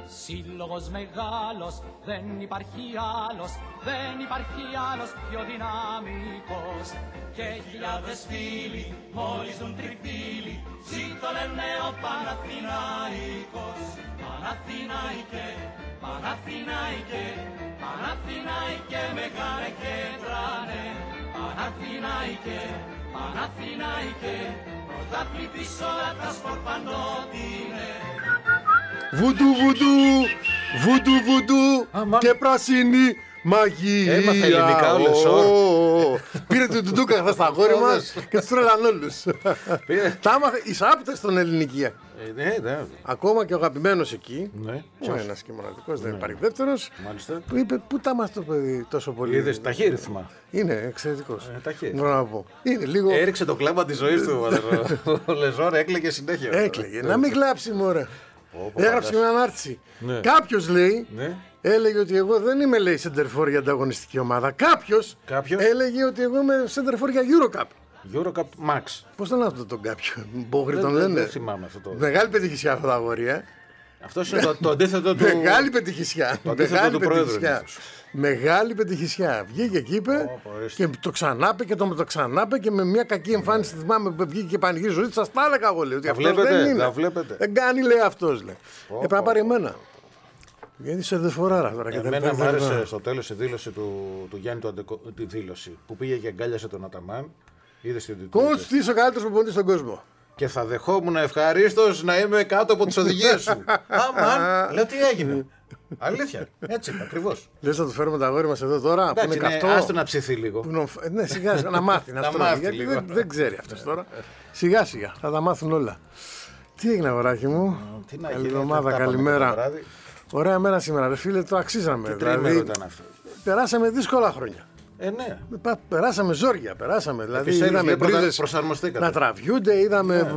Σύλλογος μεγάλος, δεν υπάρχει άλλος, δεν υπάρχει άλλος πιο δυναμικός. Και χιλιάδες φίλοι, μόλις δουν τριφύλι, ζήτω λένε ο Παναθηναϊκός. Παναθηναϊκέ, Παναθηναϊκέ, Παναθηναϊκέ μεγάλε και τράνε. Παναθηναϊκέ, Παναθηναϊκέ, πρωταθλητής όλα τα σπορ παντότινε. Βουντου, βουντου, βουντου, βουντου και πράσινη μαγεία. Έμαθα ελληνικά ο Λεσόρ. Πήρε την Τουντούκα χθες στα αγόρι μας και τους τρέλαν όλους. Τα άμαθε εισάπτες στον ελληνικία. Ναι. Ακόμα και ο αγαπημένος εκεί, Ναι. ο ένας και μοναδικός, δεν υπάρχει δεύτερος, Μάλιστα. που είπε πού τα μας το παιδί τόσο πολύ. Είδες ταχύρυθμα. Είναι εξαιρετικός. Ταχύρυθμα. Μπορώ να πω. Είναι λίγο... Έριξε το κλάμα της ζωής του. Ο Λεζόρ έκλαιγε συνέχεια. Έκλαιγε. Να μην κλάψει μωρέ. Έγραψε μια ανάρτηση. Ναι. Κάποιος λέει, Ναι. έλεγε ότι εγώ δεν είμαι λέει center for για ανταγωνιστική ομάδα. Κάποιος έλεγε ότι εγώ είμαι center for για Eurocup. Eurocup Max. Πώς τον αυτό τον κάποιο, Μπόγρι τον λένε. Δεν θυμάμαι αυτό το. Μεγάλη πετυχησιά αυτό το αγόρι, Αυτό είναι το αντίθετο του. Μεγάλη πετυχησιά. Το αντίθετο του πρόεδρου. Μεγάλη πετυχησιά. Βγήκε και είπε και το ξανάπε και το ξανάπε και με μια κακή εμφάνιση. Θυμάμαι που βγήκε και πανηγύριζε ζωή. Σας τα έλεγα εγώ. Ότι αυτό δεν είναι. Δεν κάνει, λέει αυτός. Έπρεπε να πάρει εμένα. Γιατί σε δεν φοράρα τώρα. Εμένα μου άρεσε στο τέλος η δήλωση του Γιάννη τη δήλωση που πήγε και αγκάλιασε τον Αταμάν. Κόουτς, τι είσαι ο καλύτερος προπονητής στον κόσμο. Και θα δεχόμουν ευχαρίστως να είμαι κάτω από τις οδηγίες σου. Αμάν, λέω τι έγινε. Αλήθεια, έτσι ακριβώς. Λες να του φέρουμε τα αγόρι μας εδώ τώρα. Εντάξει, που είναι καυτό. άστο να ψηθεί λίγο. Ναι, σιγά σιγά να μάθει. Γιατί δεν ξέρει αυτός τώρα. Σιγά σιγά θα τα μάθουν όλα. Τι έγινε, αγοράκι μου. Καλή εβδομάδα, καλημέρα. Ωραία μέρα σήμερα, ρε φίλε, το αξίζαμε. Δηλαδή, ήταν αυτό. Περάσαμε δύσκολα χρόνια. Ναι. Περάσαμε ζόρια, περάσαμε. Δηλαδή, είδαμε μπρίδες να τραβιούνται, είδαμε.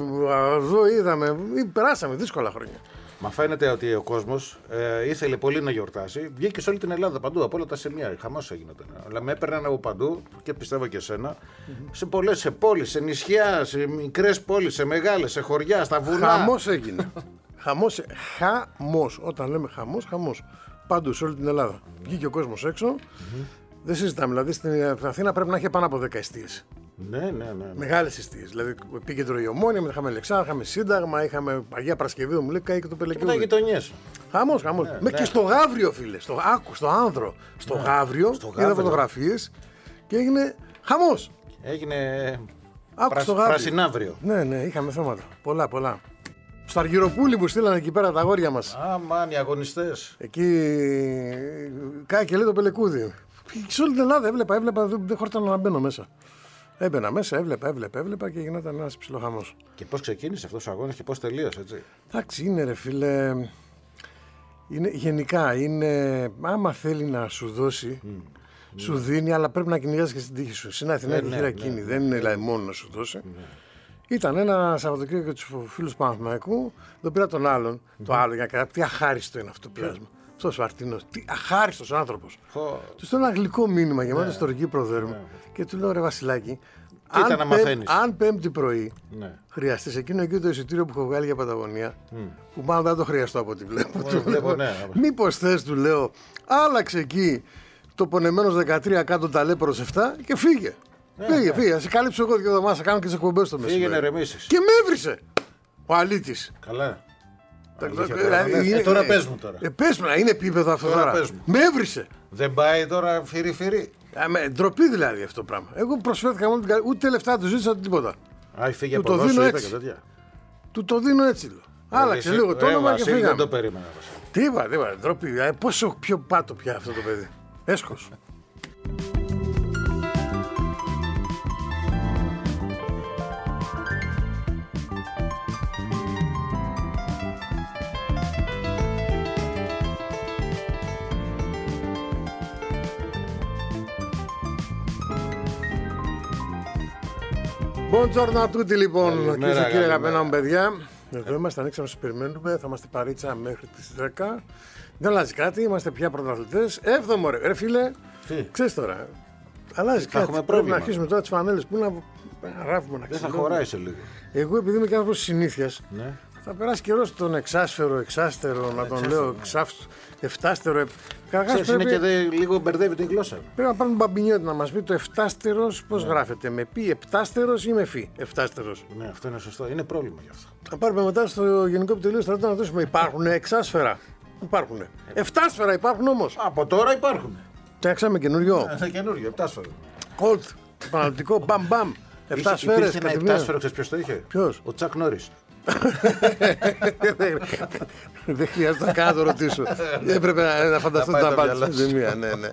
Περάσαμε δύσκολα χρόνια. Μα φαίνεται ότι ο κόσμος ήθελε πολύ να γιορτάσει. Βγήκε σε όλη την Ελλάδα παντού, από όλα τα σημεία. Χαμός έγινε. Αλλά με έπαιρναν από παντού και πιστεύω και εσένα. Σε πολλές, σε πόλεις, σε νησιά, σε μικρές πόλεις, σε μεγάλες, σε χωριά, στα βουνά. Χαμός έγινε. Χαμός. Όταν λέμε χαμός. Παντού σε όλη την Ελλάδα. Βγήκε ο κόσμος έξω. Δεν συζητάμε. Δηλαδή στην Αθήνα πρέπει να έχει πάνω από 10 εστίες. Ναι. Μεγάλες εστίες. Δηλαδή επίκεντρο η Ομόνια, είχαμε Λεξάνδρα, είχαμε Σύνταγμα, είχαμε Αγία Παρασκευή, μου λέει καεί και το Πελεκιούδη. Ήταν γειτονιές. Χαμός. Και στο Γαύριο, φίλε. Στο Άνδρο. Στο Γαύριο. Είδα φωτογραφίες και έγινε χαμός. Έγινε πρασιναύριο. Ναι, είχαμε θέματα. Πολλά. Στο Αργυροπούλι που στείλανε εκεί πέρα τα αγόρια μας. Αμάν, οι αγωνιστές. Εκεί κάει και λέει το Πελεκούδη. Σε όλη την Ελλάδα έβλεπα, δεν χόρτανα να μπαίνω μέσα. Έμπαινα μέσα, έβλεπα και γινόταν ένας ψιλοχαμός. Και πώς ξεκίνησε αυτός ο αγώνας και πώς τελείωσε, έτσι. Εντάξει, είναι ρε φίλε. Γενικά είναι. Άμα θέλει να σου δώσει, σου δίνει, αλλά πρέπει να κυνηγάς και στην τύχη σου. Στην Αθηνά είναι χειρά εκείνη, δεν είναι δηλαδή μόνο να σου δώσει. Ήταν ένα Σαββατοκύριακο του φίλου του Παναθηναϊκού, εδώ πήρα τον άλλον, το άλλο για να τι αχάριστο είναι αυτό το πλάσμα. Αυτό ο Αρτίνος, τι αχάριστος άνθρωπος. Του στέλνω ένα γλυκό μήνυμα γεμάτο ιστορική προδέρμου και του λέω ρε Βασιλάκη, αν Πέμπτη πρωί χρειαστείς εκείνο εκεί το εισιτήριο που έχω βγάλει για Παταγωνία, που πάνω δεν το χρειαστώ από ό,τι βλέπω. Μήπως θες, του λέω, άλλαξε εκεί το πονεμένος 13 κάτω ταλέπορος 7 και φύγε. Φύγε, θα σε κάλυψω εγώ 2 εβδομάδες, θα κάνω και σε εκπομπές στο μεσημέρι. Φύγε να ρεμίσεις. Και με έβρισε ο αλήτης. Καλά. Τώρα πες μου τώρα. Πες μου, είναι επίπεδο αυτό τώρα. Με έβρισε. Δεν πάει τώρα φυρί. Ντροπή δηλαδή αυτό το πράγμα. Εγώ προσφέρθηκα μόνο ούτε λεφτά του ζήτησα τίποτα. Φύγε από εδώ, σου είπε και τέτοια. Του το δίνω έτσι. Άλλαξε λίγο το όνομα και φύγαμε. Δεν το περίμενα. Τίποτα, ντροπή. Πόσο πιο πάτο πια αυτό το παιδί. Έσχος. Buongiorno a tutti λοιπόν, κύριε και κύριοι αγαπημένα μου παιδιά. Εδώ είμαστε, ανοίξαμε, σας περιμένουμε, θα είμαστε παρίτσα μέχρι τις 10. Δεν αλλάζει κάτι, είμαστε πια πρωταθλητές. 7ο ρε φίλε, ξέρεις τώρα, αλλάζει κάτι. Πρέπει να αρχίσουμε τώρα τις φανέλες που να ράφουμε να δεν θα χωράει σε λίγο. Εγώ επειδή είμαι και άνθρωπος της συνήθειας, Θα περάσει καιρό τον εξάσφαιρο, εξάστερο, να τον λέω εφτάστερο. Ξέρεις, είναι και λίγο μπερδεύει τη γλώσσα. Πρέπει να πάρουμε μπαμπινιώτη να μας πει το εφτάστερος πώς γράφεται. Με πι επτάστερος ή με φι εφτάστερος. Ναι, αυτό είναι σωστό. Είναι πρόβλημα γι' αυτό. Θα πάρουμε μετά στο Γενικό Επιτελείο Στρατών να δώσουμε. Υπάρχουν εξάσφαιρα. Υπάρχουν. Εφτάσφαιρα υπάρχουν όμως. Από τώρα υπάρχουν. Φτιάξαμε καινούριο. Καινούριο, επτάσφαιρο. Κολτ. Επαναληπτικό. Μπαμ. Εφτά σφαίρες. Υπήρχε ένα επτάσφαιρο, ξέρεις ποιος το είχε? Ποιος? Ο Τσακ Νόρις. Δεν χρειάζεται καν να το ρωτήσω. Έπρεπε να φανταστώ την απάντηση. Ναι.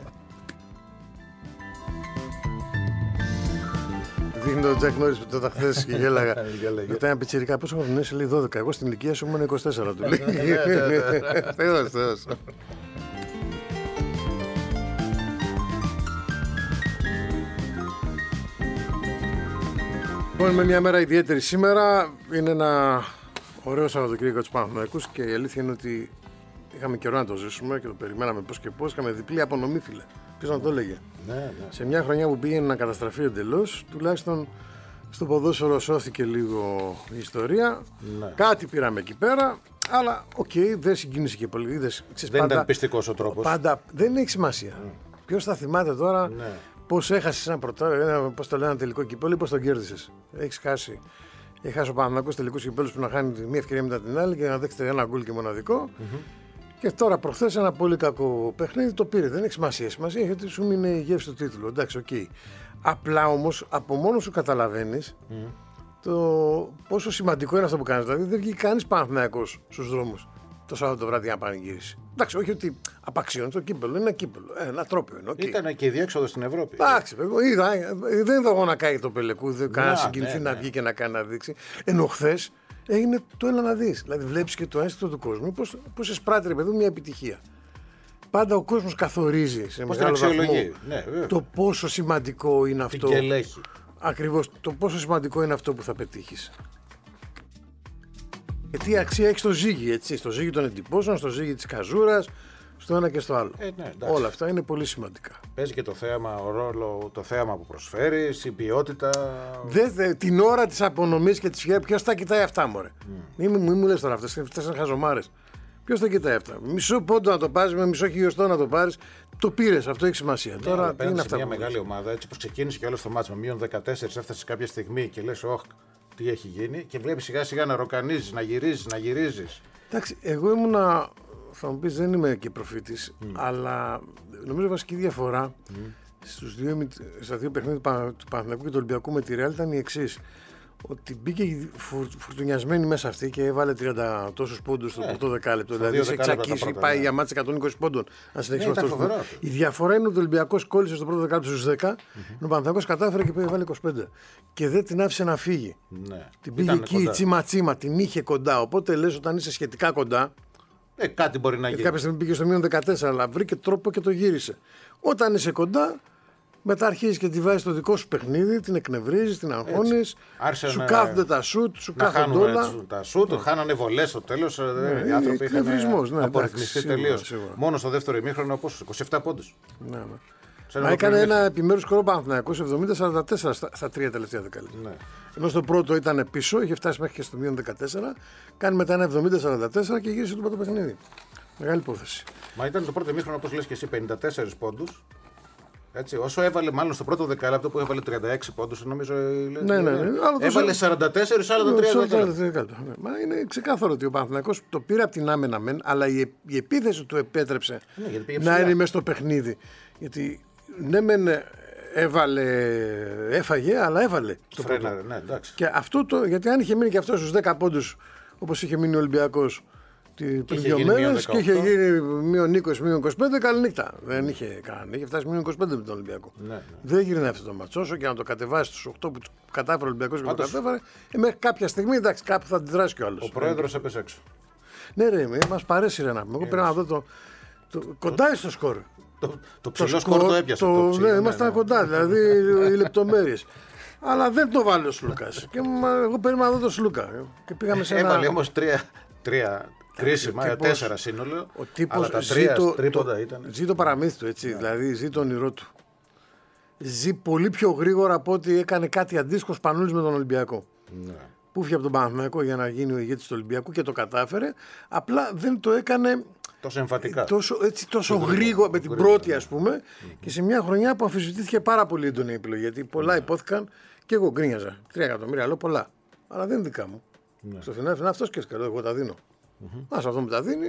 Δείχνει τον Τζακ Νόρις που τότε χθες και γέλαγα. Μετά ένα πιτσιρικά, πόσο χρόνο είσαι, λέει 12. Εγώ στην ηλικία σου ήμουν 24 του λέει. Θεός. Λοιπόν, με μια μέρα ιδιαίτερη σήμερα. Είναι ένα ωραίο Σαββατοκύριακο του Παναθηναϊκούς και η αλήθεια είναι ότι είχαμε καιρό να το ζήσουμε και το περιμέναμε πώς και πώς. Είχαμε διπλή απονομή, φίλε. Ποιος να το έλεγε. Ναι. Σε μια χρονιά που πήγαινε να καταστραφεί εντελώς, τουλάχιστον στο ποδόσφαιρο σώθηκε λίγο η ιστορία. Ναι. Κάτι πήραμε εκεί πέρα, αλλά δεν συγκίνησε και πολύ. Δεν ήταν πιστικός ο τρόπος. Πάντα δεν έχει σημασία. Ποιος θα θυμάται τώρα. Ναι. Πώς έχασες ένα πώς το λένε, ένα τελικό κυπέλλο ή πώς τον κέρδισες. Έχεις χάσει. Έχει χάσει ο Παναθηναϊκός τελικούς κυπέλλους που να χάνει μία ευκαιρία μετά την άλλη και να δέχεται ένα γκολ και μοναδικό. Και τώρα προχθές ένα πολύ κακό παιχνίδι το πήρε. Δεν έχει σημασία. Σημασία έχει ότι σου μείνει η γεύση του τίτλου. Εντάξει, Απλά όμως από μόνο σου καταλαβαίνεις το πόσο σημαντικό είναι αυτό που κάνεις. Δηλαδή δεν βγήκε κανείς Παναθηναϊκός στους δρόμους το Σάββατο βράδυ να πανηγύρισει. Εντάξει, όχι ότι απαξιώνει το κύπελλο, είναι ένα κύπελλο. Ένα τρόπιο είναι. Ήταν και η διέξοδο στην Ευρώπη. Εντάξει, δεν είδα εγώ να κάνει το Πελεκού, δεν κανένα συγκινηθεί να βγει και να κάνει να δείξει. Ενώ χθες έγινε το έλα να δεις. Δηλαδή βλέπεις και το αίσθητο του κόσμου πώς εισπράττει ρε παιδί μια επιτυχία. Πάντα ο κόσμος καθορίζει σε μεγάλο βαθμό το πόσο σημαντικό είναι αυτό. Και ελέγχει. Ακριβώς, το πόσο σημαντικό είναι αυτό που θα πετύχεις. Και τι αξία έχει στο ζύγι, έτσι, στο ζύγι των εντυπώσεων, στο ζύγι της καζούρας, στο ένα και στο άλλο. Όλα αυτά είναι πολύ σημαντικά. Παίζει και το θέαμα, ο ρόλο, το θέαμα που προσφέρεις, η ποιότητα. Την ώρα της απονομής και της φιέρας, ποιος θα κοιτάει αυτά, μωρέ. Μην μου λες τώρα αυτές είναι χαζομάρες. Ποιος θα κοιτάει αυτά. Μισό πόντο να το πάρεις, με μισό χιλιοστό να το πάρεις. Το πήρες, αυτό έχει σημασία. Τώρα είναι αυτά. Μια μεγάλη ομάδα, έτσι που ξεκίνησε και όλο το μάτς με μείον 14, έφτασε κάποια στιγμή και λες, τι έχει γίνει, και βλέπεις σιγά σιγά να ροκανίζεις, να γυρίζεις. Εντάξει, εγώ ήμουνα, θα μου πεις, δεν είμαι και προφήτης, αλλά νομίζω η βασική διαφορά στα δύο παιχνίδια του Παναθηναϊκού και του Ολυμπιακού με τη Ρεάλ ήταν η εξής. Ότι μπήκε φουρτουνιασμένη μέσα αυτή και έβαλε 30 τόσους πόντους στο πρώτο δεκάλεπτο. Δηλαδή σε εξακίσει, πάει για μάτς 120 πόντων. Να συνεχίσει αυτό. Η διαφορά είναι ότι ο Ολυμπιακός κόλλησε στο πρώτο δεκάλεπτο στους 10, ο Παναθηναϊκός κατάφερε και έβαλε 25. Και δεν την άφησε να φύγει. Την πήγε εκεί τσίμα-τσίμα, την είχε κοντά. Οπότε λες όταν είσαι σχετικά κοντά. Κάτι μπορεί να γίνει. Κάποια στιγμή πήγε στο μείον 14, αλλά βρήκε τρόπο και το γύρισε. Όταν είσαι κοντά. Μετά αρχίζεις και τη βάζεις στο δικό σου παιχνίδι, την εκνευρίζεις, την αγχώνεις, σου κάθονται τα σουτ, σου κάθονται όλα. Τα σουτ, χάνανε βολές στο τέλος, οι άνθρωποι είχαν απορριθμιστεί τελείως. Μόνο στο δεύτερο ημίχρονο, 27 πόντους. Μα έκανε ένα επιμέρους σκορ Παναθηναϊκός 70-44 στα τρία τελευταία δεκάλεπτα. Ενώ στο πρώτο ήταν πίσω, είχε φτάσει μέχρι και στο μείον 14, κάνει μετά ένα 70-44 και γύρισε το πρώτο παιχνίδι. Μεγάλη υπόθεση. Μα ήταν το πρώτο ημίχρονο, όπως λες και εσύ, 54 πόντους. Έτσι, όσο έβαλε, μάλλον στο πρώτο δεκάλεπτο που έβαλε 36 πόντους, νομίζω. Ναι. Έβαλε 44, άλλα τα 30 δεκάλεπτα. Μα είναι ξεκάθαρο ότι ο Παναθηναϊκός το πήρε από την άμενα μεν, αλλά η επίθεση του επέτρεψε να είναι μέσα στο παιχνίδι. Γιατί ναι, μεν έφαγε, αλλά έβαλε. Φρέναρε, ναι, εντάξει. Και αυτό γιατί αν είχε μείνει και αυτό στους 10 πόντους, όπως είχε μείνει ο Ολυμπιακός πριν 2 μέρες και είχε γίνει μείον 20, μείον 25, καλή νύχτα. Δεν είχε κάνει, είχε φτάσει μείον 25 με τον Ολυμπιακό. Δεν γυρνάει αυτό το μάτσο. Όσο και να το κατεβάσει στους 8 που κατάφερε ο Ολυμπιακός και το κατάφερε, μέχρι κάποια στιγμή εντάξει, κάπου θα αντιδράσει κι ο άλλος. Ο πρόεδρος έπεσε έξω. Ναι, ρε, μας παρέσει να πούμε. Εγώ πήρα να δω κοντά στο σκορ. Το ψηλό σκορ το έπιασε. Ναι, ήμασταν κοντά, δηλαδή οι λεπτομέρειες. Αλλά δεν το βάλει ο Σλούκας. Και εγώ περίμενα να δω τον Σλούκα. Και πήγαμε σε ένα. Έβαλε όμως τρία κρίσιμα, 4 σύνολο. Ο τύπος ζει το παραμύθι του, έτσι. Δηλαδή ζει το όνειρό του. Ζει πολύ πιο γρήγορα από ότι έκανε κάτι αντίστοιχο Σπανούλης με τον Ολυμπιακό. που έφυγε από τον Παναθηναϊκό για να γίνει ο ηγέτης του Ολυμπιακού και το κατάφερε. Απλά δεν το έκανε τόσο εμφατικά. Τόσο γρήγορα με την πρώτη, ας πούμε, και σε μια χρονιά που αμφισβητήθηκε πάρα πολύ έντονη η επιλογή. Γιατί πολλά υπόθηκαν και εγώ γκρίνιαζα. 3 εκατομμύρια, λέω πολλά. Αλλά δεν είναι δικά μου. Στο φινάλ αυτό σκέφτηκα. Λέω, εγώ τα δίνω. Αυτό μου τα δίνει,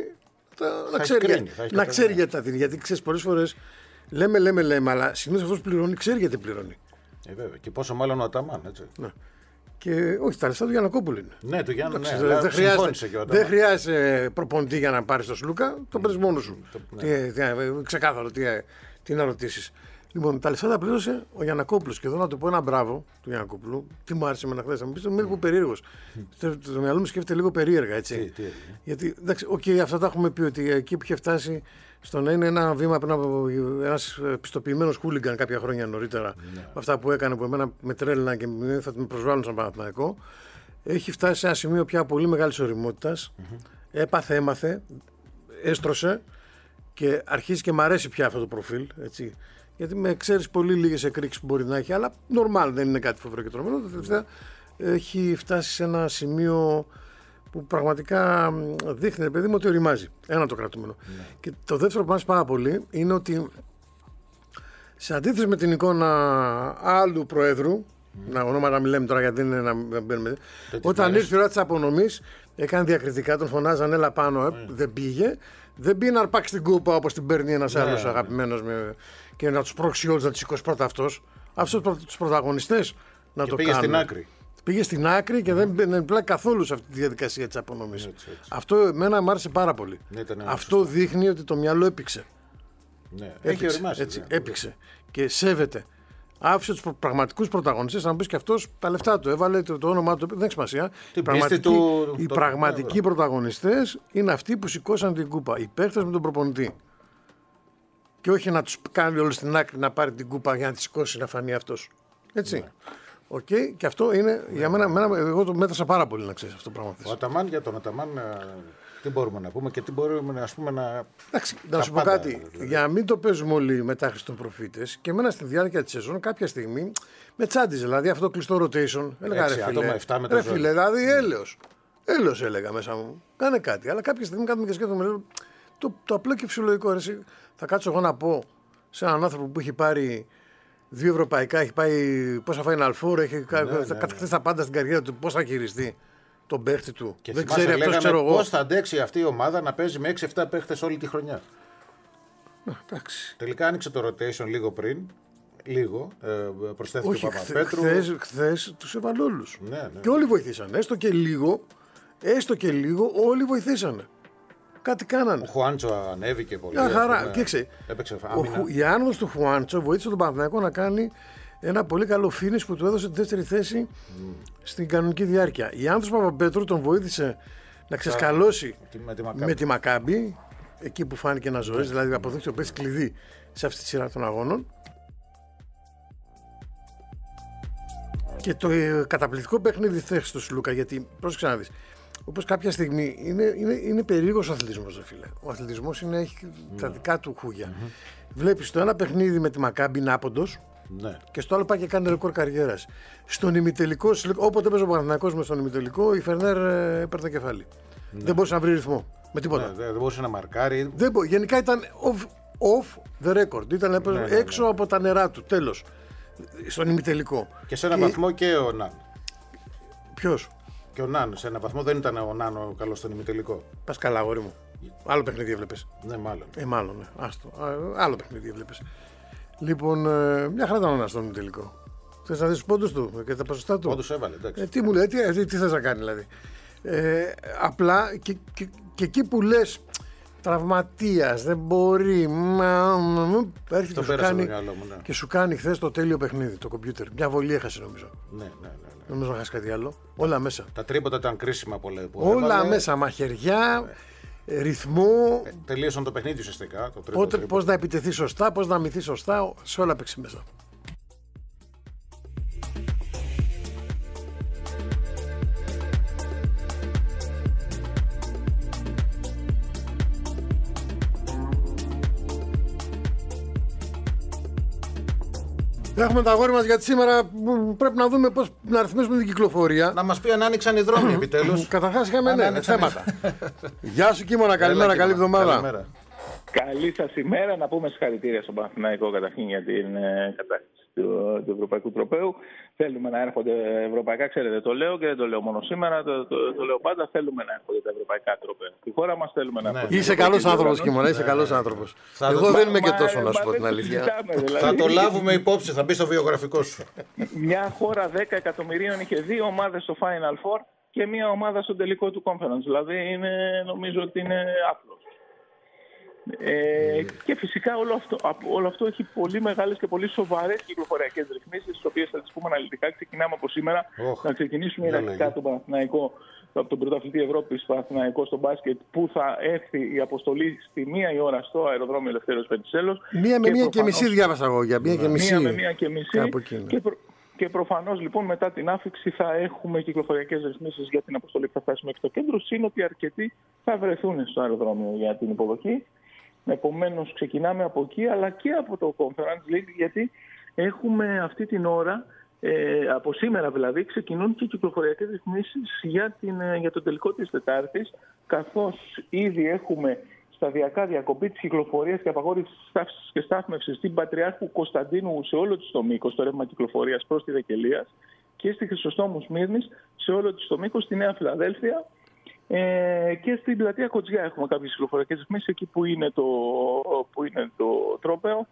να ξέρει γιατί τα δίνει. Γιατί ξέρει, πολλές φορές λέμε, αλλά συνήθως αυτός πληρώνει, ξέρει γιατί πληρώνει. Βέβαια. Και πόσο μάλλον ο Αταμάν, έτσι. Ναι. Και όχι, τα λεφτά του Γιαννακόπουλου είναι. Ναι, του Γιάννη. Δεν χρειάζεται προπονητή για να πάρει το Σλούκα, το παίρνει μόνο σου. Ξεκάθαρο, τι να ρωτήσει. Λοιπόν, τα λεφτά τα πλήρωσε ο Γιαννακόπουλος. Και εδώ να του πω ένα μπράβο του Γιαννακόπουλου. Τι μου άρεσε με να χθες. Θα μου πει, είμαι λίγο περίεργο. Το μυαλό μου σκέφτεται λίγο περίεργα, έτσι. Γιατί, εντάξει, αυτά τα έχουμε πει ότι εκεί που είχε φτάσει στο να είναι ένα βήμα πριν από ένας πιστοποιημένος χούλιγκαν κάποια χρόνια νωρίτερα, με αυτά που έκανε, που εμένα με τρέλαιναν και θα με προσβάλλουν σαν Παναθηναϊκό, έχει φτάσει σε ένα σημείο πια πολύ μεγάλης ωριμότητας. Έμαθε, έστρωσε και αρχίζει και μ' αρέσει πια αυτό το προφίλ. Έτσι. Γιατί με ξέρεις πολύ λίγες εκρήξεις που μπορεί να έχει, αλλά νορμάλ, δεν είναι κάτι φοβερό και τρομερό. Τελευταία έχει φτάσει σε ένα σημείο που πραγματικά δείχνει, παιδί μου, ότι οριμάζει. Ένα το κρατούμενο. Ναι. Και το δεύτερο που μας άρεσε πάρα πολύ είναι ότι σε αντίθεση με την εικόνα άλλου προέδρου, ονόματα μην λέμε τώρα γιατί δεν είναι να μπαίνουμε. Όταν ήρθε η ώρα της απονομής, έκανε διακριτικά, τον φωνάζαν έλα πάνω, δεν πήγε. Δεν πήγε να αρπάξει την κούπα όπως την παίρνει ένας άλλος αγαπημένος και να τους πρόξει όλους να τις σηκώσει πρώτα αυτός. Αυτούς τους πρωταγωνιστές να το κάνουν. Στην άκρη. Πήγε στην άκρη και δεν πλάει καθόλου σε αυτή τη διαδικασία της απονομής. Αυτό εμένα μου άρεσε πάρα πολύ. Αυτό δείχνει ότι το μυαλό έπηξε. Ναι, έχει οριμάσει. Έπηξε και σέβεται. Άφησε τους πραγματικούς πρωταγωνιστές, να μου πεις και αυτός τα λεφτά του. Έβαλε το όνομά του, δεν έχει σημασία. Οι πραγματικοί πρωταγωνιστές είναι αυτοί που σηκώσαν την κούπα. Οι παίκτες με τον προπονητή. Και όχι να τους κάνει όλους στην άκρη να πάρει την κούπα για να τη σηκώσει να φανεί αυτός. Έτσι. Ναι. Okay, και αυτό είναι για μένα, εγώ το μέτρησα πάρα πολύ να ξέρεις αυτό το πράγμα. Ο Αταμάν, για τον Αταμάν, τι μπορούμε να πούμε και τι μπορούμε ας πούμε, να. Εντάξει, να σου πω κάτι. Για να μην το παίζουμε όλοι μετά των προφήτες, και εμένα στη διάρκεια της σεζόν κάποια στιγμή με τσάντιζε. Δηλαδή αυτό το κλειστό rotation. Έλεγα ρε φίλε, δηλαδή έλεος έλεγα μέσα μου. Κάνε κάτι. Αλλά κάποια στιγμή κάθομαι και σκέφτομαι το απλό και φυσιολογικό. Ρε, θα κάτσω εγώ να πω σε έναν άνθρωπο που έχει πάρει 2 ευρωπαϊκά, έχει πάει πόσα φάει ένα αλφόρο, έχει κατακτήσει τα πάντα στην καριέρα του, πώς θα χειριστεί τον παίχτη του. Και δεν ξέρει αυτός, ξέρω εγώ. Πώς θα αντέξει αυτή η ομάδα να παίζει με 6-7 παίχτες όλη τη χρονιά. Τελικά άνοιξε το rotation λίγο πριν. Προσθέθηκε ο Παπαπέτρου. Χθες τους έβαλε όλους. Ναι. Και όλοι βοηθήσανε. Έστω και λίγο, όλοι βοηθήσανε. Κάτι κάνανε. Ο Χουάντσο ανέβηκε πολύ. Χαρά. Η άνοδος του Χουάντσο βοήθησε τον Παναθηναϊκό να κάνει ένα πολύ καλό finish που του έδωσε τη δεύτερη θέση στην κανονική διάρκεια. Η άνοδος του Παπαπέτρου τον βοήθησε να ξεσκαλώσει με τη Μακάμπι, εκεί που φάνηκε ένα ζωές, δηλαδή αποδείξει ο παίκτης κλειδί σε αυτή τη σειρά των αγώνων. Και το καταπληκτικό παιχνίδι θέση του Σλούκα, γιατί πρόσεξε να δεις. Όπως κάποια στιγμή είναι περίεργος ο αθλητισμός, φίλε. Ο αθλητισμός έχει τα δικά του χούγια. Βλέπεις το ένα παιχνίδι με τη Μακάμπι είναι άποντος και στο άλλο πάει και κάνει ρεκόρ καριέρας. Στον ημιτελικό, όποτε παίζει ο Παναθηναϊκός μες στον ημιτελικό, η Φερνέρ έπαιρνε κεφάλι. Δεν μπορούσε να βρει ρυθμό με τίποτα. Δεν μπορούσε να μαρκάρει. Γενικά ήταν off the record. Ήταν έξω από τα νερά του. Τέλος. Στον ημιτελικό. Και σε έναν βαθμό και ο Ναν. Ποιος? Και ο Ναν, σε έναν βαθμό δεν ήταν ο Ναν καλό στον ημιτελικό. Πας καλά, αγόρι μου. Άλλο παιχνίδι έβλεπες. Ναι, μάλλον. Μάλλον, ναι. Άστο. Άλλο παιχνίδι έβλεπες. Λοιπόν, μια χαρά ήταν ο Ναν στον ημιτελικό. Θες να δεις τους πόντους του και τα ποσοστά του. Πόντους έβαλε, εντάξει. Τι μου λέει, τι θες να κάνει δηλαδή. Απλά και εκεί που λες τραυματίας, δεν μπορεί. Έρχεται και σου κάνει χθες το τέλειο παιχνίδι, το κομπιούτερ. Μια βολή έχασε νομίζω. Ναι. Νομίζω να χάσει κάτι άλλο. Όλα μέσα. Τα τρίποτα ήταν κρίσιμα πολλά. Όλα μέσα. Μαχαιριά, ρυθμό. Τελείωσαν το παιχνίδι ουσιαστικά. Πώς να επιτεθεί σωστά, πώς να αμυθεί σωστά. Σε όλα παίξει μέσα. Έχουμε τα αγόρια μας, γιατί σήμερα πρέπει να δούμε πώς να ρυθμίσουμε την κυκλοφορία. Να μας πει αν άνοιξαν οι δρόμοι επιτέλους. Καταρχάς είχαμε θέματα. Γεια σου Κίμωνα, καλημέρα, καλή εβδομάδα. Καλή σας ημέρα. Να πούμε συγχαρητήρια στον Παναθηναϊκό καταρχήν για την κατάκτηση του Ευρωπαϊκού Τροπαίου. Θέλουμε να έρχονται ευρωπαϊκά, ξέρετε, το λέω και δεν το λέω μόνο σήμερα, το λέω πάντα. Θέλουμε να έρχονται τα ευρωπαϊκά τροπαία. Στη χώρα μας θέλουμε να έρχονται. Είσαι καλός άνθρωπος, Κίμωνα, είσαι καλός άνθρωπος. Εγώ δεν είμαι και τόσο, να σου πω την αλήθεια. Θα το λάβουμε υπόψη, θα μπει στο βιογραφικό σου. Μια χώρα 10 εκατομμυρίων είχε 2 ομάδες στο Final Four και μια ομάδα στο τελικό του Conference. Δηλαδή νομίζω ότι είναι άπλος. Και φυσικά όλο αυτό έχει πολύ μεγάλες και πολύ σοβαρές κυκλοφοριακές ρυθμίσεις, τις οποίες θα τις πούμε αναλυτικά. Ξεκινάμε από σήμερα. Να ξεκινήσουμε ιεραρχικά τον Παναθηναϊκό, από τον πρωταθλητή Ευρώπης Παναθηναϊκό στο μπάσκετ, που θα έρθει η αποστολή στη 1 η ώρα στο αεροδρόμιο Ελευθέριος Βενιζέλος. 1 με 1 και μισή διάβασα εγώ, για 1 και μισή. 1 με 1 και μισή. Και προφανώς λοιπόν μετά την άφιξη θα έχουμε κυκλοφοριακές ρυθμίσεις για την αποστολή που θα φτάσει μέχρι το κέντρο, σύν ότι αρκετοί θα βρεθούν στο αεροδρόμιο για την υποδοχή. Επομένως ξεκινάμε από εκεί, αλλά και από το Conference League, γιατί έχουμε αυτή την ώρα, από σήμερα δηλαδή, ξεκινούν και κυκλοφοριακές ρυθμίσεις για το τελικό της Τετάρτης, καθώς ήδη έχουμε σταδιακά διακοπή της κυκλοφορίας και απαγόρευση στάθμευσης και στάθμευσης στην Πατριάρχου Κωνσταντίνου σε όλο το μήκος, το ρεύμα κυκλοφορίας προς τη Δεκελίας, και στη Χρυσοστόμου Σμύρνης σε όλο το μήκος, στη Νέα Φιλαδέλφια. Και στην πλατεία Κοτζιά έχουμε κάποιες κυκλοφοριακές ρυθμίσεις, εκεί που είναι το τρόπαιο,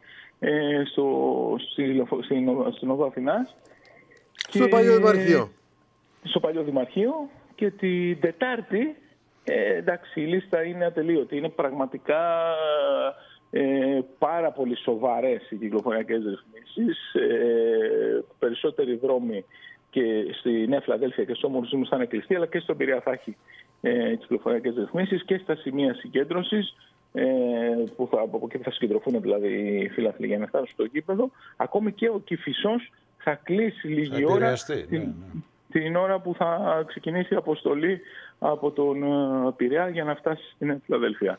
στην οδό Αθηνάς. Στο παλιό Δημαρχείο. Στο παλιό Δημαρχείο. Και την Τετάρτη, εντάξει, η λίστα είναι ατελείωτη. Είναι πραγματικά πάρα πολύ σοβαρές οι κυκλοφοριακές ρυθμίσεις. Περισσότεροι δρόμοι και στη Νέα Φιλαδέλφια και στο Μουρζίμου θα είναι κλειστοί, αλλά και στον Πειραιά θα έχει κυκλοφοριακές ρυθμίσεις και στα σημεία συγκέντρωσης, που από εκεί θα συγκεντρωθούν δηλαδή οι φίλαθλοι για να φτάσουν στο γήπεδο. Ακόμη και ο Κηφισός θα κλείσει λίγη ώρα την ώρα που θα ξεκινήσει η αποστολή από τον Πειραιά για να φτάσει στην Νέα Φιλαδέλφια.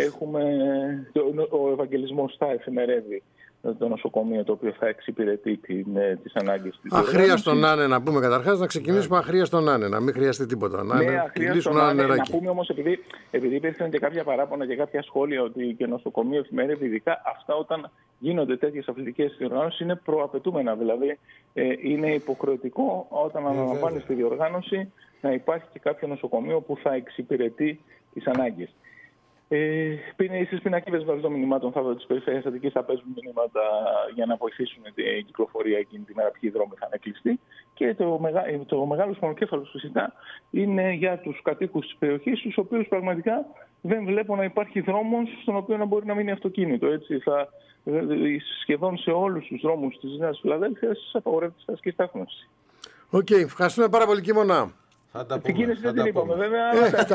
Ο Ευαγγελισμός θα εφημερεύει το νοσοκομείο, το οποίο θα εξυπηρετεί τις ανάγκες της. Αχρίαστον να είναι, να πούμε καταρχάς, να ξεκινήσουμε αχρίαστον να είναι, να μην χρειαστεί τίποτα. Να πούμε όμως, επειδή υπήρχαν και κάποια παράπονα και κάποια σχόλια ότι και νοσοκομείο εφημερεύει, ειδικά αυτά όταν γίνονται τέτοιες αθλητικές διοργανώσεις, είναι προαπαιτούμενα. Δηλαδή, είναι υποχρεωτικό όταν αναλαμβάνει τη διοργάνωση να υπάρχει και κάποιο νοσοκομείο που θα εξυπηρετεί τις ανάγκες. Στις πινακίδες των μηνυμάτων της Περιφέρειας Αττικής θα παίζουν μηνύματα για να βοηθήσουν την κυκλοφορία εκείνη τη μέρα, ποιοι δρόμοι θα είναι κλειστοί. Και το μεγάλο σπονοκέφαλος φυσικά είναι για τους κατοίκους της περιοχής, στους οποίους πραγματικά δεν βλέπω να υπάρχει δρόμος στον οποίο να μπορεί να μείνει αυτοκίνητο. Έτσι, σχεδόν σε όλους τους δρόμους της Νέας Φιλαδέλφειας απαγορεύεται η αστική στάθμευση. Οκ, ευχαριστούμε πάρα πολύ, Κίμωνα. Την κίνηση δεν την είπαμε βέβαια.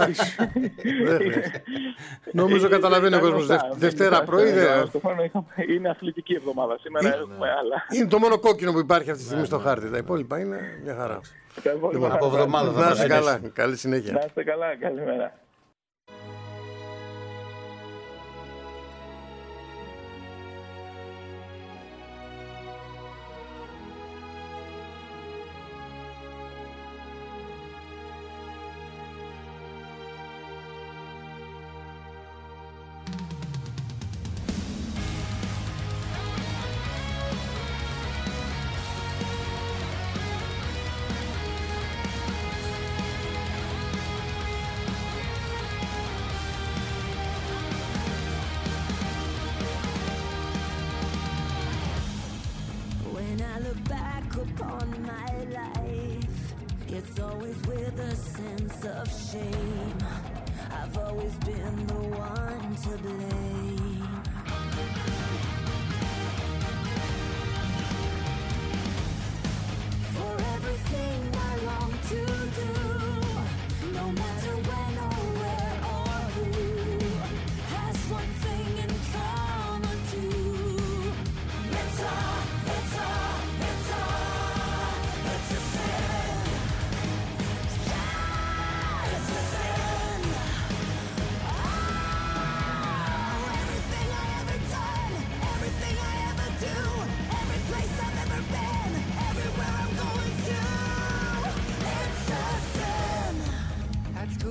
Νομίζω καταλαβαίνει ο κόσμος. Δευτέρα πρωί. Είναι αθλητική εβδομάδα. Σήμερα έχουμε άλλα. Είναι το μόνο κόκκινο που υπάρχει αυτή τη στιγμή στο χάρτη. Τα υπόλοιπα είναι μια χαρά. Από εβδομάδα θα είστε καλά. Καλή συνέχεια. Να είστε καλά. Καλημέρα.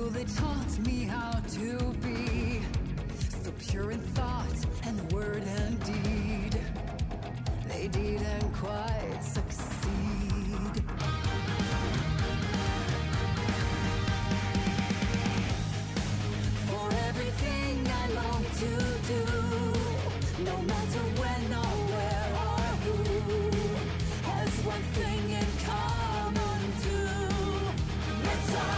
they taught me how to be so pure in thought and word and deed. They didn't quite succeed. For everything I long to do, no matter when or where or who, has one thing in common too. It's a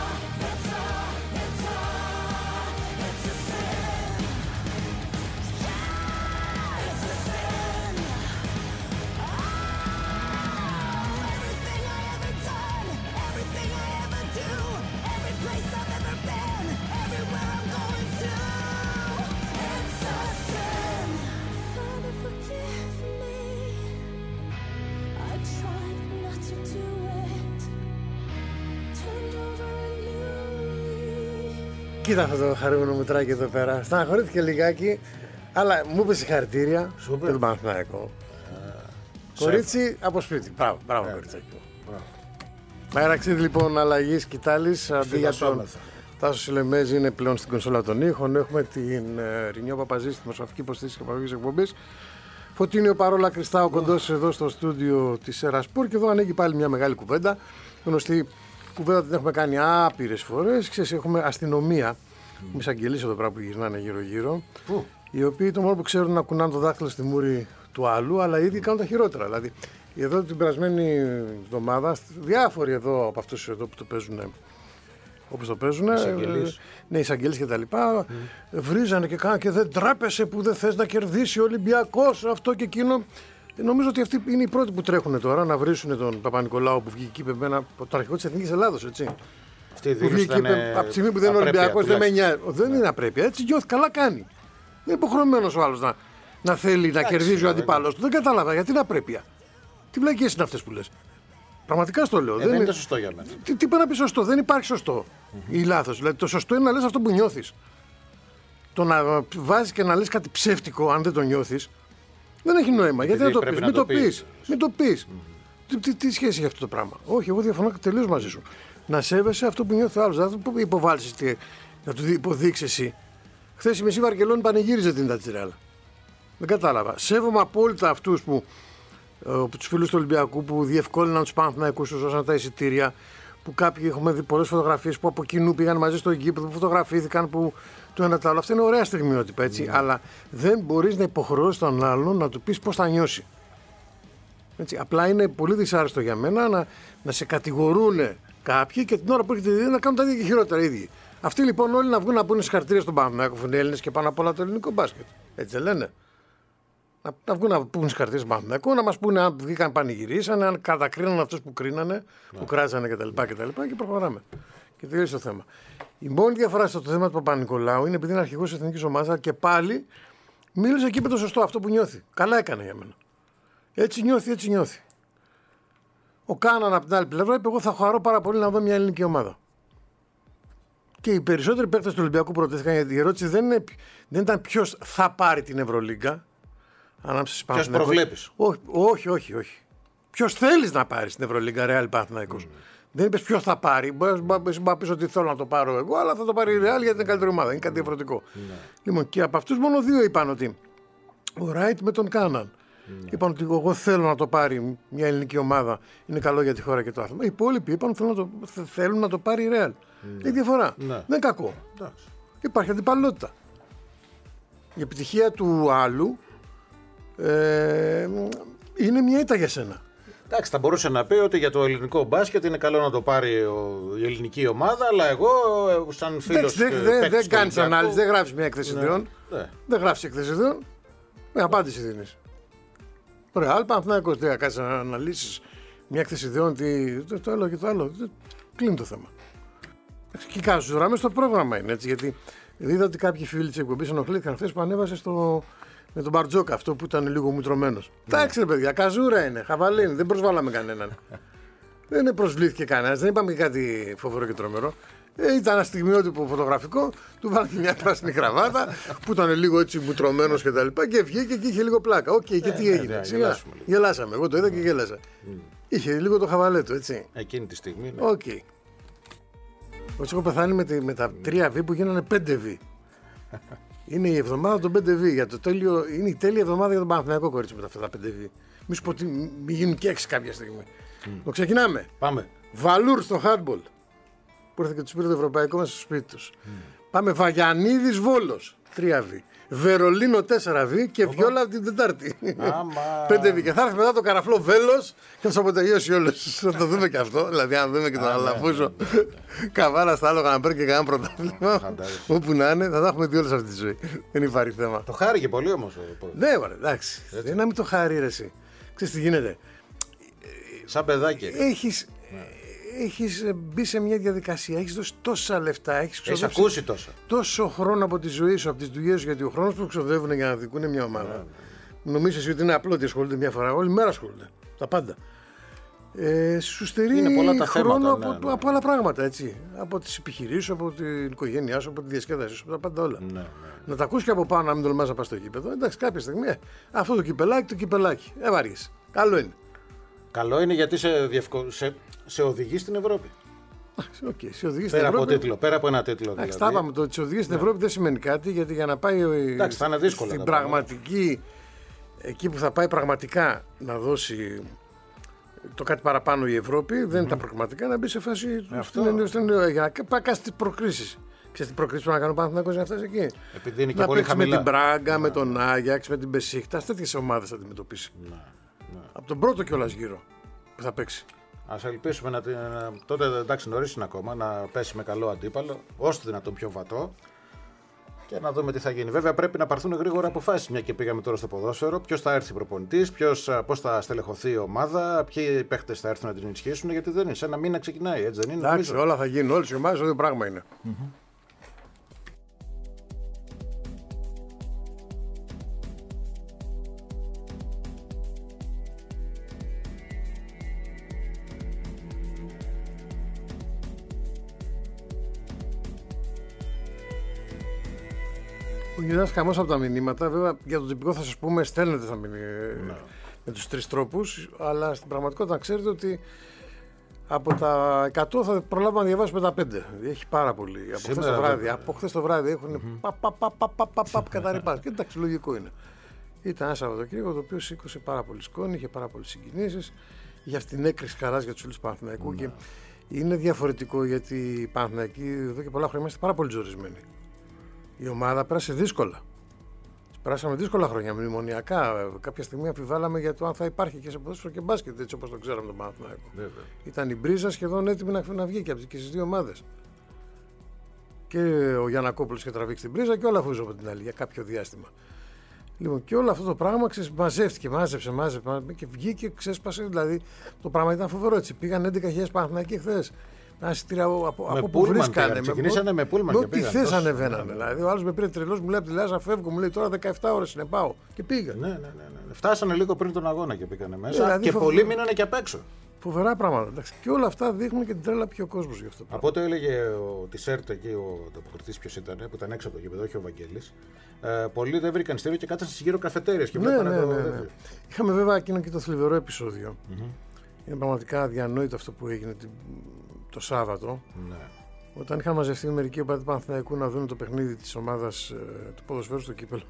sin. Yeah, it's a sin. Everything I ever done, everything I ever do, every place I've ever been, everywhere I'm going to, it's a sin. Father, forgive me. I tried not to do it. Turned over a new leaf. Κοίτα αυτό το χαρούμενο μουτράκι εδώ πέρα. Στεναχωρήθηκε λιγάκι, αλλά μου είπε συγχαρητήρια για τον Παναθηναϊκό. Κορίτσι από σπίτι. Μπράβο, κορίτσάκι. Μαραξίδη λοιπόν αλλαγή κοιτάλη. Αντί για τον Τάσο Σιλεμέζη είναι πλέον στην κονσόλα των ήχων. Έχουμε την Ρινιό Παπαζή στη δημοσιογραφική υποστήριξη και παραγωγή εκπομπή. Φωτίνιο Παρόλα Κριστά, ο κοντός εδώ στο στούντιο της Ερασπορ. Και εδώ ανοίγει πάλι μια μεγάλη κουβέντα. Γνωστή κουβέντα την έχουμε κάνει άπειρες φορές. Ξέρεις, έχουμε αστυνομία. Μη εισαγγελείς εδώ πέρα που γυρνάνε γύρω-γύρω. Οι οποίοι το μόνο που ξέρουν είναι να κουνάνε το δάχτυλο στη μούρη του άλλου, αλλά οι ίδιοι κάνουν τα χειρότερα. Δηλαδή, εδώ την περασμένη εβδομάδα, διάφοροι εδώ από αυτούς εδώ που το παίζουν. Όπως το παίζουν, ναι, εισαγγελείς και τα λοιπά, βρίζανε και κάνανε και δεν τράπεσε που δεν θες να κερδίσει ο Ολυμπιακός, αυτό και εκείνο. Νομίζω ότι αυτοί είναι οι πρώτοι που τρέχουν τώρα να βρίσουν τον Παπα-Νικολάου που βγήκε είπε το αρχικό της Εθνικής Ελλάδος, έτσι. Που βγήκε από τη στιγμή που δεν είναι Ολυμπιακός, δεν με νοιάζει. Δεν είναι απρέπεια, έτσι νιώθει, καλά κάνει. Δεν είναι υποχρεωμένος ο άλλος να θέλει να κερδίζει ο αντιπάλος του. Δεν κατάλαβα γιατί είναι απρέπεια. Τι βλακίες είναι αυτές που λες. Πραγματικά στο λέω. Δεν είναι σωστό για μένα. Τι πρέπει να πει σωστό, δεν υπάρχει σωστό ή λάθος. Δηλαδή το σωστό είναι να λες αυτό που νιώθεις. Το να βάζεις και να λες κάτι ψεύτικο, αν δεν το νιώθεις, δεν έχει νόημα. Γιατί να το πεις. Μην το πεις. Τι σχέση έχει αυτό το πράγμα. Όχι, εγώ διαφωνώ τελείως μαζί σου. Να σέβεσαι αυτό που νιώθει ο άλλος. Δεν θα υποβάλεις, να του υποδείξεις εσύ. Χθες η Μεσή Βαρκελόνη πανηγύριζε την Τατσιράλα. Δεν κατάλαβα. Σέβομαι απόλυτα αυτούς που. Τους φίλους του Ολυμπιακού που διευκόλυναν τους Παναθηναϊκούς, τους δώσαν τα εισιτήρια. Που κάποιοι έχουμε δει πολλές φωτογραφίες που από κοινού πήγαν μαζί στο γήπεδο, που φωτογραφήθηκαν, που το ένα το άλλο. Αυτά είναι ωραία στιγμιότυπα, έτσι. Αλλά δεν μπορείς να υποχρεώσεις τον άλλον να του πεις πώς θα νιώσει. Έτσι. Απλά είναι πολύ δυσάρεστο για μένα να σε κατηγορούν κάποιοι και την ώρα που έχετε δει να κάνουν τα ίδια και χειρότερα ίδιοι. Αυτοί λοιπόν όλοι να βγουν να πούνε συγχαρητήρια στον Παναθηναϊκό, που είναι Έλληνες και πάνω απ' όλα το ελληνικό μπάσκετ. Έτσι δεν λένε. Να βγουν να πούνε συγχαρητήρια στον Παναθηναϊκό, να μας πούνε αν βγήκαν πανηγυρίσανε, αν κατακρίναν αυτούς που κρίνανε, που κράζανε κτλ. Και προχωράμε. Και τελείωσε το θέμα. Η μόνη διαφορά στο θέμα του Παπα-Νικολάου είναι επειδή είναι αρχηγός της εθνικής ομάδας και πάλι μίλησε εκεί με το σωστό, αυτό που νιώθει. Καλά έκανε για μένα. Έτσι νιώθει. Ο Κάναν από την άλλη πλευρά είπε: εγώ θα χαρώ πάρα πολύ να δω μια ελληνική ομάδα. Και οι περισσότεροι παίκτες του Ολυμπιακού προτέθηκαν γιατί η ερώτηση δεν ήταν ποιος θα πάρει την Ευρωλίγκα. Ποιος προβλέπεις. Όχι. Ποιος θέλεις να πάρει την Ευρωλίγκα, Ρεάλ Παναθηναϊκός. Δεν είπες ποιος θα πάρει. Μπορεί να πεις ότι θέλω να το πάρω εγώ, αλλά θα το πάρει η Ρεάλ γιατί είναι καλύτερη ομάδα. Είναι κάτι διαφορετικό. Λοιπόν, και από αυτούς μόνο δύο είπαν ότι ο Ράιτ με τον Κάναν. Είπαν ότι εγώ θέλω να το πάρει μια ελληνική ομάδα. Είναι καλό για τη χώρα και το άθλημα. Οι υπόλοιποι είπαν ότι θέλουν να το πάρει η Ρεάλ. Είναι διαφορά. Δεν είναι κακό. Υπάρχει αντιπαλότητα. Η επιτυχία του άλλου είναι μια ήττα για σένα. Εντάξει, θα μπορούσε να πει ότι για το ελληνικό μπάσκετ είναι καλό να το πάρει η ελληνική ομάδα, αλλά εγώ σαν φίλος δεν κάνεις ανάλυση, δεν γράφεις μια έκθεση ιδεών. Δεν γράφεις έκθεση ιδεών. Με απάντηση δίνεις. Ωραία, άλλο Παναθηναϊκός δεν θα κάνεις να αναλύσεις μια έκθεση ιδεών, το άλλο και το άλλο. Κλείνει το θέμα. Και κάτω στους γραμμές το πρόγραμμα είναι έτσι, γιατί είδα ότι κάποιοι φίλοι της εκπομπής ενοχλήθηκαν χθες που ανέβασε με τον Μπαρτζόκα, αυτό που ήταν λίγο μουτρωμένος. Εντάξει ρε παιδιά, καζούρα είναι, χαβαλίνη, δεν προσβάλαμε κανέναν. Δεν προσβλήθηκε κανένας, δεν είπαμε κάτι φοβερό και τρομερό. Ήταν ένα στιγμιότυπο φωτογραφικό, του βάλανε μια πράσινη κραβάτα που ήταν λίγο έτσι μουτρωμένος και τα λοιπά και βγήκε και είχε λίγο πλάκα. Οκ, και τι έγινε. Γελάσαμε, εγώ το είδα και γέλασα. Είχε λίγο το χαβαλέτο, έτσι. Εκείνη τη στιγμή. Οκ. έχω πεθάνει με τα 3 V που γίνανε 5 V. Είναι η εβδομάδα των 5 V. Για το τέλειο, είναι η τέλεια εβδομάδα για τον Παναθηναϊκό, κορίτσι, με αυτά τα 5 V. Μη σου πω ότι μην γίνουν και 6 κάποια στιγμή. Το ξεκινάμε. Πάμε. Βαλούρ στο handball. Που ήρθε και του πήρε το ευρωπαϊκό μέσα στο σπίτι του. Πάμε Βαγιανίδης Βόλος. 3V. Βερολίνο 4V και Βιόλα την Τετάρτη. 5V. Και θα έρθει μετά το καραφλό Βέλος και θα σου αποτελειώσει όλο. Θα το δούμε και αυτό. Δηλαδή, αν δούμε και τον Αλαφούζο Καβάρα στα άλογα να παίρνει και κανένα πρωτάθλημα. Όπου να είναι, θα τα έχουμε δει όλες αυτή τη ζωή. Δεν υπάρχει θέμα. Το χάρηκε πολύ όμως. Ναι, ωραία, εντάξει. Δεν να μην το χαρεί, ρε εσύ. Ξέρεις τι γίνεται. Σαν παιδάκι. Έχεις μπει σε μια διαδικασία, έχεις δώσει τόσα λεφτά, έχεις ακούσει τόσα. Τόσο χρόνο από τη ζωή σου, από τις δουλειές σου, γιατί ο χρόνος που ξοδεύουν για να δικούν μια ομάδα. Νομίζεις ότι είναι απλό ότι ασχολούνται μια φορά, όλη μέρα ασχολούνται. Τα πάντα. Σου στερεί χρόνο από άλλα πράγματα, έτσι. Από τις επιχειρήσεις σου, από την οικογένειά σου, από τη διασκέδασή σου, από τα πάντα όλα. Να τα ακούσεις και από πάνω, να μην τολμάς να πας στο γήπεδο. Εντάξει, κάποια στιγμή αυτό το κυπελάκι. Βάριεσαι. Καλό είναι. Καλό είναι γιατί σε οδηγεί στην Ευρώπη. Okay, σε οδηγεί πέρα από τίτλο, πέρα από ένα τίτλο. Δηλαδή. Τα είπαμε, το ότι σε οδηγεί στην Ευρώπη δεν σημαίνει κάτι, γιατί για να πάει θα είναι δύσκολο, στην πραγματική, εκεί που θα πάει πραγματικά να δώσει το κάτι παραπάνω η Ευρώπη, δεν είναι τα προγραμματικά, να μπει σε φάση για να πάει στις προκρίσεις. Ξέρεις τι προκρίσεις που να κάνει ο Παναθηναϊκός για να φτάσει εκεί. Επειδή είναι και πολύ χαμηλά. Με την Μπράγκα, με τον Άγιαξ, με την Μπεσίκτας, τέτοιες ομάδες θα αντιμετωπίσει. Από τον πρώτο κιόλας γύρο που θα παίξει. Ας ελπίσουμε τότε, εντάξει, νωρίς είναι ακόμα, να πέσει με καλό αντίπαλο, όσο το δυνατόν πιο βατό και να δούμε τι θα γίνει. Βέβαια, πρέπει να πάρθουν γρήγορα αποφάσεις, μια και πήγαμε τώρα στο ποδόσφαιρο. Ποιος θα έρθει προπονητής, πώς θα στελεχωθεί η ομάδα, ποιοι παίχτες θα έρθουν να την ενισχύσουν, γιατί δεν είναι. Σε ένα μήνα ξεκινάει, έτσι δεν είναι. Εντάξει, όλα θα γίνουν. Όλες οι ομάδες, το ίδιο πράγμα είναι. Γυρνάς χαμός από τα μηνύματα. Βέβαια, για το τυπικό θα σας πούμε, στέλνετε τα μηνύματα με τους 3 τρόπους, αλλά στην πραγματικότητα ξέρετε ότι από τα 100 θα προλάβουμε να διαβάσουμε τα 5. Έχει πάρα πολύ. Από χθες το βράδυ. Από χθες το βράδυ έχουν καταρρυπάσει. Και εντάξει, λογικό είναι. Ήταν ένα Σαββατοκύριακο το οποίο σήκωσε πάρα πολύ σκόνη, είχε πάρα πολλές συγκινήσεις. Για αυτήν την έκρηξη χαράς για τους φίλους του Παναθηναϊκού. Και είναι διαφορετικό γιατί οι Παναθηναϊκοί εδώ και πολλά χρόνια είμαστε πάρα πολύ ζορισμένοι. Η ομάδα πέρασε δύσκολα. Περάσαμε δύσκολα χρόνια, μνημονιακά. Κάποια στιγμή αμφιβάλαμε για το αν θα υπάρχει και σε ποδόσφαιρο και μπάσκετ, έτσι όπως το ξέραμε τον Παναθηναϊκό. Ήταν η Μπρίζα σχεδόν έτοιμη να βγει και στις 2 ομάδες. Και ο Γιαννακόπουλος είχε τραβήξει την Μπρίζα και όλα αφούζω από την άλλη για κάποιο διάστημα. Λοιπόν, και όλο αυτό το πράγμα μαζεύτηκε, μάζεψε και βγήκε, ξέσπασε. Δηλαδή το πράγμα ήταν φοβερό. Έτσι. Πήγαν 11.000 Παναθηναϊκοί χθες. Ένα εισιτήριο από πού βρίσκανε. Ξεκινήσανε με πούλμαν. Ό,τι θες ανεβαίνανε. Δηλαδή, ο άλλος με πήρε τρελός, μου λέει από τη Λάζα, φεύγω, μου λέει τώρα 17 ώρες είναι, πάω. Και πήγα. Ναι. Φτάσανε λίγο πριν τον αγώνα και πήγανε μέσα. Δηλαδή, και πολλοί μείνανε και απ' έξω. Φοβερά πράγματα. Εντάξει. Και όλα αυτά δείχνουν και την τρέλα πιο κόσμο γι' αυτό. Από ό,τι έλεγε ο Τισέρτ εκεί, ο αποκριτής ποιος ήταν, που ήταν έξω από το γήπεδο, όχι ο Βαγγέλης. Πολλοί δεν βρήκαν στήριο και κάτσαν στις γύρω καφετέρειες και βλέπανε το. Είχαμε βέβαια εκείνο και το θλιβερό επεισόδιο. Είναι πραγματικά αδιανόητο αυτό που έγινε το Σάββατο. Όταν είχαν μαζευτεί μερικοί οπαδοί του Παναθηναϊκού να δουν το παιχνίδι της ομάδας του ποδοσφαίρου στο κύπελλο.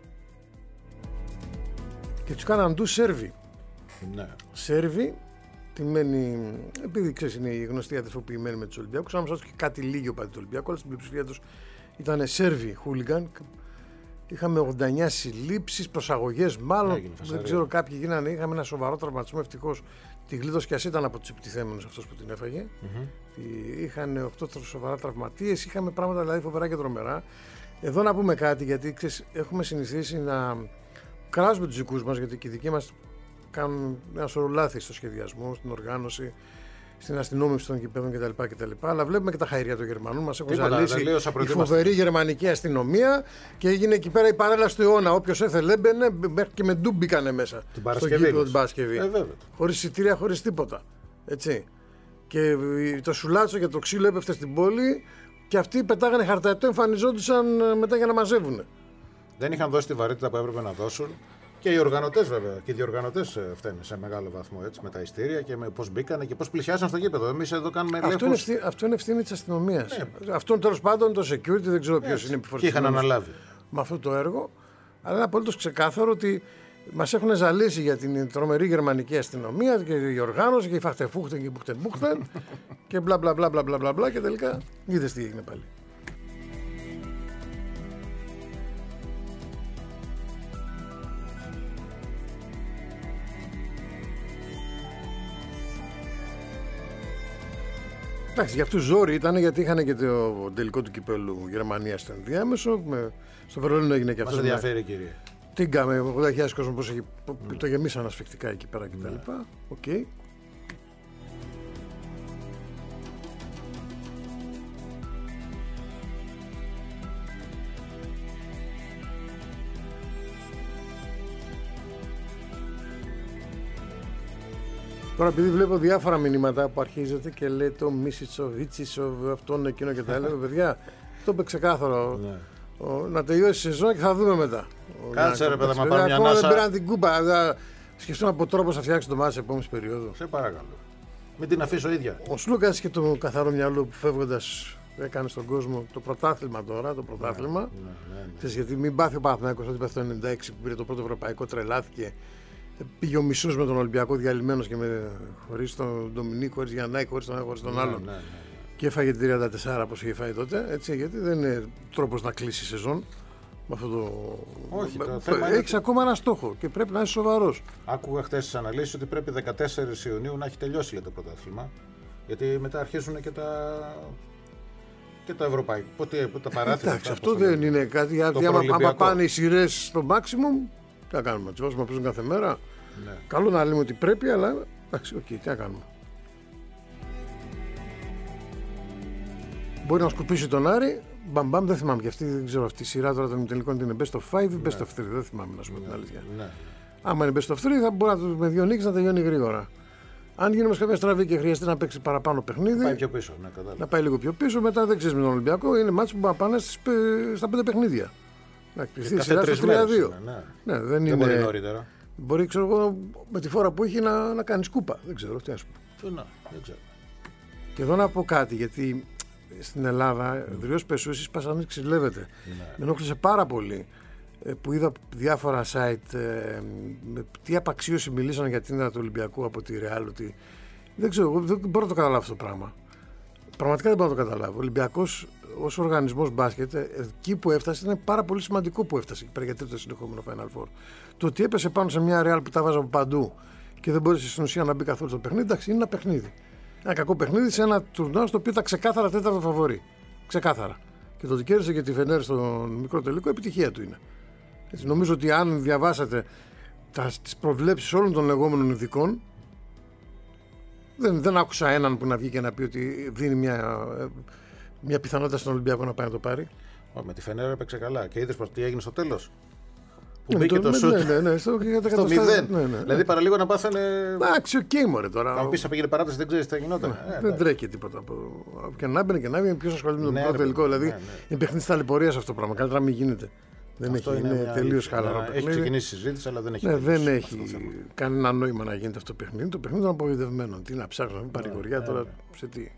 Και τους κάναν ντου Σέρβοι. Σέρβοι, τιμένοι, επειδή ξέρεις είναι οι γνωστοί αδερφοποιημένοι με τους Ολυμπιακούς, άμεσα και κάτι λίγοι οπαδοί του Ολυμπιακού, αλλά στην πλειοψηφία τους ήταν Σέρβοι χούλιγκαν. Είχαμε 89 συλλήψεις, προσαγωγές, μάλλον δεν ξέρω, κάποιοι γίνανε. Είχαμε ένα σοβαρό τραυματισμό. Ευτυχώς τη γλίτωσε και ας ήταν από τους επιτιθέμενους αυτός που την έφαγε. Είχαν 8 σοβαρά τραυματίες. Είχαμε πράγματα δηλαδή φοβερά και τρομερά. Εδώ να πούμε κάτι, γιατί ξέρεις, έχουμε συνηθίσει να κράζουμε τους δικούς μας, γιατί και οι δικοί μας κάνουν ένα σωρό λάθη στο σχεδιασμό, στην οργάνωση, στην αστυνόμευση των γηπέδων κτλ. Αλλά βλέπουμε και τα χαϊρία των Γερμανών. Μας έχουν ζαλίσει η φοβερή γερμανική αστυνομία και έγινε εκεί πέρα η παρέλαση του αιώνα. Όποιος έθελε έμπαινε, μέχρι και με ντου μπήκανε μέσα στο γήπεδο την Παρασκευή. Χωρίς εισιτήρια, χωρίς τίποτα. Έτσι. Και το σουλάτσο και το ξύλο έπεφτε στην πόλη και αυτοί πετάγανε χαρταετό, εμφανιζόντουσαν μετά για να μαζεύουν. Δεν είχαν δώσει τη βαρύτητα που έπρεπε να δώσουν. Και οι οργανωτές βέβαια. Και οι διοργανωτές φταίνουν σε μεγάλο βαθμό έτσι, με τα ειστήρια και με πώς μπήκανε και πώς πλησιάσαν στο γήπεδο. Εμείς εδώ κάνουμε ελέγχους. Αυτό είναι ευθύνη της αστυνομίας. Αυτό τέλος πάντων το security δεν ξέρω ποιος είναι επιφορτισμένος. Και είχαν αναλάβει. Με αυτό το έργο. Αλλά είναι απολύτως ξεκάθαρο ότι μας έχουν ζαλίσει για την τρομερή γερμανική αστυνομία και η οργάνωση και η φαχτεφούχτεν και η μπουχτεν και μπλα μπλα μπλα μπλα μπλα και τελικά είδες τι έγινε πάλι. Εντάξει, για αυτούς ζόρι ήταν γιατί είχαν και το τελικό του κυπέλου Γερμανία στο ενδιάμεσο. Στο Βερολίνο έγινε και αυτό. Μας ενδιαφέρει, κύριε. Τίγκα με 80.000 κόσμο πώς το γεμίσαν ασφικτικά εκεί πέρα και τα λοιπά. Οκ. Τώρα επειδή βλέπω διάφορα μηνύματα που αρχίζεται και λέει το Μίσιτσοβ, Βίτσισοβ, αυτόν εκείνο και τα έλεγα, παιδιά, το είπε ξεκάθαρο. Να τελειώσει η σεζόν και θα δούμε μετά. Κάτσε ρε παιδά, μα πάρει μια ακόμα ανάσα. δεν πήραν την κούπα. Θα σκεφτούν από τρόπο να φτιάξει το μάτι σε επόμενη περίοδο. Σε παρακαλώ. Μην την αφήσω ίδια. Ο Σλούκα και το καθαρό μυαλό που φεύγοντα έκανε στον κόσμο το πρωτάθλημα τώρα. Το πρωτάθλημα. Ναι. Γιατί μην πάθει ο Παναθηναϊκός ότι πέθει το 96 που πήρε το πρώτο ευρωπαϊκό, τρελάθηκε. Πήγε ο μισός με τον Ολυμπιακό διαλυμένος και χωρίς τον Ντομινίκο, χωρίς Γιαννάκη, χωρίς τον ένα, χωρίς τον άλλον. Ναι. Και έφαγε την 34 όπως είχε φάει τότε. Έτσι, γιατί δεν είναι τρόπος να κλείσει η σεζόν. Με αυτό το... Όχι, έχεις ακόμα ένα στόχο και πρέπει να είσαι σοβαρός. Άκουγα χτες τις αναλύσεις ότι πρέπει 14 Ιουνίου να έχει τελειώσει λέει, το πρωτάθλημα. Γιατί μετά αρχίζουν και τα ευρωπαϊκά. Πότε τα παράθυρα. Εντάξει, αυτό δεν είναι κάτι. Γιατί άμα πάνε οι σειρές στο maximum, τι να κάνουμε, τις βάζουμε να παίζουν κάθε μέρα. Ναι. Καλό να λέμε ότι πρέπει, αλλά εντάξει, οκ, τι να κάνουμε. Μπορεί να σκουπίσει τον Άρη, μπαμπαμ, δεν θυμάμαι και αυτή, δεν ξέρω αυτή η σειρά τώρα των τελικών είναι best of 5 ή best of 3, δεν θυμάμαι να σου πω την αλήθεια. Ναι. Άμα είναι best of 3 θα μπορεί με δύο νίκες να τελειώνει γρήγορα. Αν γίνουμε σε κάποια στραβή και χρειαστεί να παίξει παραπάνω παιχνίδι, πάει πιο πίσω, ναι, να πάει λίγο πιο πίσω, μετά δεν ξέρει με τον Ολυμπιακό, είναι μάτσο που πάνε στα 5 παιχνίδια. Να κτιστεί σειρά στα 3-2. Ναι, δεν είναι νωρίτερα. Μπορεί, ξέρω εγώ, με τη φόρα που έχει να κάνει σκούπα. Δεν ξέρω τι να σου πω. Δεν ξέρω. Και εδώ να πω κάτι, γιατί στην Ελλάδα δριός πεσούσης πας να μην ξυλεύεται. Με ενόχλησε πάρα πολύ που είδα διάφορα site με τι απαξίωση μιλήσαν για την έδρα του Ολυμπιακού από τη Real. Ότι... Δεν ξέρω, εγώ δεν μπορώ να το καταλάβω αυτό το πράγμα. Πραγματικά δεν μπορώ να το καταλάβω. Ο Ολυμπιακός ως οργανισμός μπάσκετ, εκεί που έφτασε, είναι πάρα πολύ σημαντικό που έφτασε για τρίτο συνεχόμενο Final Four. Το ότι έπεσε πάνω σε μια Real που τα βάζα από παντού και δεν μπόρεσε στην ουσία να μπει καθόλου στο παιχνίδι, εντάξει, είναι ένα παιχνίδι. Ένα κακό παιχνίδι σε ένα τουρνουά στο οποίο ήταν ξεκάθαρα τέταρτο φαβορί. Ξεκάθαρα. Και το ότι κέρδισε και τη Φενέρ στον μικρό τελικό, επιτυχία του είναι. Έτσι, νομίζω ότι αν διαβάσατε τις προβλέψεις όλων των λεγόμενων ειδικών, δεν άκουσα έναν που να βγει και να πει ότι δίνει μια πιθανότητα στον Ολυμπιακό να πάει να το πάρει. Με τη Φενέρ έπαιξε καλά. Και είδες τι έγινε στο τέλος. Που μπήκε το σουτ στο 0. Δηλαδή παραλίγο να πάθανε. Εντάξει, οκ, μωρέ τώρα. Αν πει να πήγαινε παράταση, δεν ξέρει τι θα γινόταν. Δεν τρέχει τίποτα. Και να μπαίνει και να βγει, ποιο ασχολείται με τον πρώτο τελικό. Δηλαδή είναι παιχνίδι ταλαιπωρία αυτό το πράγμα. Καλύτερα να μην γίνεται. Είναι τελείως χαλαρό παιχνίδι. Έχει ξεκινήσει η συζήτηση, αλλά δεν έχει. Δεν έχει κανένα νόημα να γίνεται αυτό το παιχνίδι. Το παιχνίδι είναι απογοητευμένο. Τι να ψάχνω, μην παρηγοριά τώρα σε τι.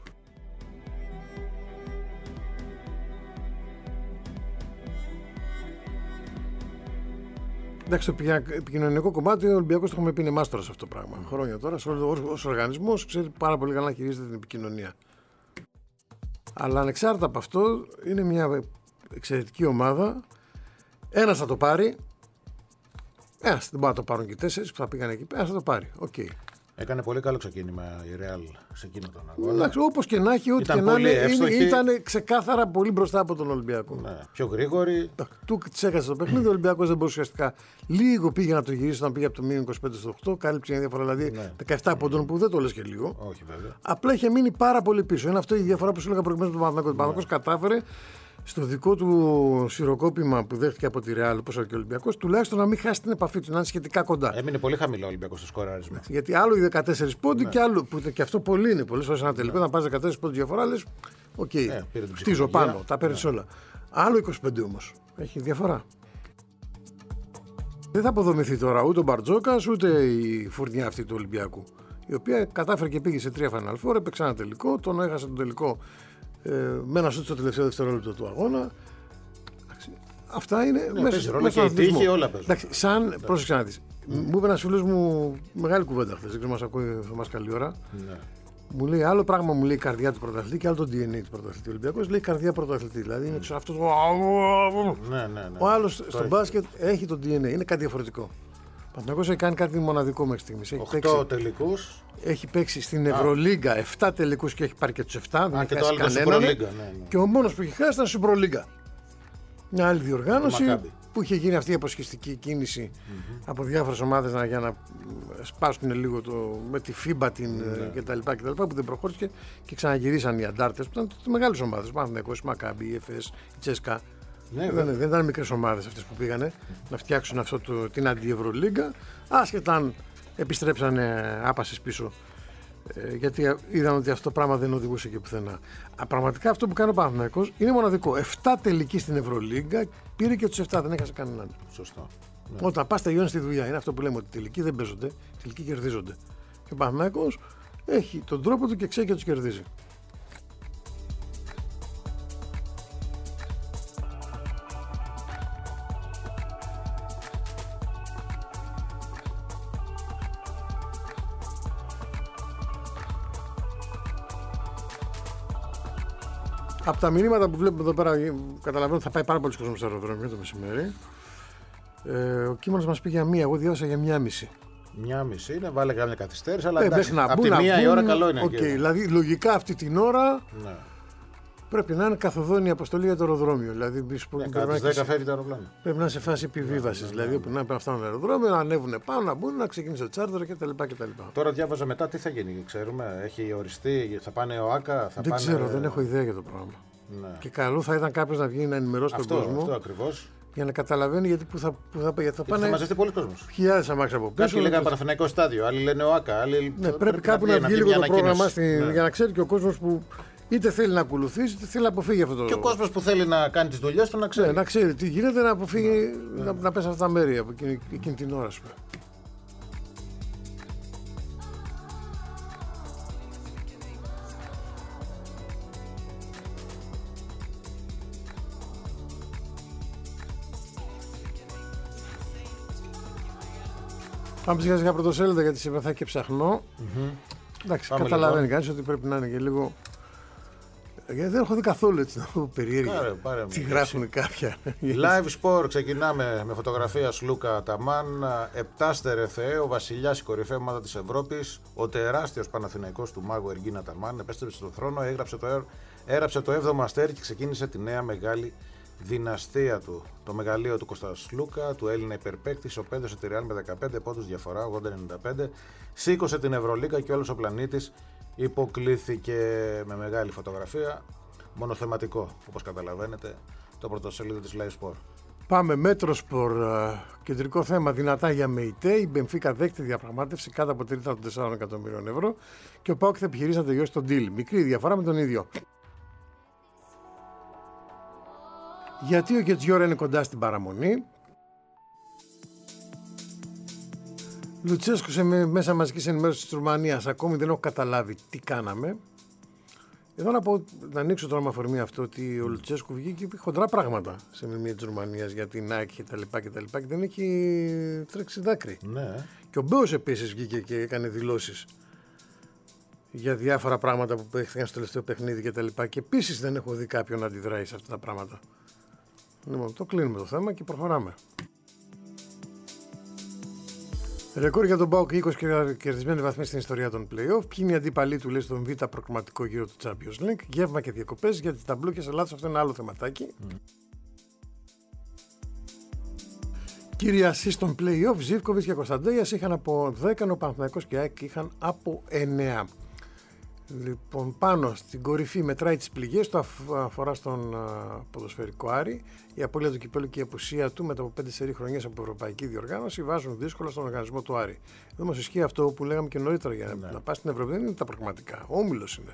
Εντάξει, το επικοινωνικό κομμάτι, ο Ολυμπιακός το έχουμε πει είναι μάστορα σε αυτό το πράγμα. Χρόνια τώρα, ως οργανισμός, ξέρει πάρα πολύ καλά να χειρίζεται την επικοινωνία. Αλλά ανεξάρτητα από αυτό, είναι μια εξαιρετική ομάδα. Ένας θα το πάρει. Ένας δεν μπορεί να το πάρουν και 4 που θα πήγαν εκεί. Ένας θα το πάρει. Okay. Έκανε πολύ καλό ξεκίνημα η Real σε εκείνο τον αγώνα. Εντάξει, όπως και να έχει, ό,τι και να είναι, ήταν ξεκάθαρα πολύ μπροστά από τον Ολυμπιακό. Ναι, πιο γρήγορη. Του τσέκασε το παιχνίδι, ο Ολυμπιακός δεν μπορούσε ουσιαστικά. Λίγο πήγε να το γυρίσει όταν πήγε από το μείον 25 στο 8, κάλυψε μια διαφορά. Δηλαδή 17 πόντων που δεν το λες και λίγο. Όχι, βέβαια. Απλά είχε μείνει πάρα πολύ πίσω. Είναι αυτό η διαφορά που σου έλεγα προηγουμένως με τον Παναθηναϊκό. Ο Παναθηναϊκός κατάφερε στο δικό του σειροκόπημα που δέχτηκε από τη Real, όπως και ο Ολυμπιακός, τουλάχιστον να μην χάσει την επαφή του, να είναι σχετικά κοντά. Έμεινε πολύ χαμηλό ο Ολυμπιακός στο σκοράρισμα. Γιατί άλλο οι 14 πόντοι και άλλο. Που και αυτό πολύ είναι. Πολλές φορές ένα τελικό να πας 14 πόντους διαφορά, λες, οκ, χτίζω πάνω, τα παίρνεις όλα. Άλλο 25 όμως. Έχει διαφορά. Δεν θα αποδομηθεί τώρα ούτε ο Μπαρτζόκας ούτε η φουρνιά αυτή του Ολυμπιακού. Η οποία κατάφερε και πήγε σε 3 Final Four, έπαιξε ένα τελικό, τον έχασε τον τελικό με ένα σούτ στο τελευταίο δευτερόλεπτο του αγώνα. Αυτά είναι μέσα στον αθλητισμό. Τύχη, όλα παίζουν. Πρόσεξε να δεις. Μου είπε ένας φίλος μου μεγάλη κουβέντα χθες, δεν ξέρω μας ακούει, θα μας καλή ώρα. Ναι. Μου λέει άλλο πράγμα, μου λέει η καρδιά του πρωταθλητή και άλλο το DNA του πρωταθλητή. Ο Ολυμπιακός λέει καρδιά πρωταθλητή. Δηλαδή είναι αυτό το. Ναι. Ο άλλος στο μπάσκετ έχει το DNA, είναι κάτι διαφορετικό. Ο Παναθηναϊκός έχει κάνει κάτι μοναδικό μέχρι στιγμής. 8 τελικούς. Έχει παίξει στην Ευρωλίγκα 7 τελικούς και έχει πάρει και τους 7. Δεν και έχει το άλλο χάσει στην κανέναν. Ευρωλίγκα. Ναι. Και ο μόνος που έχει χάσει ήταν στην Προλίγκα. Μια άλλη διοργάνωση Μακάμπι. που είχε γίνει αυτή η αποσχιστική κίνηση από διάφορες ομάδες για να σπάσουν λίγο με τη FIBA κτλ. Που δεν προχώρησε και ξαναγυρίσαν οι αντάρτες που ήταν μεγάλες ομάδες. Ο Παναθηναϊκός, η Μακάμπι, η ΕΦΕΣ, η Τσέσκα. Ναι, δεν ήταν μικρές ομάδες αυτές που πήγανε να φτιάξουν την αντιευρωλίγκα, άσχετα αν επιστρέψανε άπασες πίσω. Γιατί είδαν ότι αυτό το πράγμα δεν οδηγούσε και πουθενά. Πραγματικά αυτό που κάνει ο Παναθηναϊκός είναι μοναδικό. 7 τελικοί στην Ευρωλίγκα, πήρε και τους 7, δεν έχασε κανέναν. Σωστό. Ναι. Όταν πας τελειώνει τη δουλειά, είναι αυτό που λέμε ότι οι τελικοί δεν παίζονται, οι τελικοί κερδίζονται. Και ο Παναθηναϊκός έχει τον τρόπο του και ξέρει και τους κερδίζει. Από τα μηνύματα που βλέπουμε εδώ πέρα, καταλαβαίνω ότι θα πάει πάρα πολύ κόσμο στο αεροδρόμιο το μεσημέρι. Ο κείμενος μας πήγε για 1, εγώ διάβασα για 1,5. 1,5 είναι, βάλε καμιά καθυστέρηση, αλλά εντάξει, να από τη 1 η ώρα καλό είναι. Okay, δηλαδή λογικά αυτή την ώρα ναι. πρέπει να είναι καθοδόν η αποστολή για το αεροδρόμιο. Δηλαδή, κατά τις 10 φεύγει το αεροπλάνο. Πρέπει να είναι σε φάση επιβίβασης. Δηλαδή, όπου να φτάνουν αεροδρόμιο, να ανέβουν πάνω, να μπουν, να ξεκινήσει το τσάρτερ κτλ. Τώρα διάβαζα μετά τι θα γίνει, ξέρουμε. Έχει οριστεί, θα πάνε ο ΑΚΑ. Δεν ξέρω, δεν έχω ιδέα για το πράγμα. Ναι. Και καλό θα ήταν κάποιο να βγει να ενημερώσει τον κόσμο. Αυτό ακριβώς. Για να καταλαβαίνει γιατί θα πάνε. Θα μαζευτεί πολλοί κόσμο. Χιλιάδες αμάξια από πίσω. Κάποιοι λέγανε Παναθηναϊκό στάδιο, άλλοι λένε ο ΑΚΑ. Ναι, πρέπει κάπου να βγει λίγο το πρόγραμμα για να ξέρει και ο κόσμο που είτε θέλει να ακολουθήσει, είτε θέλει να αποφύγει αυτό το. Και ο κόσμο που θέλει να κάνει τις δουλειές του να ξέρει. Ναι, να ξέρει τι γίνεται, να αποφύγει να πέσει αυτά τα μέρη από εκείνη την ώρα, σου. Πάμε σιγά σιγά πρωτοσέλιδα γιατί σήμερα θα έχει και ψαχνό. Εντάξει, καταλαβαίνει κανείς ότι πρέπει να είναι και λίγο. Γιατί δεν έχω δει καθόλου έτσι να πω περίεργα. Τι γράφουν κάποια. Live Sport, ξεκινάμε με φωτογραφία Σλούκα Ταμάν. 7 Θεέ, ο βασιλιάς, η κορυφαία ομάδα της Ευρώπης. Ο τεράστιος Παναθηναϊκός του μάγου Εργίνα Ταμάν επέστρεψε στον θρόνο, έγραψε το 7ο αστέρι και ξεκίνησε τη νέα μεγάλη δυναστεία του. Το μεγαλείο του Κώστα Σλούκα, του Έλληνα υπερπαίκτη, οπέδωσε τη Ρεάλ με 15 πόντους διαφορά, 80-95. Σήκωσε την Ευρωλίγκα και όλος ο πλανήτης υποκλήθηκε με μεγάλη φωτογραφία. Μονοθεματικό, όπως καταλαβαίνετε, το πρωτοσέλιδο της Live Sport. Πάμε Μέτροσπορ, κεντρικό θέμα δυνατά για ΜΕΙΤΕ. Η Μπενφίκα δέχτη διαπραγμάτευση κάτω από τρίτα των 4 εκατομμύριων ευρώ και ο ΠΑΟΚ θα επιχειρήσει να τελειώσει τον deal. Μικρή διαφορά με τον ίδιο. Γιατί ο Γκετζιόρα είναι κοντά στην παραμονή. Λουτσέσκου σε μέσα μαζικής ενημέρωσης της Ρουμανίας. Ακόμη δεν έχω καταλάβει τι κάναμε. Εδώ να ανοίξω τώρα με αφορμή αυτό ότι ο Λουτσέσκου βγήκε και είπε χοντρά πράγματα σε μνημεία της Ρουμανίας για την ΑΕΚ και τα λοιπά και δεν έχει τρέξει δάκρυ. Ναι. Και ο Μπέος επίσης βγήκε και έκανε δηλώσεις για διάφορα πράγματα που παίχθηκαν στο τελευταίο παιχνίδι και τα λοιπά και επίσης δεν έχω δει κάποιον να αντιδράει σε αυτά τα πράγματα. Λοιπόν, το κλείνουμε το θέμα και προχωράμε. Ρεκόρ για τον ΠΑΟΚ, 20 κερδισμένοι βαθμοί στην ιστορία των play-off. Ποιοι είναι οι αντίπαλοι του, λέει, στον Β' προκριματικό γύρο του Champions League. Γεύμα και διακοπές για τις ταμπλούκες Ελλάδας. Αυτό είναι άλλο θεματάκι. Κυριασί στον play-off, Ζίβκοβιτς και Κωνσταντέιας είχαν από 10, ο Παναθηναϊκός και ΑΕΚ είχαν από 9. Λοιπόν, πάνω στην κορυφή μετράει τις πληγές, το αφορά στον ποδοσφαιρικό Άρη. Η απώλεια του κυπέλλου και η απουσία του μετά από 5 σερί χρονιές από ευρωπαϊκή διοργάνωση βάζουν δύσκολα στον οργανισμό του Άρη. Εδώ μας ισχύει αυτό που λέγαμε και νωρίτερα, για να πας στην Ευρώπη δεν είναι τα προκριματικά. Ο όμιλος είναι.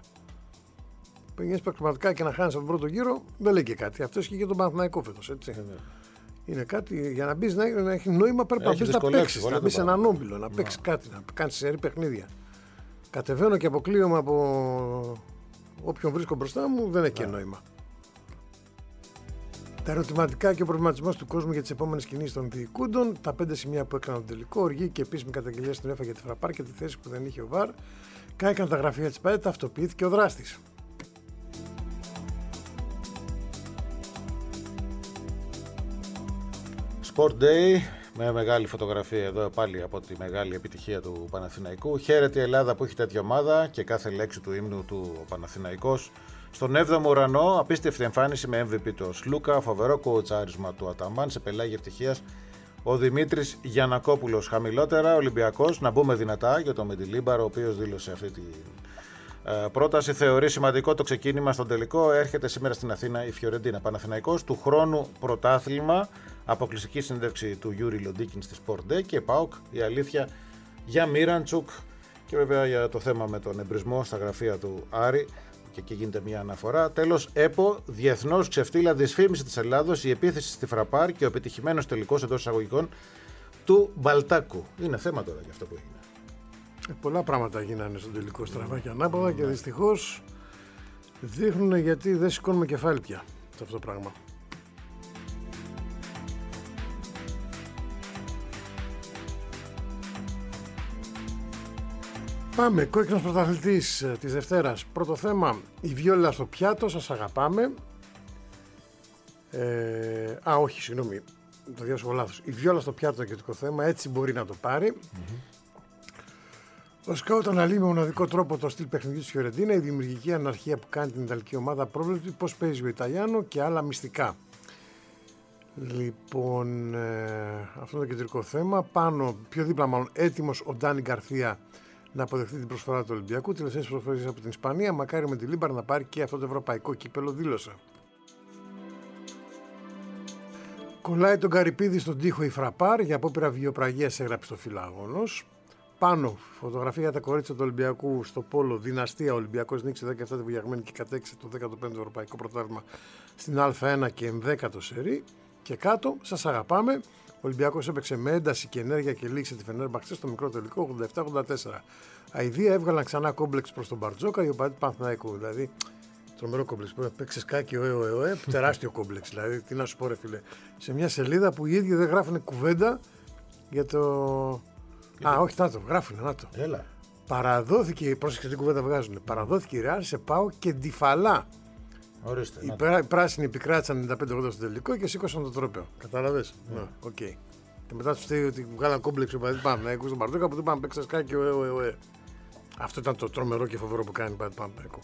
Πηγαίνεις προκριματικά και να χάνεις από τον πρώτο γύρο δεν λέει και κάτι. Αυτό ισχύει και τον Παναθηναϊκό φέτος, έτσι. Είναι κάτι, για να μπει να έχει νόημα πρέπει να μπει να παίξει. Να μπει σε έναν όμπιλο, να παίξει κάτι, να κάνει σερί παιχνίδια. Κατεβαίνω και αποκλείομαι από όποιον βρίσκω μπροστά μου, δεν έχει και νόημα. Τα ερωτηματικά και ο προβληματισμό του κόσμου για τις επόμενες κινήσεις των διοικούντων, τα 5 σημεία που έκαναν τον τελικό, οργή και επίσημη καταγγελία στην UEFA για τη Φραπάρ και τη θέση που δεν είχε ο ΒΑΡ, κάηκαν τα γραφεία της ΠΑΕ, ταυτοποιήθηκε ο δράστης. Sport Day, με μεγάλη φωτογραφία εδώ πάλι από τη μεγάλη επιτυχία του Παναθηναϊκού. Χαίρεται η Ελλάδα που έχει τέτοια ομάδα και κάθε λέξη του ύμνου του ο Παναθηναϊκός. Στον 7ο ουρανό, απίστευτη εμφάνιση με MVP του Σλούκα, φοβερό κοουτσάρισμα του Αταμάν σε πελάγι ευτυχίας. Ο Δημήτρης Γιαννακόπουλος χαμηλότερα, Ολυμπιακός, να μπούμε δυνατά για τον Μεντιλίμπαρο, ο οποίος δήλωσε αυτή την πρόταση. Θεωρεί σημαντικό το ξεκίνημα στον τελικό. Έρχεται σήμερα στην Αθήνα η Φιωρεντίνα. Παναθηναϊκός του χρόνου πρωτάθλημα. Αποκλειστική συνέντευξη του Γιούρι Λοντίκιν στη Sport Day και ΠΑΟΚ. Η αλήθεια για Μίραντσουκ και βέβαια για το θέμα με τον εμπρισμό στα γραφεία του Άρη. Και εκεί γίνεται μια αναφορά. Τέλος, ΕΠΟ, διεθνώς ξεφτύλα δυσφήμιση της Ελλάδος, η επίθεση στη Φραπάρ και ο επιτυχημένος τελικός εντός εισαγωγικών του Μπαλτάκου. Είναι θέμα τώρα για αυτό που έγινε. Πολλά πράγματα γίνανε στον τελικό στραβά και ανάποδα και δυστυχώς δείχνουν γιατί δεν σηκώνουμε κεφάλι πια σε αυτό το πράγμα. Πάμε, κόκκινος πρωταθλητής της Δευτέρας. Πρώτο θέμα, η Βιόλα στο πιάτο, σας αγαπάμε. Όχι, συγγνώμη, το διάβασα λάθος. Η Βιόλα στο πιάτο και το θέμα, έτσι μπορεί να το πάρει. Ο Σκάουτ αναλύει με μοναδικό τρόπο το στυλ παιχνιδιού της Φιωρεντίνα, η δημιουργική αναρχία που κάνει την Ιταλική ομάδα πρόβλεψη, πώς παίζει ο Ιταλιάνο και άλλα μυστικά. Λοιπόν, αυτό είναι το κεντρικό θέμα. Πάνω, πιο δίπλα μάλλον, έτοιμος ο Ντάνι Γκαρθία να αποδεχτεί την προσφορά του Ολυμπιακού. Τελευταίες προσφορές από την Ισπανία. Μακάρι με τη Λίμπαρ να πάρει και αυτό το ευρωπαϊκό κύπελο, δήλωσε. Κολλάει τον Καρυπίδη στον τοίχο η Φραπάρ για απόπειρα βιοπραγίας, έγραψε το Φιλάγωνος. Πάνω, φωτογραφία για τα κορίτσια του Ολυμπιακού στο Πόλο. Δυναστεία. Ο Ολυμπιακός νίκησε 17η βουλιαγμένη και κατέξε το 15ο ευρωπαϊκό πρωτάθλημα στην Α1 και 11ο σερί. Και κάτω, σας αγαπάμε. Ο Ολυμπιακός έπαιξε με ένταση και ενέργεια και λήξε τη Φενέρμπαχτσε στο μικρό τελικό 87-84. Αηδία έβγαλαν ξανά κόμπλεξ προς τον Μπαρτζόκα οι οπαδοί του Παναθηναϊκού. Δηλαδή, τρομερό κόμπλεξ. Παίξε σκάκι, τεράστιο κόμπλεξ. Δηλαδή, τι να σου πω, ρε φίλε. Σε μια σελίδα που οι ίδιοι δεν γράφουν κουβέντα για το. Όχι, να το γράφουν, να το. Έλα. Παραδόθηκε, πρόσεξε τι κουβέντα βγάζουν. Παραδόθηκε η Ρεάλ σε ΠΑΟΚ και Ντιφαλά. Ορίστε, Οι πράσινοι επικράτησαν 95-80 στο τελικό και σήκωσαν το τρόπαιο. Κατάλαβες. Οκ. Και μετά του στείλει ότι βγάλαν κόμπλεξ ο παδί Παναθηναϊκού στον Μπαρτζόκα που του είπαν παίξε σκάκι. Αυτό ήταν το τρομερό και φοβερό που κάνει ο παδί Παναθηναϊκού.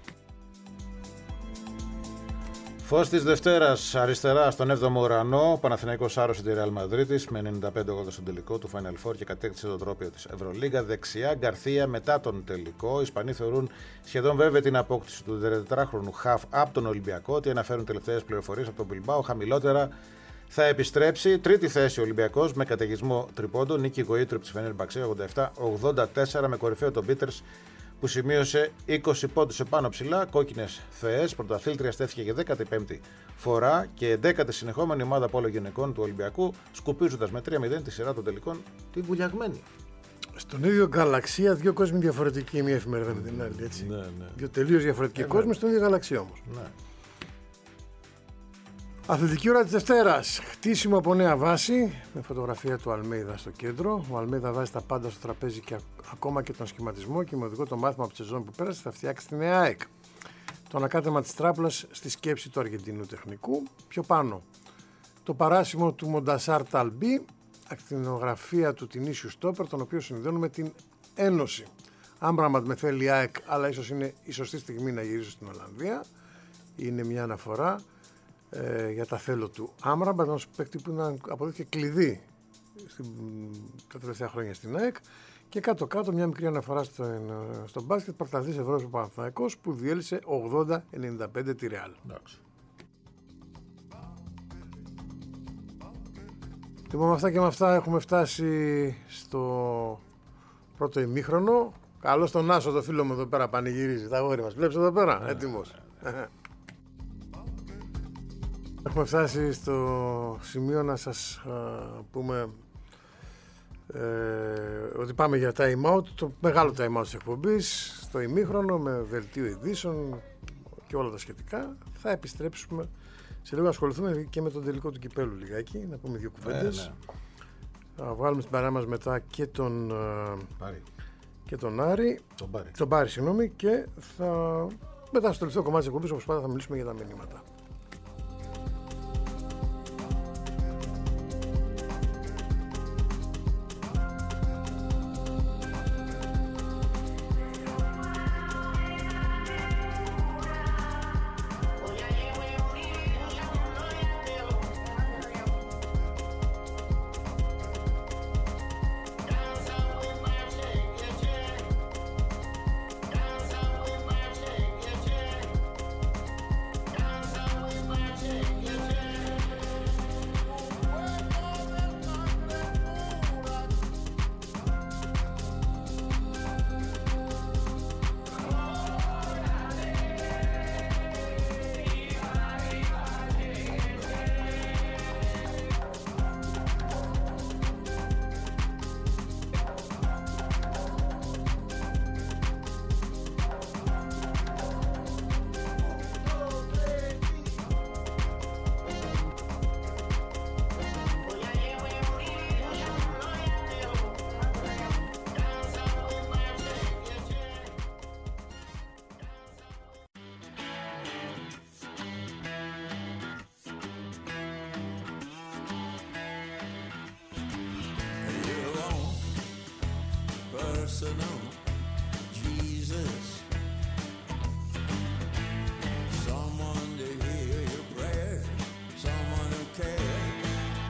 Φως της Δευτέρας, αριστερά στον 7ο ουρανό, Παναθηναϊκός άρρωσε τη Ρεάλ Μαδρίτης με 95-80 στον τελικό του Final Four και κατέκτησε το τρόπαιο της Ευρωλίγκα. Δεξιά, Γκαρθία μετά τον τελικό. Οι Ισπανοί θεωρούν σχεδόν βέβαια την απόκτηση του 34χρονου Χαφ από τον Ολυμπιακό. Ότι αναφέρουν τελευταίες πληροφορίες από τον Μπιλμπάο. Χαμηλότερα θα επιστρέψει. Τρίτη θέση ο Ολυμπιακός με καταιγισμό τριπώντων. Νίκη Γοήτρου της Φενέρμπαχτσε 87-84 με κορυφαίο τον Πίτερς που σημείωσε 20 πόντους επάνω ψηλά. Κόκκινες θεές, πρωταθλήτρια στέφθηκε για 15η φορά και 10η συνεχόμενη ομάδα πόλο γυναικών του Ολυμπιακού, σκουπίζοντας με 3-0 τη σειρά των τελικών τη βουλιαγμένη. Στον ίδιο γαλαξία, δύο κόσμοι διαφορετικοί, μία εφημερίδα με την άλλη. Έτσι. Ναι. Δύο τελείως διαφορετικοί κόσμοι στον ίδιο γαλαξία όμως. Ναι. Αθλητική ώρα της Δευτέρας. Χτίσιμο από νέα βάση με φωτογραφία του Αλμέιδα στο κέντρο. Ο Αλμέιδα βάζει τα πάντα στο τραπέζι και ακόμα και τον σχηματισμό και με οδηγό το μάθημα από τη σεζόν που πέρασε θα φτιάξει τη νέα ΑΕΚ. Το ανακάτεμα της τράπουλας στη σκέψη του Αργεντινού τεχνικού. Πιο πάνω το παράσημο του Μοντασάρ Ταλμπί, ακτινογραφία του Τινίσιου Στόπερ, τον οποίο συνδέουν με την Ένωση. Άμπραμπατ με θέλει η ΑΕΚ, αλλά ίσως είναι η σωστή στιγμή να γυρίσω στην Ολλανδία. Είναι μια αναφορά για τα θέλω του Άμραμπατ, ένας παίκτη που αποδείχθηκε κλειδί τα τελευταία χρόνια στην ΑΕΚ. Και κάτω-κάτω μια μικρή αναφορά στο μπάσκετ, πρωταθλητής Ευρώπης ο Παναθηναϊκός που διέλυσε 80-95 τη Ρεάλ. Λοιπόν, με αυτά και με αυτά έχουμε φτάσει στο πρώτο ημίχρονο. Καλώς τον Άσο, το φίλο μου εδώ πέρα, πανηγυρίζει. Τα αγόρι μας. Βλέπεις εδώ πέρα, έτοιμος. Έχουμε φτάσει στο σημείο να σας πούμε ότι πάμε για time out, το μεγάλο time out της εκπομπής, στο ημίχρονο με δελτίο ειδήσεων και όλα τα σχετικά. Θα επιστρέψουμε σε λίγο, ασχοληθούμε και με τον τελικό του κυπέλου λιγάκι, να πούμε δύο κουβέντες. Θα βγάλουμε στην παρέα μας μετά και τον Άρη, τον Πάρη, συγγνώμη, και μετά στο τελευταίο κομμάτι της εκπομπής, όπως πάντα, θα μιλήσουμε για τα μηνύματα. Personal Jesus, someone to hear your prayer, someone who cares.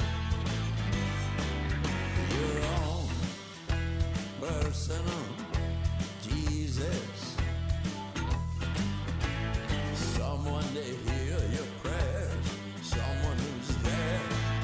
Your own personal Jesus, someone to hear your prayers, someone who's there.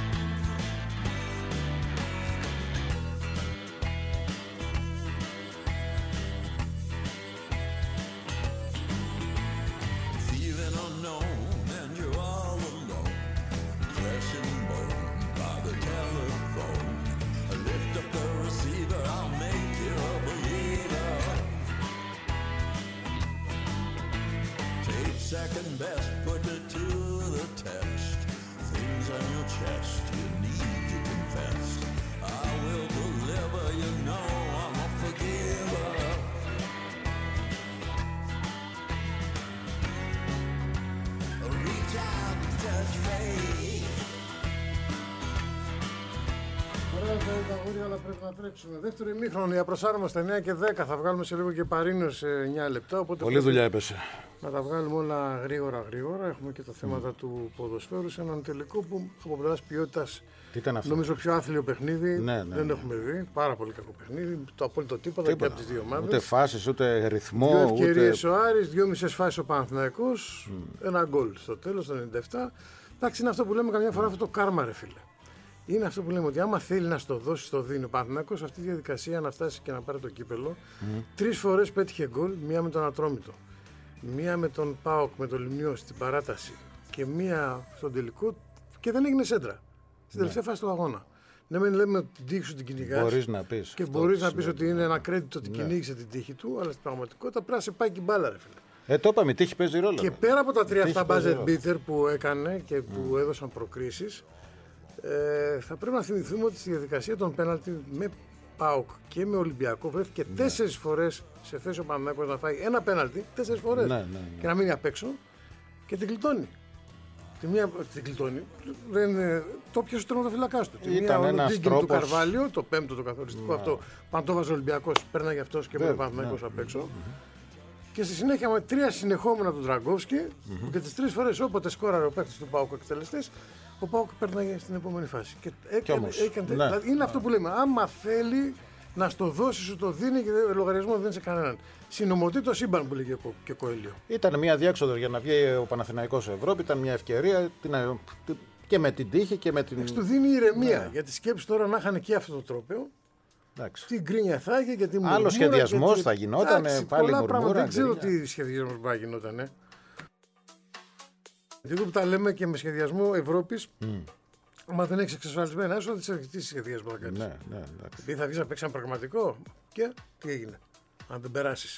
Second best, put it to the test. Things on your chest you need to confess. I will deliver, you know I'm a forgiver. Reach out and touch faith. Ωραία τα αγόρια, αλλά πρέπει να τρέξουμε. Δεύτερο ημίχρονο, για προσάρμοση στα 9 και 10. Θα βγάλουμε σε λίγο και Παρίνο σε 9 λεπτά. Οπότε πολλή δουλειά έπεσε. Να τα βγάλουμε όλα γρήγορα. Έχουμε και τα θέματα του ποδοσφαίρου σε έναν τελικό που από πλευράς ποιότητας νομίζω πιο άθλιο παιχνίδι. Δεν έχουμε δει. Πάρα πολύ κακό παιχνίδι. Το απόλυτο τίποτα και από τις δύο ομάδες. Ούτε φάσεις, ούτε ρυθμό. Δύο ευκαιρίες ο Άρης, 2,5 φάσεις ο Παναθηναϊκός. Ένα γκολ στο τέλος, το 97. Εντάξει, είναι αυτό που λέμε καμιά φορά, αυτό το κάρμα, ρε φίλε. Είναι αυτό που λέμε, ότι άμα θέλει να στο δώσει, το δίνει. Ο Παναθηναϊκός αυτή τη διαδικασία να φτάσει και να πάρει το κύπελο. 3 φορές πέτυχε γκολ, μία με τον Ατρόμητο, μία με τον ΠΑΟΚ, με τον Λιμιό στην παράταση και μία στον τελικό και δεν έγινε σέντρα. Στην τελευταία φάση του αγώνα. Ναι, μην λέμε ότι την τύχη σου την κυνηγάς. Μπορείς να πεις. Και μπορείς να πεις ότι είναι ένα credit ότι κυνήγησε την τύχη του, αλλά στην πραγματικότητα πρέπει να σε πάει και μπάλα, ρε φίλε. Το είπαμε, η τύχη παίζει ρόλο. Και πέρα από τα 3 αυτά buzzer beater που έκανε και που έδωσαν προκρίσεις, θα πρέπει να θυμηθούμε ότι στη διαδικασία των πέναλτι με ΠΑΟΚ και με Ολυμπιακό βρέθηκε 4 φορές σε θέση ο Παναθηναϊκός να φάει ένα πέναλτι, 4 φορές και να μείνει απ' έξω και την κλειτώνει. Την κλειτώνει. Το πιασε ο τερματοφύλακας του. Ήταν ένα τρόπο του Καρβάλιο, το 5ο το καθοριστικό αυτό. Πάνω το βάζει ο Ολυμπιακός, πέρναγε αυτός και με ο Παναθηναϊκός απ' έξω. Και στη συνέχεια με 3 συνεχόμενα του Ντραγκόφσκι, και τις 3 φορές όποτε σκόραρε ο παίκτης του ΠΑΟΚ εκτελεστής, ο ΠΑΟΚ πέρναγε στην επόμενη φάση. Και δηλαδή είναι αυτό που λέμε. Άμα θέλει να στο δώσει, σου το δίνει και λογαριασμό δεν δίνει σε κανέναν. Συνομωτεί το σύμπαν που λέγε και Κοέλιο. Ήταν μια διέξοδος για να βγει ο Παναθηναϊκός Ευρώπη, ήταν μια ευκαιρία και με την τύχη και με την. Του δίνει ηρεμία. Γιατί σκέψει τώρα να είχαν και αυτό το τρόπαιο. Τι γκρίνια θα είχε και τι μουρμούρα. Άλλο σχεδιασμός θα γινόταν, πάλι μουρμούρα. Δεν ξέρω τι σχεδιασμός μπορεί να γινόταν. Γιατί εδώ που τα λέμε και με σχεδιασμό Ευρώπης, άμα δεν έχει εξασφαλισμένα έσοδα, τι σχεδιασμό θα κάνει. Ναι, εντάξει. Γιατί θα βγει να παίξει ένα πραγματικό και τι έγινε, αν δεν περάσει.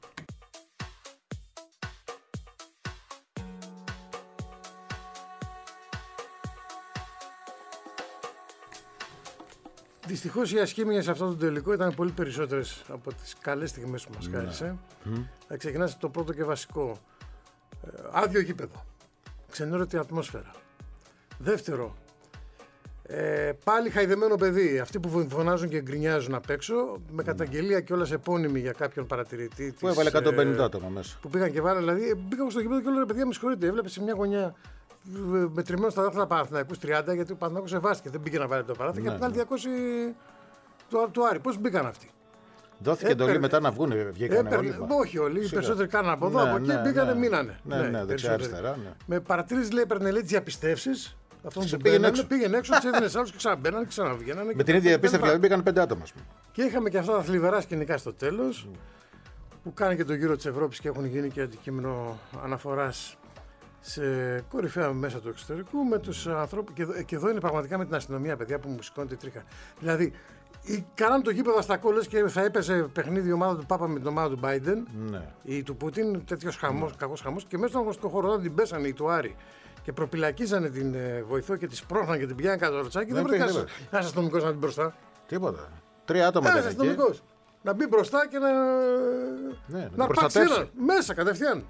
Δυστυχώς οι ασχήμιες σε αυτό το τελικό ήταν πολύ περισσότερες από τις καλές στιγμές που μας χάρισε. Θα ξεκινάσει το πρώτο και βασικό. Άδειο γήπεδο. Ξενέρωτη ατμόσφαιρα. Δεύτερο, πάλι χαϊδεμένο παιδί. Αυτοί που φωνάζουν και γκρινιάζουν απ' έξω, με καταγγελία κιόλας επώνυμη για κάποιον παρατηρητή. Που έβαλε 150 άτομα μέσα. Που πήγαν και βάλανε. Δηλαδή, μπήκα στο γήπεδο και όλα, παιδιά, με συγχωρείτε. Έβλεπε σε μια γωνιά μετρημένο στα δάχτυλα Παναθηναϊκούς 30, γιατί ο Παναθηναϊκός σεβάστηκε. Δεν πήγε να βάλει το παράθυρο. Και από την άλλη 200 του Άρη. Πώς μπήκαν αυτοί. Δόθηκε εντολή μετά να βγουν, βγήκανε όλοι. Όχι όλοι, οι περισσότεροι κάνανε από εδώ, από εκεί, μπήκανε, μείνανε. Ναι, δεξιά-αριστερά. Με παρατηρήσεις λέει, έπαιρνε τις διαπιστεύσεις. Αυτό που πήγαινε έξω, τους έδινε άλλους και ξαναμπαίνανε και ξαναβγαίνανε. Με την ίδια επίστευση δηλαδή μπήκαν 5 άτομα. Και είχαμε και αυτά τα θλιβερά σκηνικά στο τέλος, που κάνει και τον γύρο της Ευρώπης και έχουν γίνει και αντικείμενο αναφοράς σε κορυφαία μέσα του εξωτερικού με τους ανθρώπους. Και εδώ είναι πραγματικά με την αστυνομία, παιδιά, που μου σηκώνει τη τρίχα. Δηλαδή, κάναν το γήπεδο στα κόλλες και θα έπαιζε παιχνίδι η ομάδα του Πάπα με την ομάδα του Biden ή του Πούτιν, τέτοιος χαμός, κακός χαμός. Και μέσα στον αγωνιστικό χώρο όταν την πέσανε οι του Άρη και προπυλακίζανε την βοηθό και τη σπρώχναν και την πηγαίναν κάτω το ροτσάκι, δεν βρήκαν ένας αστυνομικός να μπει μπροστά. Τίποτα. 3 άτομα ήταν εκεί. Να μπει μπροστά και να αρπάξει έναν μέσα κατευθείαν.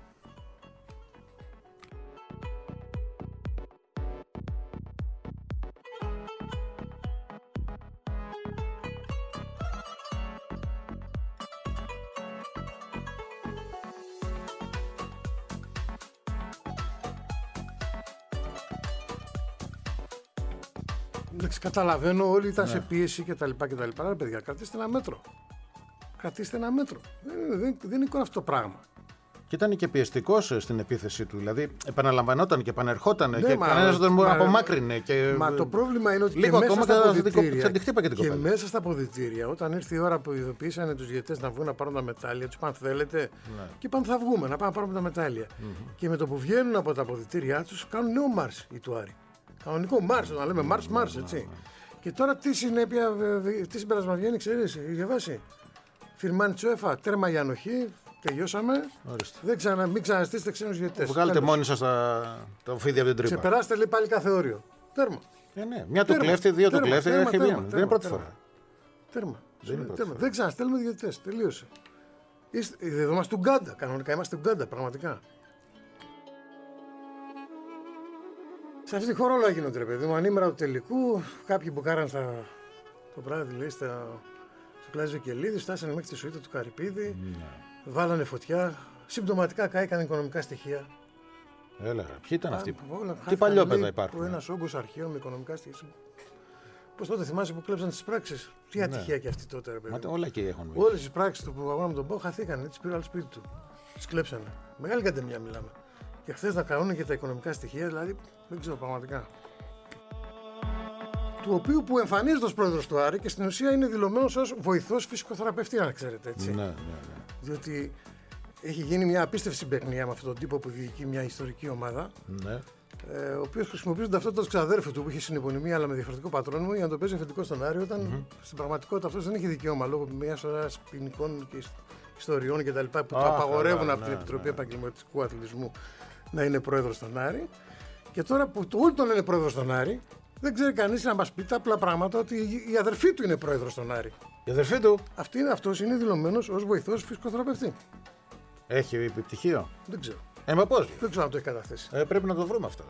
Εντάξει, καταλαβαίνω, όλοι ήταν σε πίεση κτλ. Άρα, παιδιά, κρατήστε ένα μέτρο. Κρατήστε ένα μέτρο. Δεν είναι εικόνα αυτό το πράγμα. Και ήταν και πιεστικός στην επίθεση του. Δηλαδή, επαναλαμβανόταν και επανερχόταν και κανένας δεν μου απομάκρυνε. Μα το πρόβλημα είναι ότι λίγο και μέσα στα αποδυτήρια. Και μέσα στα αποδυτήρια, όταν ήρθε η ώρα που ειδοποίησαν τους διαιτητές να βγουν να πάρουν τα μετάλλια, τους είπαν θέλετε. Και είπαν θα βγούμε, να πάμε να πάρουμε τα μετάλλια. Και με το που βγαίνουν από τα αποδυτήριά τους, κάνουν νέο Μάρς οι του Άρη. Κανονικό Μάρς, να λέμε Μάρς, έτσι. Και τώρα τι συνέπεια, τι συμπέρασμα βγαίνει, ξέρεις, η διαβάση. Φιρμάν Τσουέφα, τέρμα για ανοχή, τελειώσαμε. Μην ξαναστήσετε ξένους διαιτητές. Βγάλετε μόνοι σας τα φίδια από την τρύπα. Ξεπεράστε λέει πάλι κάθε όριο. Τέρμα. Ναι. Μια το κλέφτη, δύο το κλέφτη, δεν είναι πρώτη φορά. Τέρμα. Δεν ξαναστέλνουμε διαιτητές. Τελείωσε. Εδώ είμαστε του Γκάντα. Κανονικά είμαστε του Γκάντα, πραγματικά. Σε αυτή τη χώρα όλα γίνονται, ρε παιδί μου. Ανήμερα του τελικού, κάποιοι που κάραν το βράδυ, λέει, στο Κλάζι Βικελίδη, φτάσανε μέχρι τη σουίτα του Καρυπίδη, βάλανε φωτιά. Συμπτωματικά κάηκαν οικονομικά στοιχεία. Έλα, ποιοι ήταν αυτοί. Τι παλιόπαιδα υπάρχουν. Ένας όγκος αρχείων με οικονομικά στοιχεία. Πώς τότε θυμάσαι που κλέψαν τις πράξεις. Τι ατυχία και αυτή τότε, ρε παιδί. Όλα εκεί έχουν. Όλες οι πράξεις του που αγώναμε τον Πάο χαθήκανε. Τις πήρε άλλο σπίτι του. Τις κλέψανε. Μεγάλη καντεμιά μιλάμε. Και χθες να κάνουν και τα οικονομικά στοιχεία, δηλαδή δεν ξέρω πραγματικά. Του οποίου που εμφανίζεται ως πρόεδρος του Άρη και στην ουσία είναι δηλωμένος ως βοηθός φυσικοθεραπευτή, αν ξέρετε έτσι. Ναι. Διότι έχει γίνει μια απίστευτη συμπαιχνία με αυτόν τον τύπο που διοικεί μια ιστορική ομάδα. Ναι. Ο οποίος χρησιμοποιεί τον ταυτότητα του ξαδέρφου του που είχε συνεπωνυμία αλλά με διαφορετικό πατρόνιμο για να το παίζει αφεντικό στον Άρη, όταν στην πραγματικότητα αυτός δεν έχει δικαίωμα λόγω μια σειρά ποινικών και ιστοριών κτλ. Που το απαγορεύουν από την Επιτροπή Επαγγελματικού Αθλητισμού να είναι πρόεδρος στον Άρη. Και τώρα που όλοι τον λένε πρόεδρος στον Άρη, δεν ξέρει κανείς να μας πει τα απλά πράγματα ότι η αδερφή του είναι πρόεδρος στον Άρη. Η αδερφή του. Αυτός είναι δηλωμένος ως βοηθός φυσικοθεραπευτή. Έχει πτυχίο. Δεν ξέρω. Μα πώς. Δεν ξέρω αν το έχει καταθέσει. Πρέπει να το βρούμε αυτό.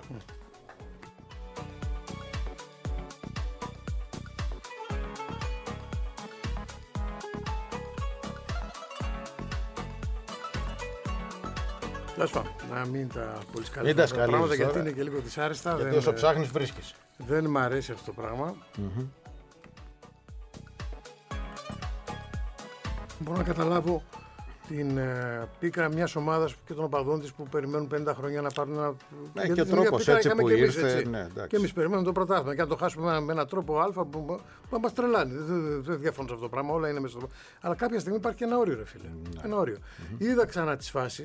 Τέλος πάντων, να μην τα πολύ σκαλίσουμε αυτά τα πράγματα, γιατί είναι και λίγο δυσάρεστα. Γιατί όσο ψάχνεις βρίσκεις. Δεν μ' αρέσει αυτό το πράγμα. Μπορώ να καταλάβω την πίκρα μιας ομάδας και των οπαδών της που περιμένουν 50 χρόνια να πάρουν ένα. Ναι, και ο τρόπος έτσι που ήρθε. Και εμείς περιμένουμε το πρωτάθλημα. Και αν το χάσουμε με έναν τρόπο Α που μας τρελάνει. Δεν διαφωνώ σε αυτό το πράγμα. Όλα είναι μέσα στο. Αλλά κάποια στιγμή υπάρχει και ένα όριο, ρε φίλε. Ένα όριο. Είδα ξανά τις φάσεις.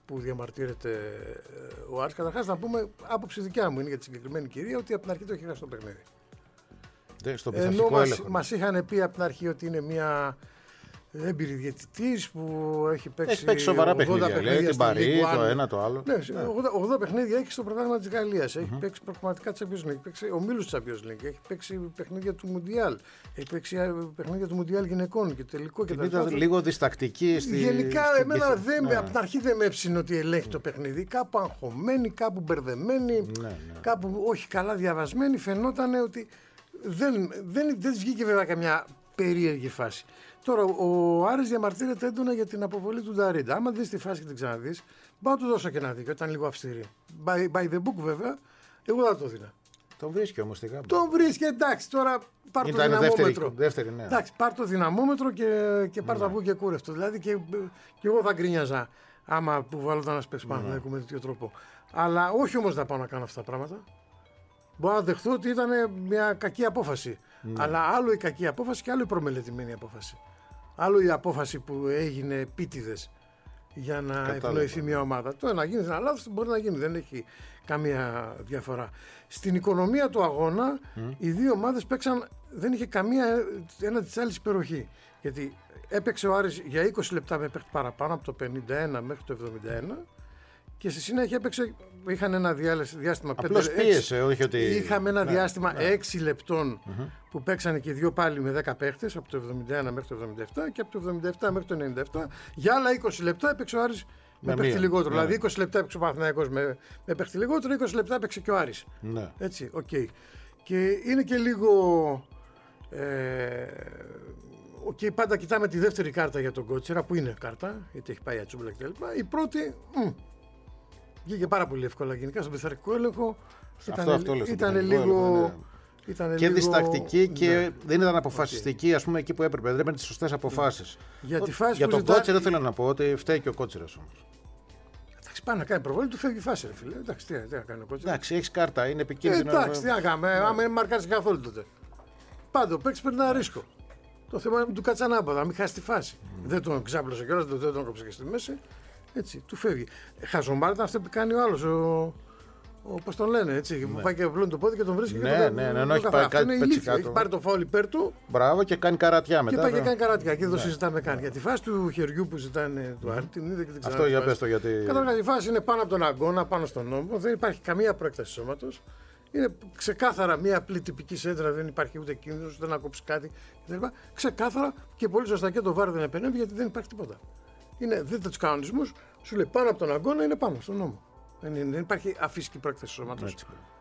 που διαμαρτύρεται ο Άρης. Καταρχάς να πούμε, άποψη δικιά μου είναι για τη συγκεκριμένη κυρία, ότι από την αρχή το έχει χάσει το παιχνίδι. Ενώ μας είχαν πει από την αρχή ότι είναι μια έμπειρη διαιτητής που έχει παίξει σοβαρά παιχνίδια. Λέει την Παρί, το ένα το άλλο. Ναι, 80 παιχνίδια έχει στο πρωτάθλημα της Γαλλίας. Έχει παίξει προγραμματικά Champions League, έχει παίξει ομίλους της Champions League, έχει παίξει παιχνίδια του Μουντιάλ, έχει παίξει παιχνίδια του Μουντιάλ γυναικών και τελικό και τα ήταν λίγο διστακτική στη. Γενικά, εμένα από την αρχή δεν με έψινε ότι ελέγχει το παιχνίδι. Κάπου αγχωμένη, κάπου μπερδεμένη, κάπου όχι καλά διαβασμένη. Φαινόταν ότι δεν βγήκε βέβαια καμιά περίεργη φάση. Τώρα, ο Άρης διαμαρτύρεται έντονα για την αποβολή του Νταρίντα. Άμα δεις τη φάση και την ξαναδείς, μπορώ να του δώσω και ένα δίκιο. Ήταν λίγο αυστηρή. By the book, βέβαια, εγώ θα το δίνα. Τον βρίσκει όμως την κάπου. Τον βρίσκει, εντάξει, τώρα πάρ' το δυναμόμετρο. Δεύτερη, ναι. Εντάξει, πάρ' το δυναμόμετρο και πάρ' το αυγό και κούρευτο. Δηλαδή και εγώ θα γκρίνιαζα άμα που βάλω ένα παίξι πάνω με τέτοιο τρόπο. Αλλά όχι όμως να πάω να κάνω αυτά τα πράγματα. Μπορώ να δεχθώ ότι ήταν μια κακή απόφαση. Αλλά άλλο η κακή απόφαση και άλλο η προμελετημένη απόφαση. Άλλο η απόφαση που έγινε επίτηδες για να ευνοηθεί μια ομάδα. Το να γίνει ένα λάθος μπορεί να γίνει, δεν έχει καμία διαφορά. Στην οικονομία του αγώνα οι δύο ομάδες παίξαν, δεν είχε καμία ένα της άλλης υπεροχή. Γιατί έπαιξε ο Άρης για 20 λεπτά με παίχτη παραπάνω από το 51 μέχρι το 71. Και στη συνέχεια είχαν ένα διάστημα. Απλώς πίεσε, όχι ότι. Είχαμε ένα διάστημα 6 λεπτών που παίξανε και οι δύο πάλι με 10 παίχτες από το 71 μέχρι το 77 και από το 77 μέχρι το 97. Για άλλα 20 λεπτά έπαιξε ο Άρης με παίχτη λιγότερο. Δηλαδή 20 λεπτά έπαιξε ο Παναθηναϊκός με παίχτη λιγότερο, 20 λεπτά έπαιξε και ο Άρης. Ναι. Έτσι, οκ. Και είναι και λίγο. Πάντα κοιτάμε τη δεύτερη κάρτα για τον Κότσιρα που είναι κάρτα, γιατί έχει πάει ατσούμπλα κτλ. Η πρώτη. Βγήκε πάρα πολύ εύκολα γενικά στον πειθαρχικό έλεγχο. Ήταν λίγο. Και διστακτική και δεν ήταν αποφασιστική, ας πούμε, εκεί που έπρεπε. Δεν έπαιρνε τις σωστές αποφάσεις. Για τον Κότσιρα θέλω να πω ότι φταίει και ο Κότσιρας όμως. Εντάξει, πάει να κάνει προβολή, του φεύγει η φάση, ρε φίλε. Εντάξει, τι να κάνει ο Κότσιρας. Εντάξει, έχει κάρτα, είναι επικίνδυνο. Εντάξει, τι να κάνουμε, άμα δεν μαρκάρει καθόλου τότε. Πάντα ο παίκτης παίρνει ένα ρίσκο. Το θέμα είναι να μην του κάτσει ανάποδα, να μην χάσει τη φάση. Δεν τον ξάπλωσε κιόλας, δεν τον κόψε και στη μέση. Έτσι, του φεύγει. Χαζομάρα ήταν αυτό που κάνει ο άλλος, πώς τον λένε, έτσι. Που πάει και απλώνει το πόδι και τον βρίσκει. Ναι, έχει πάρει κάτι πετσικάτο. Έχει πάρει το φάουλ υπέρ του. Μπράβο και κάνει καρατιά μετά. Και πάει και κάνει καρατιά. Και δεν το συζητάμε καν. Για τη φάση του χεριού που ζητάνε του Άρη, την είδε και την ξανά. Αυτό για πες το γιατί. Καταρχάς η φάση είναι πάνω από τον αγκώνα, πάνω στον νόμο. Δεν υπάρχει καμία πρόεκταση σώματος. Είναι ξεκάθαρα μια απλή τυπική σέντρα, δεν υπάρχει ούτε κίνδυνος, ούτε να κόψει κάτι κτλ. Ξεκάθαρα και πολύ σωστά και το βάρ δεν επενέβη γιατί δεν υπάρχει τίποτα. Δείτε τους κανονισμούς, σου λέει πάνω από τον αγκώνα είναι πάνω στον νόμο. Δεν υπάρχει αφύσικη πρόεκταση σώματος.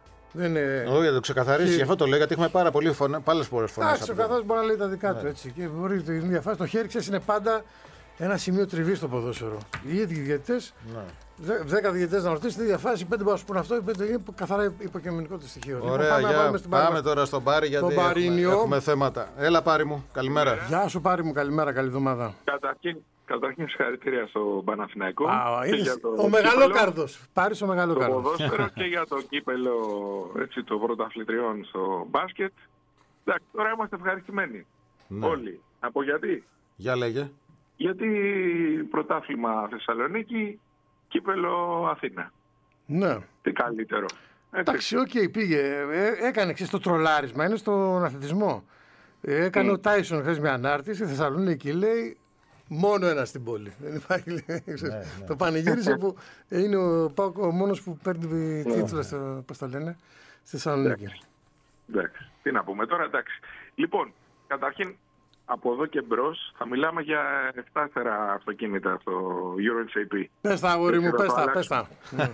Όχι, να το ξεκαθαρίσει, γι' αυτό το λέω, γιατί έχουμε πάρα πολλές φορές φωνές. Εντάξει, ο καθένας μπορεί να λέει τα δικά του έτσι. Και μπορεί την ίδια φάση. Το χέρι ξέρεις είναι πάντα ένα σημείο τριβής στο ποδόσφαιρο. Οι ίδιοι διαιτητές, 10 διαιτητές να ρωτήσουν την ίδια φάση, 5 μπορούν να σου πούν αυτό, 5 είναι καθαρά υποκειμενικό το στοιχείο. Ωραία, πάμε τώρα στον Πάρη γιατί έχουμε θέματα. Έλα Πάρη μου, καλημέρα. Γεια σου Πάρη μου, καλημέρα, καλή εβδομάδα. Καταρχήν συγχαρητήρια στο Παναθηναϊκό. Ο Μεγαλόκαρδος. Πάρεις ο Μεγαλόκαρδος. Το ποδόσφαιρο και για το κύπελο των πρωταθλητριών στο μπάσκετ. Εντάξει, τώρα είμαστε ευχαριστημένοι. Όλοι. Από γιατί? Για λέγε. Γιατί πρωτάθλημα Θεσσαλονίκη, κύπελο Αθήνα. Ναι. Τι καλύτερο. Εντάξει, πήγε. Έκανε το τρολάρισμα, είναι στον αθλητισμό. Έκανε ο Τάισον χθες μια ανάρτηση, Θεσσαλονίκη λέει. Μόνο ένα στην πόλη. Δεν υπάρχει. Το πανηγύρισε που είναι ο Πάκο ο μόνος που παίρνει τίτλο πώς το λένε, στη Θεσσαλονίκη. Εντάξει. Τι να πούμε τώρα, εντάξει. Λοιπόν, καταρχήν από εδώ και μπρος θα μιλάμε για 7 αυτοκίνητα στο EuroNCAP. Πες τα αγόρι μου, πες τα.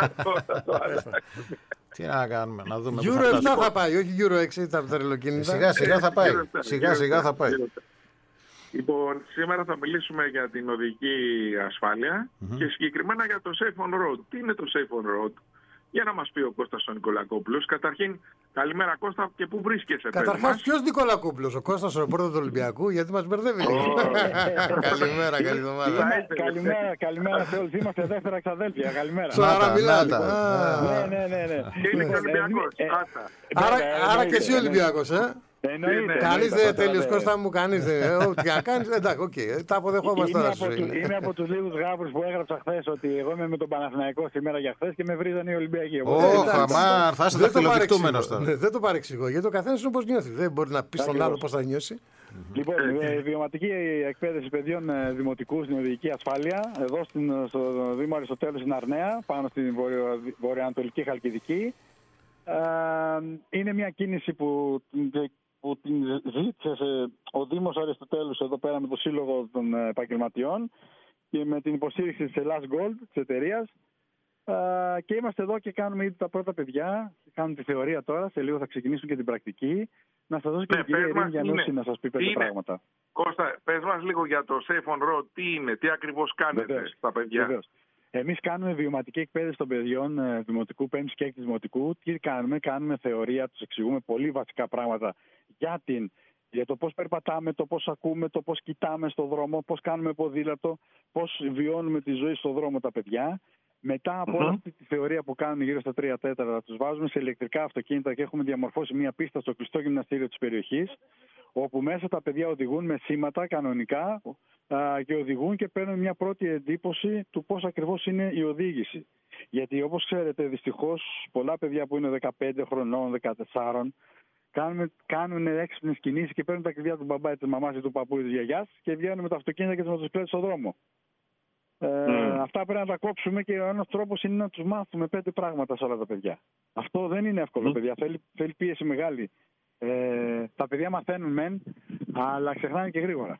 Τι να κάνουμε, να δούμε. Euro 7 θα πάει, όχι Euro 6 τα τρελοκίνητα. Σιγά σιγά θα πάει. Λοιπόν, σήμερα θα μιλήσουμε για την οδική ασφάλεια και συγκεκριμένα για το Safe on Road. Τι είναι το Safe on Road? Για να μας πει ο Κώστας ο Νικολακόπουλος. Καταρχήν, καλημέρα Κώστα, και πού βρίσκεσαι? Καταρχάς, ποιος Νικολακόπουλος? Ο Κώστας ο ρεπόρτερ του Ολυμπιακού, γιατί μας μπερδεύει λίγο. Καλημέρα, καλή εβδομάδα. Καλημέρα σε όλους. Είμαστε δεύτερα εξαδέλφια. Καλημέρα. Σοβαρά μιλάτε. Ναι. Είναι Ολυμπιακός. Άρα και εσύ Ολυμπιακός, Εννοείται. Κανείς δεν τέλειος, Κώστα μου, κανείς δεν. Ό,τι να κάνεις, εντάξει, οκ, τα αποδεχόμαστε τώρα. Είμαι από τους λίγους γάβρους που έγραψα χθες ότι εγώ είμαι με τον Παναθηναϊκό σήμερα για χθες και με βρίζανε οι Ολυμπιακοί. Αμά, θα είσαι δαχτυλοδεικτούμενος τώρα. Δεν το παρεξηγώ, γιατί ο καθένας είναι όπως νιώθει. Δεν μπορεί να πει στον άλλο πώς θα νιώσει. Λοιπόν, βιωματική εκπαίδευση παιδιών δημοτικού στην οδηγική ασφάλεια, εδώ στο Δήμο Αριστοτέλου στην Αρναία, πάνω στην βορειοανατολική Χαλκιδική. Είναι μια κίνηση που την ζήτησε ο Δήμος Αριστοτέλους εδώ πέρα με το Σύλλογο των Επαγγελματιών και με την υποστήριξη της Ελλάς Gold, της εταιρείας. Και είμαστε εδώ και κάνουμε ήδη τα πρώτα παιδιά. Κάνουν τη θεωρία τώρα, σε λίγο θα ξεκινήσουν και την πρακτική. Να σας δώσω και την κυρία Ειρήνη Γιαννούση να σας πει 5 πράγματα. Κώστα, πες μας λίγο για το Safe on Road. Τι είναι, τι ακριβώς κάνετε στα παιδιά. Βεβαίως. Εμείς κάνουμε βιωματική εκπαίδευση των παιδιών δημοτικού, 5ης και 6ης δημοτικού. Τι κάνουμε θεωρία, τους εξηγούμε πολύ βασικά πράγματα για το πώς περπατάμε, το πώς ακούμε, το πώς κοιτάμε στον δρόμο, πώς κάνουμε ποδήλατο, πώς βιώνουμε τη ζωή στον δρόμο τα παιδιά. Μετά από όλη αυτή τη θεωρία που κάνουν γύρω στα 3/4, τους βάζουμε σε ηλεκτρικά αυτοκίνητα και έχουμε διαμορφώσει μια πίστα στο κλειστό γυμναστήριο της περιοχής, όπου μέσα τα παιδιά οδηγούν με σήματα κανονικά και οδηγούν και παίρνουν μια πρώτη εντύπωση του πώς ακριβώς είναι η οδήγηση. Γιατί όπως ξέρετε, δυστυχώς, πολλά παιδιά που είναι 15 χρονών, 14, κάνουν έξυπνες κινήσεις και παίρνουν τα κλειδιά του μπαμπά, της μαμάς ή του παππού ή της γιαγιάς και βγαίνουν με τα αυτοκίνητα και τις μοτοσυκλέτες στον δρόμο. Αυτά πρέπει να τα κόψουμε και ο ένας τρόπος είναι να τους μάθουμε 5 πράγματα σε όλα τα παιδιά. Αυτό δεν είναι εύκολο, παιδιά. Θέλει πίεση μεγάλη. Τα παιδιά μαθαίνουν μεν, αλλά ξεχνάνε και γρήγορα.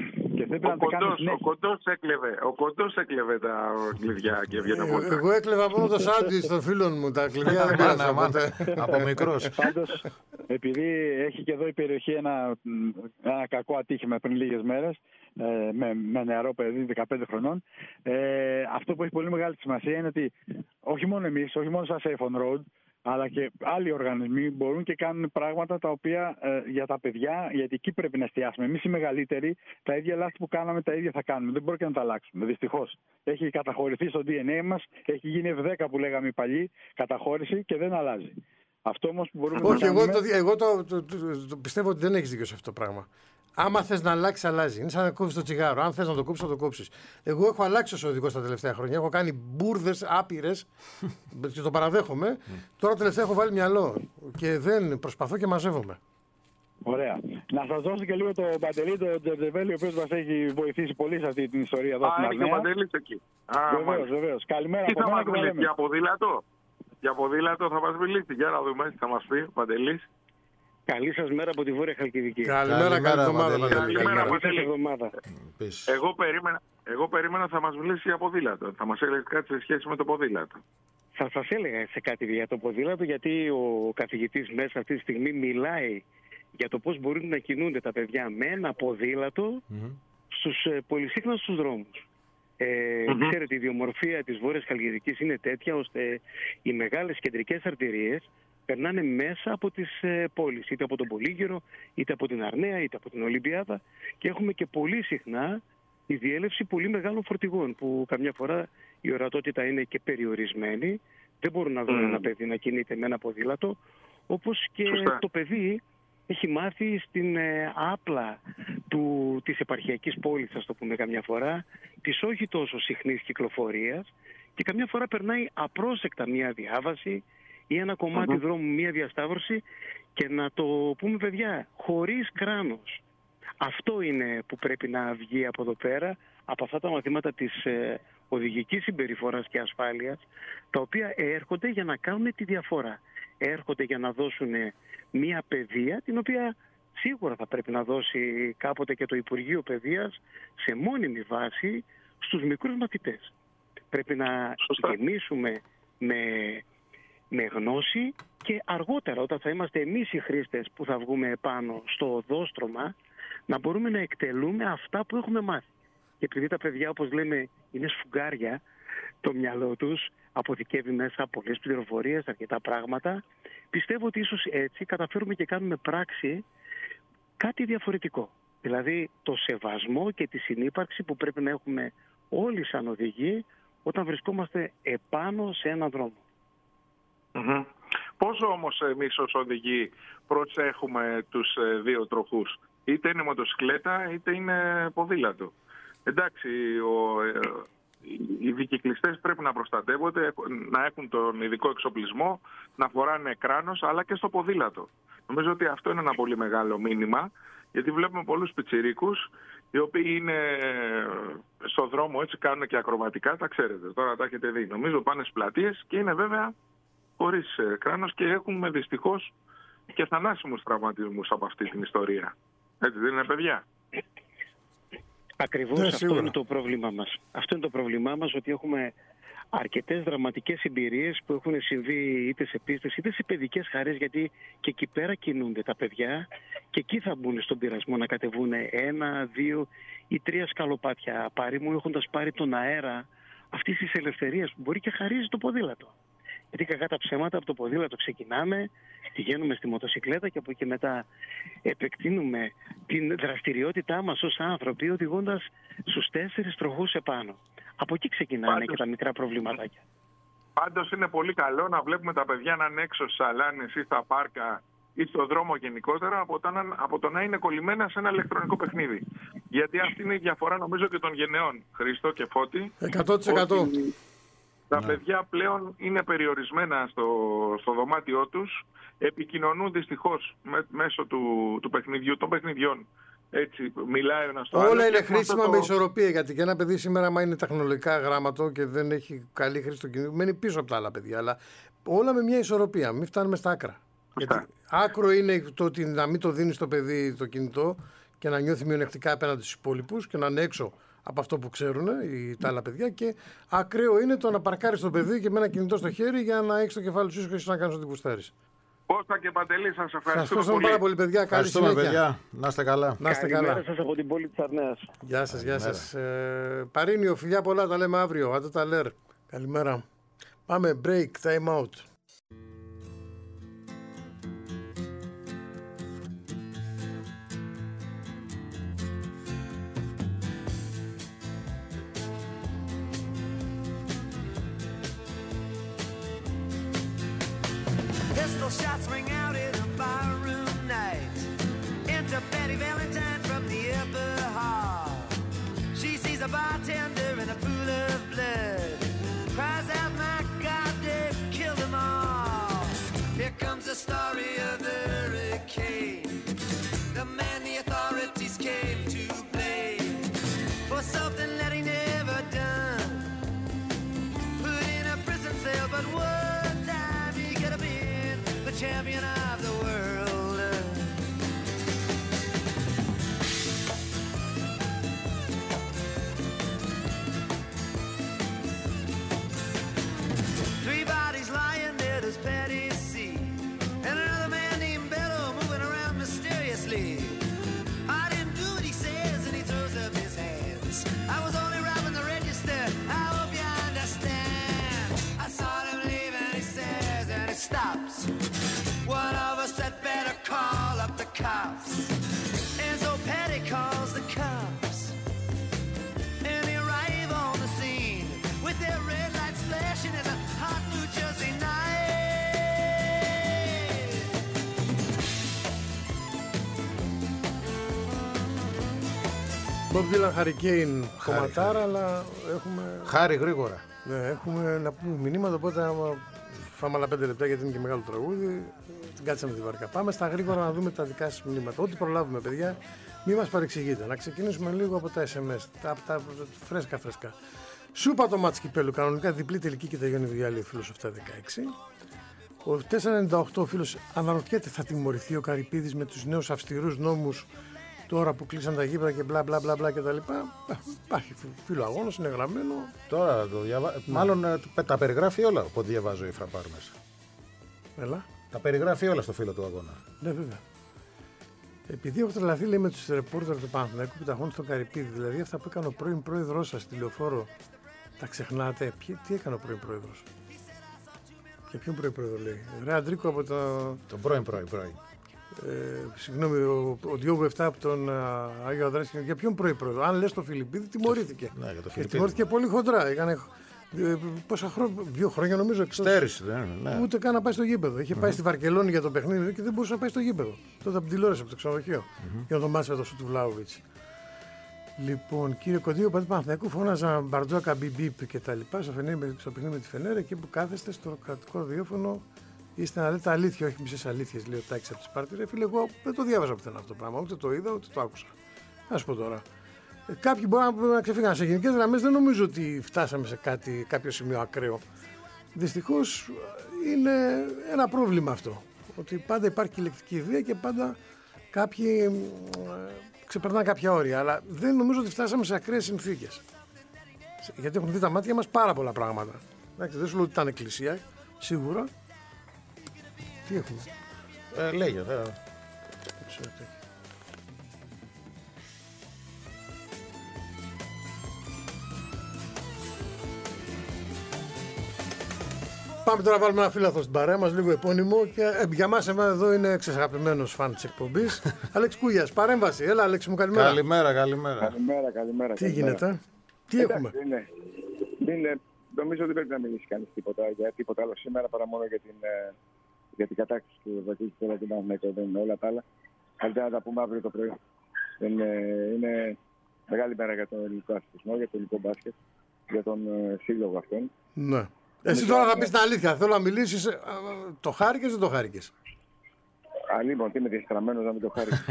Ο Κοντός έκλεβε τα κλειδιά και βγαίνει από τα. Εγώ έκλεβα μόνο το σάντουιτς των φίλων μου. Τα κλειδιά δεν πήρα από μικρός. Πάντως, επειδή έχει και εδώ η περιοχή ένα κακό ατύχημα πριν λίγες μέρες, με νεαρό παιδί 15 χρονών, αυτό που έχει πολύ μεγάλη σημασία είναι ότι όχι μόνο εμείς, όχι μόνο σαν Safe on Road, αλλά και άλλοι οργανισμοί μπορούν και κάνουν πράγματα τα οποία για τα παιδιά, γιατί εκεί πρέπει να εστιάσουμε. Εμείς οι μεγαλύτεροι, τα ίδια λάθη που κάναμε, τα ίδια θα κάνουμε. Δεν μπορεί και να τα αλλάξουμε. Δυστυχώς. Έχει καταχωρηθεί στο DNA μας, έχει γίνει F10 που λέγαμε οι παλιοί, καταχώρηση και δεν αλλάζει. Αυτό όμως που μπορούμε να κάνουμε. Όχι, εγώ το πιστεύω ότι δεν έχεις δίκιο σε αυτό το πράγμα. Άμα θες να αλλάξει, αλλάζει. Είναι σαν να κόβεις το τσιγάρο. Αν θες να το κόψεις, θα το κόψεις. Εγώ έχω αλλάξει ως οδηγός τα τελευταία χρόνια. Έχω κάνει μπουρδες άπειρες και το παραδέχομαι. Τώρα τελευταία έχω βάλει μυαλό και δεν προσπαθώ και μαζεύομαι. Ωραία. Να σας δώσω και λίγο τον Παντελή, τον Τζερτζεβέλη, ο οποίος μας έχει βοηθήσει πολύ σε αυτή την ιστορία εδώ στην Αρναία. Ο Παντελής εκεί. Βεβαίως. Καλημέρα. Τι θα μας μιλήσει, για ποδήλατο. Για ποδήλατο θα μας μιλήσει. Για να δούμε τι θα μας πει ο Παντελής. Καλή σας μέρα από τη Βόρεια Χαλκιδική. Καλημέρα, καλή εβδομάδα. Εγώ περίμενα θα μας μιλήσει για ποδήλατο. Θα μας έλεγε κάτι σε σχέση με το ποδήλατο. Θα σας έλεγα σε κάτι για το ποδήλατο, γιατί ο καθηγητής μέσα αυτή τη στιγμή μιλάει για το πώς μπορούν να κινούνται τα παιδιά με ένα ποδήλατο στους πολυσύχναστους δρόμους. Ξέρετε, η ιδιομορφία της Βόρειας Χαλκιδικής είναι τέτοια ώστε οι μεγάλες κεντρικές αρτηρίες περνάνε μέσα από τις πόλεις, είτε από τον Πολύγυρο, είτε από την Αρναία, είτε από την Ολυμπιάδα, και έχουμε και πολύ συχνά η διέλευση πολύ μεγάλων φορτηγών που καμιά φορά η ορατότητα είναι και περιορισμένη, δεν μπορούν να δουν ένα παιδί να κινείται με ένα ποδήλατο, όπως και το παιδί έχει μάθει στην άπλα της επαρχιακής πόλης, ας το πούμε καμιά φορά, της όχι τόσο συχνής κυκλοφορίας, και καμιά φορά περνάει απρόσεκτα μια διάβαση ή ένα κομμάτι δρόμου, μια διασταύρωση, και να το πούμε, παιδιά, χωρίς κράνος. Αυτό είναι που πρέπει να βγει από εδώ πέρα, από αυτά τα μαθήματα της οδηγικής συμπεριφοράς και ασφάλειας, τα οποία έρχονται για να κάνουν τη διαφορά. Έρχονται για να δώσουν μια παιδεία, την οποία σίγουρα θα πρέπει να δώσει κάποτε και το Υπουργείο Παιδείας σε μόνιμη βάση στους μικρούς μαθητές. Πρέπει να γεμίσουμε με γνώση, και αργότερα, όταν θα είμαστε εμείς οι χρήστες που θα βγούμε επάνω στο οδόστρωμα, να μπορούμε να εκτελούμε αυτά που έχουμε μάθει. Και επειδή τα παιδιά, όπως λέμε, είναι σφουγγάρια, το μυαλό τους αποθηκεύει μέσα πολλές πληροφορίες, αρκετά πράγματα, πιστεύω ότι ίσως έτσι καταφέρουμε και κάνουμε πράξη κάτι διαφορετικό. Δηλαδή το σεβασμό και τη συνύπαρξη που πρέπει να έχουμε όλοι σαν οδηγοί όταν βρισκόμαστε επάνω σε έναν δρόμο. Πόσο όμως εμείς ως οδηγοί προσέχουμε τους δύο τροχούς? Είτε είναι μοτοσυκλέτα είτε είναι ποδήλατο. Εντάξει, οι δικυκλιστές πρέπει να προστατεύονται, να έχουν τον ειδικό εξοπλισμό, να φοράνε κράνος, αλλά και στο ποδήλατο. Νομίζω ότι αυτό είναι ένα πολύ μεγάλο μήνυμα, γιατί βλέπουμε πολλούς πιτσιρίκους οι οποίοι είναι στο δρόμο, έτσι κάνουν και ακροβατικά, τα ξέρετε, τώρα τα έχετε δει. Νομίζω πάνε στις πλατείες και είναι βέβαια χωρίς κράνος και έχουμε δυστυχώς και θανάσιμους τραυματισμούς από αυτή την ιστορία. Έτσι δεν είναι, παιδιά? Ακριβώς αυτό είναι το πρόβλημά μας. Αυτό είναι το πρόβλημά μας, ότι έχουμε αρκετές δραματικές εμπειρίες που έχουν συμβεί είτε σε πίστες είτε σε παιδικές χαρές, γιατί και εκεί πέρα κινούνται τα παιδιά και εκεί θα μπουν στον πειρασμό να κατεβούν 1, 2 ή 3 σκαλοπάτια πάρημου, έχοντας πάρει τον αέρα αυτής της ελευθερίας που μπορεί και χαρίζει το ποδήλατο. Γιατί κακά τα ψέματα, από το ποδήλατο ξεκινάμε, πηγαίνουμε στη μοτοσυκλέτα και από εκεί μετά επεκτείνουμε την δραστηριότητά μας ως άνθρωποι οδηγώντας στους 4 τροχούς επάνω. Από εκεί ξεκινάνε και τα μικρά προβληματάκια. Πάντως είναι πολύ καλό να βλέπουμε τα παιδιά να είναι έξω στις σαλάνες ή στα πάρκα ή στον δρόμο γενικότερα από το να είναι κολλημένα σε ένα ηλεκτρονικό παιχνίδι. Γιατί αυτή είναι η διαφορά νομίζω και των γενεών. Χριστό και Φώτη. 100%. Τα παιδιά πλέον είναι περιορισμένα στο δωμάτιό τους, επικοινωνούν δυστυχώς μέσω του παιχνιδιού, των παιχνιδιών. Έτσι, μιλάει ένας στο άλλο. Όλα είναι χρήσιμα με ισορροπία, γιατί και ένα παιδί σήμερα, άμα είναι τεχνολογικά γράμματο και δεν έχει καλή χρήση του κινητού, μένει πίσω από τα άλλα παιδιά. Αλλά όλα με μια ισορροπία, μην φτάνουμε στα άκρα. Γιατί άκρο είναι το ότι να μην το δίνει στο παιδί το κινητό και να νιώθει μειονεκτικά απέναντι στους υπόλοιπους και να είναι έξω από αυτό που ξέρουν τα άλλα παιδιά. Και ακραίο είναι το να παρκάρεις το παιδί και με ένα κινητό στο χέρι για να έχεις το κεφάλι σου ίσως και να κάνεις ό,τι γουστάρεις. Κώστα και Παντελή, σας ευχαριστούμε πολύ. Πάρα πολύ, παιδιά. Καλή συνέχεια. Παιδιά. Να είστε καλά. Να είστε καλά. Καλημέρα σας από την πόλη της Αρνέας. Γεια σας, γεια σας. Παρίνιο, φιλιά πολλά, τα λέμε αύριο. Άντε τα λέρ. Καλημέρα. Πάμε break, time out. Pistol shots ring out in a barroom night. Enter Betty Valentine from the upper hall. She sees a bartender in a pool of blood. Cries out, my God, they've killed them all. Here comes the story of the hurricane. The man the authorities came to blame for something that he never done. Put in a prison cell, but one time he could have been the champion of the world. Three bodies lying dead as Patty see, and another man named Bello moving around mysteriously. I didn't do what he says, and he throws up his hands. I was only robbing the register, I hope you understand. I saw him leave and he says, and he stops. One of us had better call up the cops. And so Patty calls the cops, and they arrive on the scene with their red lights flashing in the hot New Jersey night. Bob Dylan, Hurricane, κομματάρα, αλλά έχουμε... Χάρη γρήγορα. Ναι, έχουμε να πούμε μηνύματα, οπότε άμα φάμε άλλα 5 λεπτά γιατί είναι και μεγάλο τραγούδι, την κάτσαμε τη βαρκά. Πάμε στα γρήγορα να δούμε τα δικά σας μηνύματα. Ό,τι προλάβουμε, παιδιά, μην μας παρεξηγείτε. Να ξεκινήσουμε λίγο από τα SMS, από τα φρέσκα. Σούπα το μάτς κυπέλου, κανονικά διπλή τελική και τελειώνει διάλειμμα, ο φίλος 716. Ο 498 ο φίλος αναρωτιέται, θα τιμωρηθεί ο Καρυπίδης με τους νέους αυστηρούς νόμους τώρα που κλείσαν τα γήπεδα και μπλα μπλα μπλα μπλα κτλ. Υπάρχει φίλο αγώνος, είναι γραμμένο. Τώρα το μάλλον τα περιγράφει όλα, όποτε διαβάζω η Φραπάρ μέσα. Έλα. Τα περιγράφει όλα στο φύλλο του αγώνα. Ναι, βέβαια. Επειδή έχω τρελαθεί, λέει, με τους ρεπόρτερ του Παναθηναϊκού που ταχώνουν στον Καρυπίδη, δηλαδή αυτά που έκανε ο πρώην πρόεδρός σας στη Λεωφόρο, τα ξεχνάτε? Τι έκανε ο πρώην πρόεδρος? Για ποιον πρώην πρόεδρο λέει? Ρε Αντρίκο από το... Τον πρώην. Συγγνώμη, ο Διόβου 7 από τον Άγιο Ανδρέας. Για ποιον πρώην πρόεδρο? Αν λες το Φιλιππίδη, τιμωρήθηκε. Ναι, για το Φιλιππίδη. Τιμωρήθηκε πολύ χοντρά. Πόσα χρόνια, 2 χρόνια νομίζω. Στέρηση, δεν είναι. Ναι. Ούτε καν να πάει στο γήπεδο. Είχε πάει στη Βαρκελόνη για το παιχνίδι και δεν μπορούσε να πάει στο γήπεδο. Τότε από την τηλεόραση, από το ξενοδοχείο. Για να το μάθει το σου του Βλάουβιτς. Λοιπόν, κύριε Κοντή, ο πατήρ Παναθηναϊκού φώναζαν Μπαρτζόκα, μπιμπίπ και τα λοιπά στο παιχνίδι με τη Φενέρα, εκεί που κάθεστε στο κρατικό ραδιόφωνο. Είστε να λέτε αλήθεια, όχι μισές αλήθειες, λέει ο Τάκης από τη Σπάρτη. Ρε φίλε, εγώ δεν το διάβαζα πουθενά αυτό το πράγμα, ούτε το είδα, ούτε το άκουσα. Να σου πω τώρα. Κάποιοι μπορεί να ξεφύγαν σε γενικές γραμμές, δεν νομίζω ότι φτάσαμε σε κάποιο σημείο ακραίο. Δυστυχώς είναι ένα πρόβλημα αυτό. Ότι πάντα υπάρχει ηλεκτρική ιδέα και πάντα κάποιοι ξεπερνάνε κάποια όρια. Αλλά δεν νομίζω ότι φτάσαμε σε ακραίες συνθήκες. Γιατί έχουν δει τα μάτια μας πάρα πολλά πράγματα. Εντάξει, δεν σου λέω ότι ήταν εκκλησία, σίγουρα. Τι έχουμε. Λέγε. Πάμε τώρα να βάλουμε ένα φίλαθο στην παρέα μας, λίγο επώνυμο. Και για μας εδώ είναι εξαγαπημένος φαν της εκπομπής. Αλέξη Κούγιας, παρέμβαση. Έλα, Αλέξη μου, καλημέρα. Καλημέρα. Τι γίνεται, τι έχουμε. Νομίζω ότι δεν πρέπει να μιλήσει κανείς για τίποτα άλλο σήμερα παρά μόνο για την κατάκτηση του Ευρωπαϊκού Κυπέλλου του Παναθηναϊκού. Δεν είναι όλα τα άλλα. Καλύτερα να τα πούμε αύριο το πρωί. Είναι μεγάλη μέρα για τον ελληνικό αθλητισμό, για το ελληνικό μπάσκετ, για τον σύλλογο αυτόν. Ναι. Εσύ τώρα θα πεις την αλήθεια. Θέλω να μιλήσεις. Το χάρηκες ή δεν το χάρηκες? Λοιπόν, τι είμαι διαστραμμένος να μην το χάρηκες.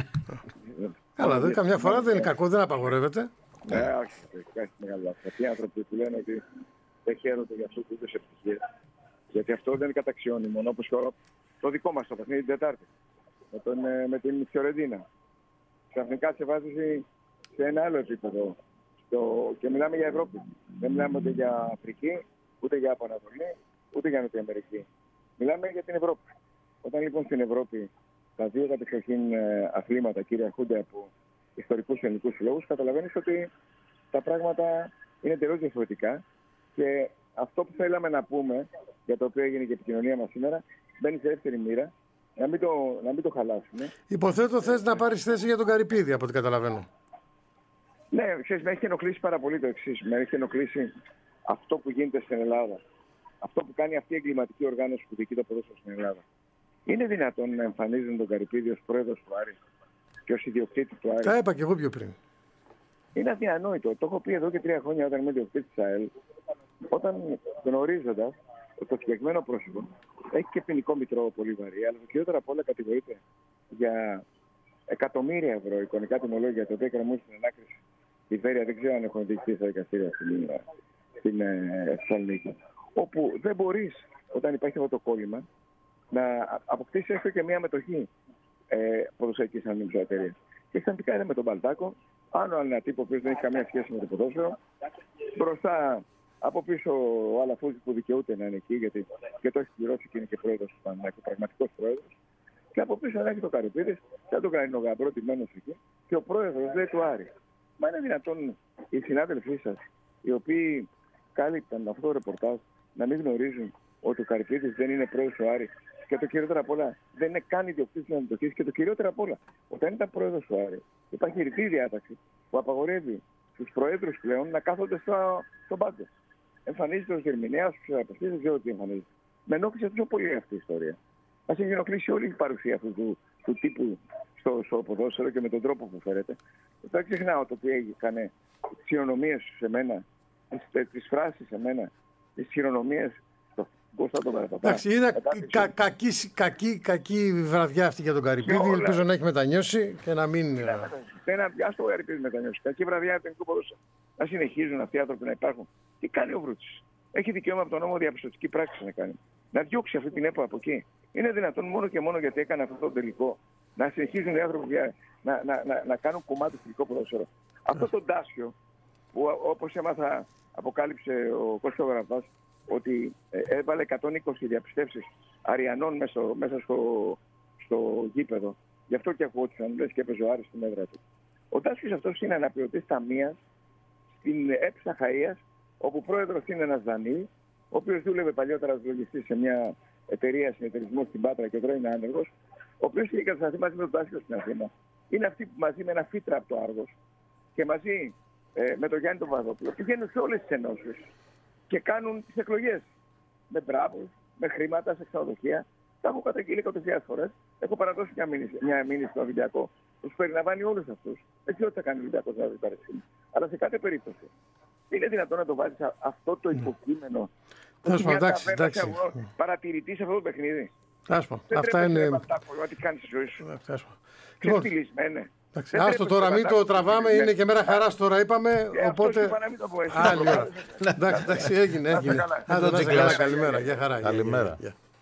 Καλά, δεν, καμιά φορά δεν είναι κακό, δεν απαγορεύεται. Όχι, έχει μεγάλη λάθος. Οι άνθρωποι που λένε ότι δεν χαίρονται για αυτό που είδε ευτυχίες. Γιατί αυτό δεν είναι καταξιώνει μόνο, όπως το δικό μας το παιχνίδι την Τετάρτη. Με την Φιωρεντίνα. Ξαφνικά σε βάζει σε ένα άλλο επίπεδο. Και μιλάμε για Ευρώπη. Δεν μιλάμε ούτε για Αφρική, ούτε για Ανατολή, ούτε για Νότια Αμερική. Μιλάμε για την Ευρώπη. Όταν λοιπόν στην Ευρώπη τα δύο κατεξοχήν αθλήματα κυριαρχούνται από ιστορικούς ελληνικούς συλλόγους, καταλαβαίνεις ότι τα πράγματα είναι τελείως διαφορετικά. Και αυτό που θέλαμε να πούμε, για το οποίο έγινε και η επικοινωνία μας σήμερα, μπαίνει σε δεύτερη μοίρα, να μην το χαλάσουμε. Υποθέτω θες να πάρεις θέση για τον Καρυπίδη, από ό,τι καταλαβαίνω. Ναι, ξέρεις, με έχει ενοχλήσει πάρα πολύ το εξής. Με έχει ενοχλήσει αυτό που γίνεται στην Ελλάδα. Αυτό που κάνει αυτή η εγκληματική οργάνωση που διοικεί το ποδόσφαιρο στην Ελλάδα. Είναι δυνατόν να εμφανίζουν τον Καρυπίδη ως πρόεδρος του Άρη και ως ιδιοκτήτη του Άρη? Τα είπα και εγώ πιο πριν. Είναι αδιανόητο. Το έχω πει εδώ και 3 χρόνια όταν είμαι ιδιοκτήτης της ΑΕΛ. Όταν γνωρίζοντας ότι το συγκεκριμένο πρόσωπο έχει και ποινικό μητρό πολύ βαρύ, αλλά το κυριότερο απ' όλα κατηγορείται για εκατομμύρια ευρώ εικονικά τιμολόγια, το οποίο εκκρεμούν στην ανάκριση. Η Βέρεια δεν ξέρω αν έχουν διοικηθεί στα δικαστήρια στην Θεσσαλονίκη. Όπου δεν μπορείς, όταν υπάρχει αυτό το κόλλημα, να αποκτήσεις έστω και μια μετοχή ποδοσφαιρικής ανήμψης εταιρείας. Και εξαντλητικά είναι με τον Μπαλτάκο, άνω ένα τύπο που δεν έχει καμία σχέση με το ποδόσφαιρο. Μπροστά από πίσω ο Αλαφούζη που δικαιούται να είναι εκεί, γιατί και το έχει πληρώσει και είναι και πρόεδρος του Παναθηναϊκού, πραγματικός πρόεδρος. Και από πίσω να έχει το Καρυπίδης, και τον κάνει ο Γαμπρό τιμένος εκεί, και ο πρόεδρος λέει του Άρη. Μα είναι δυνατόν οι συνάδελφοί σας, οι οποίοι κάλυπταν αυτό το ρεπορτάζ, να μην γνωρίζουν ότι ο Καρυπίδης δεν είναι πρόεδρος του Άρη? Και το κυριότερο απ' όλα, δεν είναι καν ιδιοκτήτης της αντιτοχής. Και το κυριότερο απ' όλα, όταν ήταν πρόεδρος του Άρη, υπάρχει ρητή διάταξη που απαγορεύει στους προέδρους πλέον να κάθονται στον πάγκο. Εμφανίζεται ως διερμηνέας, στους απευθείας, δεν ξέρω τι εμφανίζεται. Με ενόχλησε τόσο πολύ αυτή η ιστορία. Μας έχει ενοχλήσει όλη η παρουσία αυτού του τύπου στο ποδόσφαιρο και με τον τρόπο που φέρεται. Δεν ξεχνάω το τι έκανε, τις χειρονομίες σε μένα, τις φράσεις σε μένα, τις χειρονομίες στον Κώστα τον Καραπατά. Εντάξει, είναι κακή βραδιά αυτή για τον Καρυπίδη. Ελπίζω να έχει μετανιώσει και να μην. Ας το Καρυπίδη μετανιώσει. Κακή βραδιά για το ελληνικό ποδόσφαιρο. Να συνεχίζουν αυτοί οι άνθρωποι να υπάρχουν. Τι κάνει ο Βρούτσης? Έχει δικαίωμα από τον νόμο διαπιστωτική πράξη να κάνει. Να διώξει αυτή την ΕΠΟ από εκεί. Είναι δυνατόν μόνο και μόνο γιατί έκανε αυτό το τελικό να συνεχίζουν οι άνθρωποι να κάνουν κομμάτι στο τελικό ποδόσφαιρο? Αυτό το Ντάσιο που, όπως έμαθα, αποκάλυψε ο Κώστας Γραφάς, ότι έβαλε 120 διαπιστεύσεις Αριανών μέσα στο γήπεδο. Γι' αυτό και ακούγονταν, λες και έπαιζε ο Άρης στην έδρα του. Ο Ντάσιος αυτός είναι αναπληρωτής ταμείας στην ΕΠΣΑ Χαΐας, όπου πρόεδρος είναι ένας Δανείης, ο οποίος δούλευε παλιότερα ως λογιστής σε μια εταιρεία συνεταιρισμού στην Πάτρα και τώρα είναι άνεργος, ο οποίος είχε κατασταθεί μαζί με τον Ντάσιο στην Αθήνα. Είναι αυτοί που μαζί με ένα φύτρα από το Άργος και μαζί με τον Γιάννη τον Βαδόπουλο πηγαίνουν σε όλες τις ενώσεις και κάνουν τις εκλογές. Με μπράβους, με χρήματα, σε ξενοδοχεία. Τα έχω καταγγείλει 100.000 φορές. Έχω παραδώσει μια μήνυση στον Ολυμπιακό. Τους περιλαμβάνει όλους αυτούς. Έτσι ό,τι θα κάνει ο Ολυμπιακός να παρεξήγηση. Αλλά σε κάθε περίπτωση. Είναι δυνατόν να το βάζεις αυτό το υποκείμενο. Εντάξει. Παρατηρητή σε αυτό το παιχνίδι. Αυτά είναι. Τι κάνει στη ζωή σου. Λοιπόν, άστο τώρα, μην το τραβάμε, είναι και μέρα χαράς τώρα είπαμε, οπότε... Άλλη ώρα. Εντάξει, έγινε. Καλημέρα, για χαρά. Καλημέρα.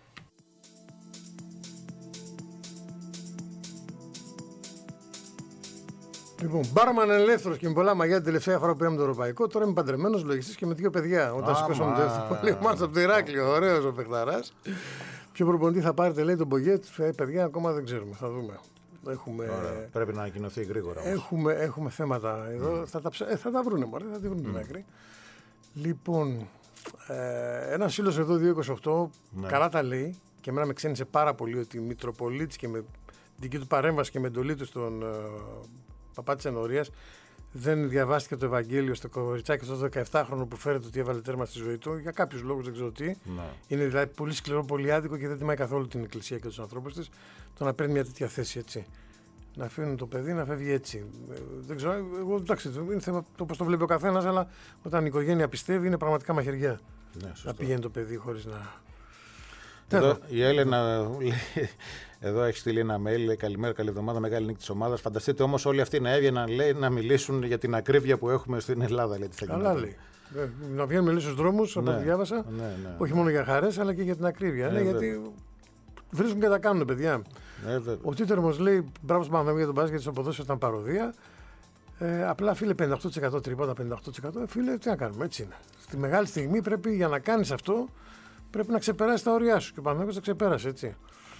Λοιπόν, μπάρμαν ελεύθερος και με πολλά μαγιά την τελευταία φορά που πήραμε το ευρωπαϊκό. Τώρα είμαι παντρεμένος λογιστής και με 2 παιδιά. Όταν σηκώσαμε το δεύτερο μάτς από το Ηράκλειο, ωραίος ο παιχταράς. Ποιο προπονητή θα πάρετε, λέει, τον Μπογκέτ. Παιδιά, ακόμα δεν ξέρουμε. Θα δούμε. Πρέπει να ανακοινωθεί γρήγορα. Έχουμε θέματα εδώ. Θα τα βρούνε, μωρέ, θα τη βρουν την άκρη. Λοιπόν, ένας φίλος εδώ 228 καλά τα λέει και εμένα με ξένησε πάρα πολύ ότι η Μητροπολίτης και με δική του παρέμβαση και με εντολή του στον παπά της Ενορίας δεν διαβάστηκε το Ευαγγέλιο στο κοριτσάκι στο 17χρονο που φέρεται ότι έβαλε τέρμα στη ζωή του για κάποιους λόγους, δεν ξέρω τι. Είναι δηλαδή πολύ σκληρό, πολύ άδικο και δεν τιμάει καθόλου την Εκκλησία και τους ανθρώπους της το να παίρνει μια τέτοια θέση έτσι. Να αφήνουν το παιδί να φεύγει έτσι. Δεν ξέρω, εγώ εντάξει, είναι θέμα το πώς το βλέπει ο καθένας, αλλά όταν η οικογένεια πιστεύει είναι πραγματικά μαχαιριά. Να πηγαίνει το παιδί χωρίς να. Εδώ, η Έλενα εδώ έχει στείλει ένα mail, λέει καλημέρα, καλή εβδομάδα, μεγάλη νίκη της ομάδας. Φανταστείτε όμως όλοι αυτοί να έβγαιναν, λέει, να μιλήσουν για την ακρίβεια που έχουμε στην Ελλάδα. Λέει, καλά λέει. Να βγαίνουμε λίγο στους δρόμους, από ό,τι διάβασα, όχι μόνο για χαρές, αλλά και για την ακρίβεια. Γιατί βρίσκουν και τα κάνουν, παιδιά. Ο Τίτερμος λέει, μπράβο στον Παναθηναϊκό για τον μπάσκετ, στο ποδόσφαιρο ήταν παροδία. Απλά φίλε 58% τριπώτα, 58%. Φίλε, τι να κάνουμε, έτσι είναι. Στη μεγάλη στιγμή πρέπει για να κάνεις αυτό. Πρέπει να ξεπεράσει τα όρια σου και ο Παναθηναϊκός τα ξεπέρασε, έτσι.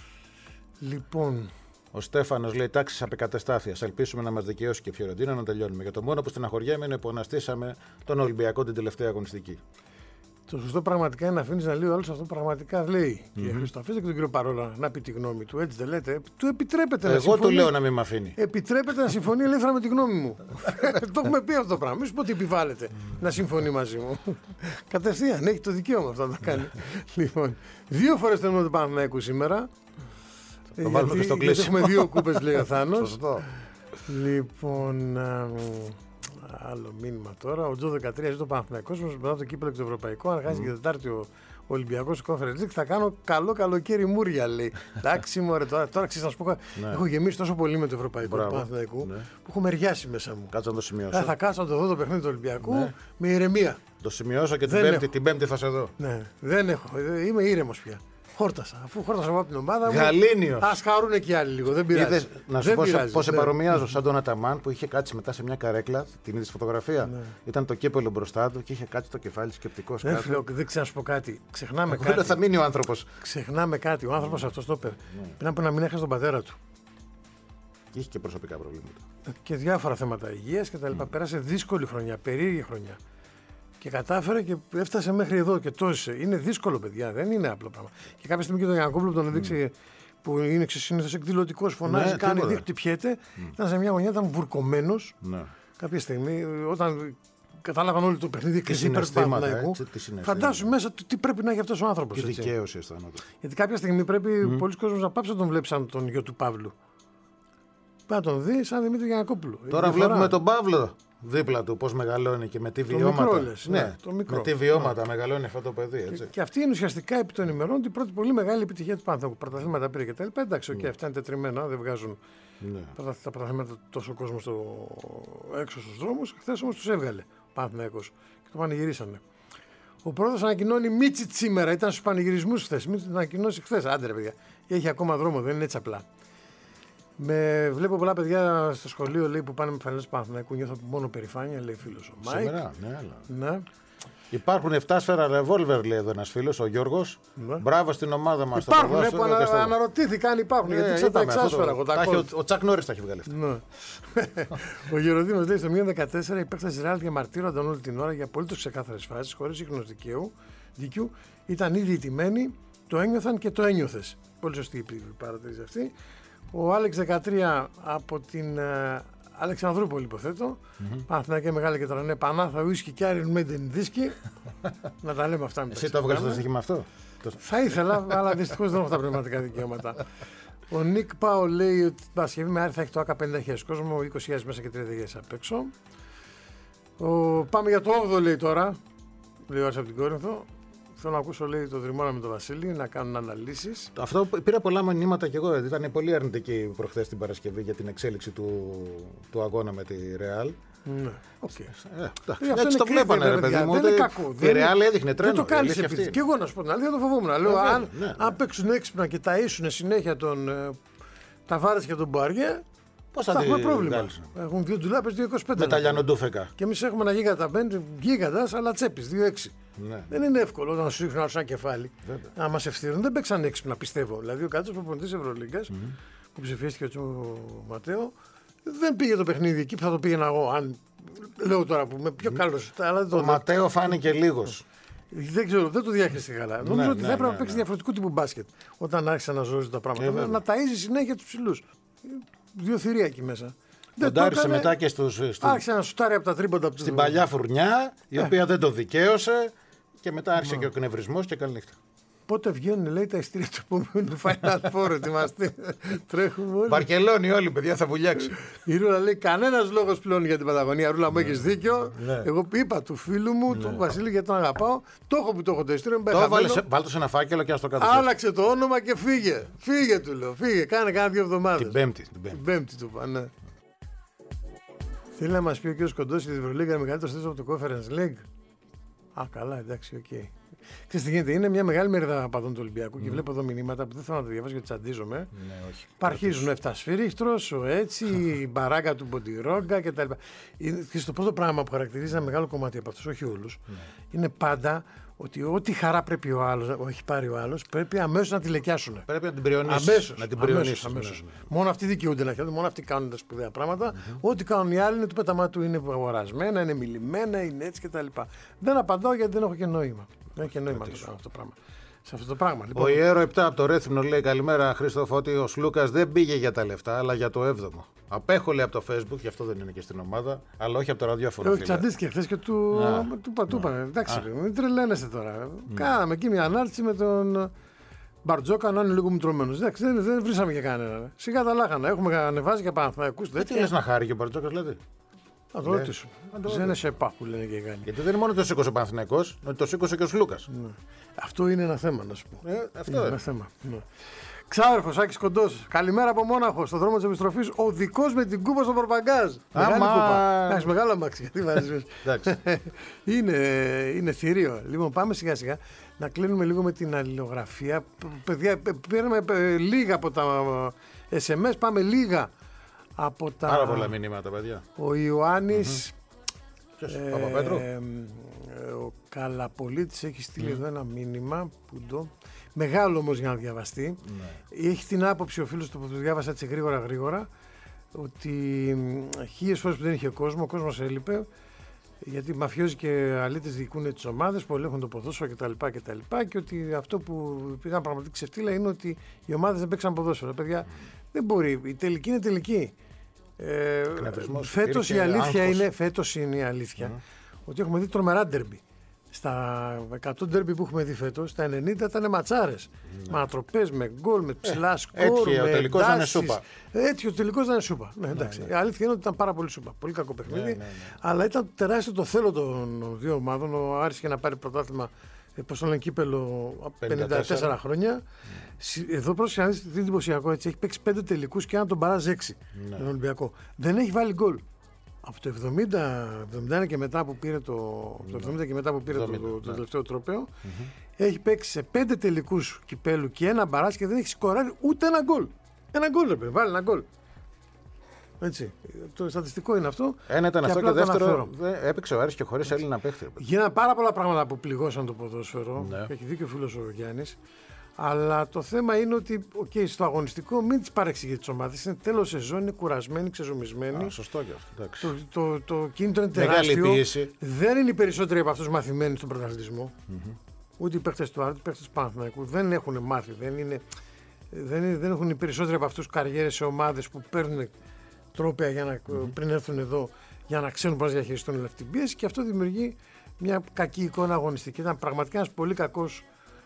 Λοιπόν. Ο Στέφανος λέει: τάξεις απεκαταστάθειας. Ελπίσουμε να μας δικαιώσει και η Φιωρεντίνα να τελειώνουμε. Για το μόνο που στεναχωριέμαι είναι που αναστήσαμε τον Ολυμπιακό την τελευταία αγωνιστική. Το σωστό πραγματικά είναι να αφήνεις να λέει ο άλλος αυτό πραγματικά λέει. Κύριε Χρήστο, αφήστε και τον κύριο Παρόλα να πει τη γνώμη του. Έτσι δεν λέτε. Του επιτρέπεται να συμφωνεί. Εγώ του λέω να μην με αφήνει. Επιτρέπεται να συμφωνεί ελεύθερα με τη γνώμη μου. Το έχουμε πει αυτό το πράγμα. Μην σου πω ότι επιβάλλεται να συμφωνεί μαζί μου. Κατευθείαν έχει το δικαίωμα αυτό να το κάνει. Λοιπόν, 2 φορές το του Παναθηναϊκού σήμερα. Το βάλουμε και στο κλείσιμο. Έχουμε 2 κούπες, λέει ο Θάνος. Λοιπόν. Άλλο μήνυμα τώρα. Ο Τζο 13 ζει το Παναθηναϊκός μας μετά το κύπελλο και το ευρωπαϊκό. Αν χάσει και Τετάρτη ο Ολυμπιακός Conference League, θα κάνω καλό καλοκαίρι μούρια, λέει. Εντάξει, μωρέ, τώρα ξέρεις να σου πω. Έχω γεμίσει τόσο πολύ με το ευρωπαϊκό του Παναθηναϊκού που έχω μεριάσει μέσα μου. Κάτσε να το σημειώσω. Θα κάτσω να το δω το παιχνίδι του Ολυμπιακού με ηρεμία. Το σημειώσω και την Πέμπτη θα σε δω. Ναι, δεν έχω. Είμαι ήρεμος πια. Χόρτασα. Αφού χόρτασα από την ομάδα μου. Γαλήνιος. Ας χαρούν και άλλοι λίγο. Δεν πειράζει. Είδες, να σου πω πώς σε παρομοιάζω. Σαν τον Αταμάν που είχε κάτσει μετά σε μια καρέκλα. Την είδες φωτογραφία. Ναι. Ήταν το κύπελλο μπροστά του και είχε κάτσει το κεφάλι σκεπτικός. Δεν ξέρω να σου πω κάτι. Ξεχνάμε κάτι. Θα μείνει ο άνθρωπος. Ξεχνάμε κάτι. Ο άνθρωπος αυτός το είπε. Πριν από να μην έχασε τον πατέρα του. Και είχε και προσωπικά προβλήματα. Και διάφορα θέματα υγείας κτλ. Πέρασε δύσκολη χρονιά, περίεργη χρονιά. Και κατάφερε και έφτασε μέχρι εδώ και τόσες. Είναι δύσκολο, παιδιά, δεν είναι απλό πράγμα. Και κάποια στιγμή και τον Γιανακόπουλο που τον έδειξε, που είναι συνήθως εκδηλωτικός, φωνάζει, κάνει, δείχνει, πιέται. Ήταν σε μια γωνιά, ήταν βουρκωμένος. Κάποια στιγμή, όταν κατάλαβαν όλοι το παιχνίδι και υπέρ του Παναθηναϊκού, φαντάσου μέσα τι πρέπει να έχει αυτός ο άνθρωπος. Τι δικαίωση αισθάνονται. Γιατί κάποια στιγμή πρέπει πολλοί κόσμοι να πάψουν να τον βλέπει σαν τον γιο του Παύλου. Πρέπει να τον δει σαν Δημήτρη Γιανακόπουλο. Τώρα βλέπουμε τον Παύλο δίπλα του πώς μεγαλώνει και με τι βιώματα. Μικρό, λες, ναι, με τι βιώματα μεγαλώνει αυτό το παιδί. Έτσι. Και αυτή είναι ουσιαστικά επί των ημερών την πρώτη πολύ μεγάλη επιτυχία του Παναθηναϊκού. Πρωταθλήματα πήρε και τα λοιπά. Εντάξει, αυτά είναι τετριμμένα, δεν βγάζουν τα πρωταθλήματα τόσο κόσμο έξω στους δρόμους. Χθες όμως τους έβγαλε ο Παναθηναϊκός και το πανηγυρίσανε. Ο πρόεδρος ανακοινώνει Μίτσιτ σήμερα, ήταν στους πανηγυρισμούς χθες. Μίτσιτ ανακοινώσει χθες. Άντε ρε παιδιά, έχει ακόμα δρόμο, δεν είναι έτσι απλά. Βλέπω πολλά παιδιά στο σχολείο λέει, που πάνε με φανέλες του Παναθηναϊκού. Νιώθω μόνο περηφάνεια, λέει φίλος ο Μάικ. Σήμερα, ναι. Υπάρχουν 7 σφαίρα ρεβόλβερ, λέει εδώ ένας φίλος, ο Γιώργος. Ναι. Μπράβο στην ομάδα μας. Υπάρχουν, που αναρωτήθηκαν, υπάρχουν. Γιατί ξέρω τα εξάσφαιρα. Ο Τσακ Νόρις τα έχει βγάλει αυτά. Ναι. Ο Γεροντίνος λέει στο μείον 14 η παίκτες της Ρεάλ διαμαρτύρονταν όλη την ώρα για απολύτως ξεκάθαρες φάσεις, χωρίς ίχνος δικαίου. Ήταν ήδη ηττημένοι, το ένιωθαν και το ένιωθες. Πολύ σωστή η παρατήρηση αυτή. Ο Άλεξ 13 από την Αλεξανδρούπολη, υποθέτω. Παναθηναϊκή Μεγάλη Κετρανέ, Πανάθα, Ουίσκι και Iron Maiden δίσκη. Να τα λέμε αυτά. Εσύ το έβγαλες το στοίχημα αυτό? Θα ήθελα, αλλά δυστυχώς δεν έχω τα πνευματικά δικαιώματα. Ο Νίκ Πάο λέει ότι την Παρασκευή με Άρη θα έχει το ΑΚΑ 50.000 κόσμο, 20.000 μέσα και 30.000 απ' έξω. Πάμε για το 8ο, λέει τώρα. Λέει ο Άρης από την Κόρινθο. Θέλω να ακούσω, λέει, το Δρυμώνα με τον Βασίλη να κάνουν αναλύσεις. Αυτό πήρα πολλά μηνύματα κι εγώ. Ήταν πολύ αρνητική προχθές την Παρασκευή για την εξέλιξη του αγώνα με τη Ρεάλ. Ναι, okay. Έτσι το βλέπανε, ρε παιδί μου. Δεν είναι κακό. Η Ρεάλ έδειχνε τρένο. Δεν το κάνεις επειδή. Και εγώ να σου πω την αλήθεια, δεν το φοβόμουν. Λέω, αν παίξουν έξυπνα και ταΐσουν συνέχεια τον Ταβάρες και τον Μποαριέ, πώς θα έχουμε πρόβλημα. Βγάλεις. Έχουν 2 ντουλάπες, 2,25. Με τα λιανοντούφεκα. Και εμείς έχουμε ένα γίγαντα μπέντ, γίγαντας, αλλά τσέπης, 2,6. Ναι. Δεν είναι εύκολο όταν σου ρίχνουν ένα κεφάλι. Να μας ευθύνουν. Δεν παίξαν έξυπνα, πιστεύω. Δηλαδή, ο καλύτερος προπονητής Ευρωλίγκας που ψηφίστηκε ο Ματέο, δεν πήγε το παιχνίδι εκεί που θα το πήγαινα εγώ. Αν λέω τώρα που είμαι πιο καλός. Ο Ματέο φάνηκε λίγος. Δεν ξέρω, δεν το διάχυσε καλά. Νομίζω ότι θα έπρεπε να παίξει διαφορετικού τύπου μπάσκετ όταν άρχισε να ζώσει τα πράγματα. Να ταΐζει συνέχεια τους ψηλούς. 2 θηρία εκεί μέσα. Κοντάρισε μετά και άρχισε να σουτάρει από τα τρίποτα. Στην παλιά φουρνιά, η οποία δεν το δικαίωσε και μετά άρχισε και ο κνευρισμός και καλή νύχτα. Πότε βγαίνουν, λέει, τα ειστήρια του επόμενου Final Four, ετοιμαστεί. Τρέχουμε όλοι. Βαρκελόνη όλοι, παιδιά, θα βουλιάξει. Η Ρούλα λέει: κανένας λόγος πλέον για την Παταγωνία. Ρούλα μου, έχεις δίκιο. Εγώ είπα του φίλου μου, του Βασίλη, γιατί τον αγαπάω. Το έχω που το έχω το ειστήριο. Το βάλτε σε ένα φάκελο και ας το κάτω. Άλλαξε το όνομα και φύγε. Φύγε, του λέω. Φύγε, κάνε κάνα 2 εβδομάδες. Την Πέμπτη. Του είπα, ναι. Θέλει να μας πει ο κ. Κοντός ότι η Ευρωλίγκα είναι μεγαλύτερο θέση από το Conference League. Α, καλά, εντάξει, οκ. Ξέρεις τι γίνεται, είναι μια μεγάλη μερίδα παδών του Ολυμπιακού και βλέπω εδώ μηνύματα που δεν θέλω να το διαβάσω γιατί τσαντίζομαι. Ναι, όχι. Αρχίζουν ο Εφτασφύριχτρος, ο Έτσι, η μπαράγκα του Μποντιρόγκα κτλ. Και το πρώτο πράγμα που χαρακτηρίζει ένα μεγάλο κομμάτι από αυτούς, όχι όλους, είναι πάντα ότι ό,τι χαρά πρέπει ο άλλος, έχει πάρει ο άλλος, πρέπει αμέσως να τη λεκιάσουν. Πρέπει να την πριονίσεις. Αμέσως. Μόνο αυτοί δικαιούνται να χαίρονται, μόνο αυτοί κάνουν τα σπουδαία πράγματα. Ό,τι κάνουν οι άλλοι είναι του πεταμάτου, είναι αγορασμένα, είναι μιλημένα, είναι έτσι κτλ. Δεν απαντάω γιατί δεν έχω και νόημα. Δεν έχει και νόημα αυτό το πράγμα. Σε αυτό το πράγμα. Λοιπόν. Ο Ιέρο 7 από το Ρέθυμνο λέει: καλημέρα, Χρήστοφ, ότι ο Σλούκας δεν πήγε για τα λεφτά, αλλά για το 7ο. Απέχω, λέει, από το Facebook, γι' αυτό δεν είναι και στην ομάδα, αλλά όχι από το ραδιόφωνο. Όχι, τσαντίστηκε χθε και του είπα. Εντάξει, μην τρελαίνεστε τώρα. Κάναμε εκεί μια ανάρτηση με τον Μπαρτζόκα να είναι λίγο μητρωμένο. Εντάξει, δεν βρήσαμε και κανένα. Σιγά τα λάχανα. Έχουμε ανεβάσει και Παναθηναϊκούς. Τι λες να χάρη και ο Μπαρτζόκα, δηλαδή. Να το ρωτήσω. Δεν είναι σε πά που λένε και οι Γάλλοι. Γιατί δεν είναι μόνο το σήκωσε ο Παναθηναϊκός, το σήκωσε και ο Σλούκας. Αυτό είναι ένα θέμα, να σου πω. Αυτό είναι ένα θέμα. Ξάδερφος Άκης Κοντός. Καλημέρα από Μόναχο. Στον δρόμο της επιστροφής. Ο δικός με την κούπα στο Πορπαγκάζ. Μεγάλη κούπα. Εντάξει, μεγάλο αμάξι. Γιατί βάζεις. Είναι θηρίο. Λοιπόν, πάμε σιγά σιγά να κλείνουμε λίγο με την αλληλογραφία. Παιδιά, πήραμε λίγα από τα SMS. Πάμε λίγα από τα. Πάρα πολλά μηνύματα, παιδιά. Ο Ιωάννης. Παπαπέτρου. Ο Καλαπολίτης έχει στείλει εδώ ένα μήνυμα. Μεγάλο όμως για να διαβαστεί. Έχει την άποψη ο φίλος του που το διάβασα έτσι γρήγορα ότι 1000 φορές που δεν είχε κόσμο, ο κόσμος έλειπε γιατί μαφιόζοι και αλήτες διοικούν τις ομάδες που ελέγχουν το ποδόσφαιρο κτλ. Και ότι αυτό που ήταν πραγματική ξεφτύλα είναι ότι οι ομάδες δεν παίξαν ποδόσφαιρο. Παιδιά, δεν μπορεί. Η τελική είναι τελική. Φέτος είναι η αλήθεια ότι έχουμε δει τρομερά ντέρμπι. Στα 100 ντέρμπι που έχουμε δει φέτος, τα 90 ήταν ματσάρες. Με ανατροπές, με γκολ, με ψηλά σκορ. Έτυχε ο τελικός να είναι σούπα. Έτυχε ο τελικός να είναι σούπα. Η αλήθεια είναι ότι ήταν πάρα πολύ σούπα. Πολύ κακό παιχνίδι. Αλλά ήταν τεράστιο το θέλω των δύο ομάδων. Ο Άρης είχε να πάρει πρωτάθλημα, πώς το λένε, κύπελο 54 χρόνια. Εδώ πρόσεχε να δεις τι εντυπωσιακό, έτσι. Έχει παίξει 5 τελικούς και έναν τον παράζει 6 τον Ολυμπιακό. Δεν έχει βάλει γκολ. Από το 71 και μετά που πήρε το τελευταίο τρόπαιο, έχει παίξει σε 5 τελικούς κυπέλου και ένα μπαράζ και δεν έχει σκοράρει ούτε ένα γκολ. Ένα γκολ, ρε, βάλει ένα γκολ. Έτσι. Το στατιστικό είναι αυτό. Ένα ήταν αυτό και δεύτερο. Έπαιξε ο Άρης και χωρίς Έλληνα παίχτη. Γίνανε πάρα πολλά πράγματα που πληγώσαν το ποδόσφαιρο. Έχει δίκιο ο φίλος ο Γιάννης. Αλλά το θέμα είναι ότι στο αγωνιστικό μην τις παρεξηγεί τις ομάδες. Είναι τέλος σεζόν, είναι κουρασμένοι, ξεζουμισμένοι. Σωστό και αυτό. Το κίνητρο είναι τεράστιο. Δεν είναι οι περισσότεροι από αυτούς μαθημένοι στον πρωταθλητισμό. Ούτε οι παίχτες του Άρη, οι παίχτες του Παναθηναϊκού δεν έχουν μάθει. Δεν έχουν οι περισσότεροι από αυτούς καριέρες σε ομάδες που παίρνουν τρόπια για να, πριν έρθουν εδώ για να ξέρουν πώς να διαχειριστούν όλη αυτή την πίεση και αυτό δημιουργεί μια κακή εικόνα αγωνιστική. Ήταν πραγματικά ένας πολύ κακός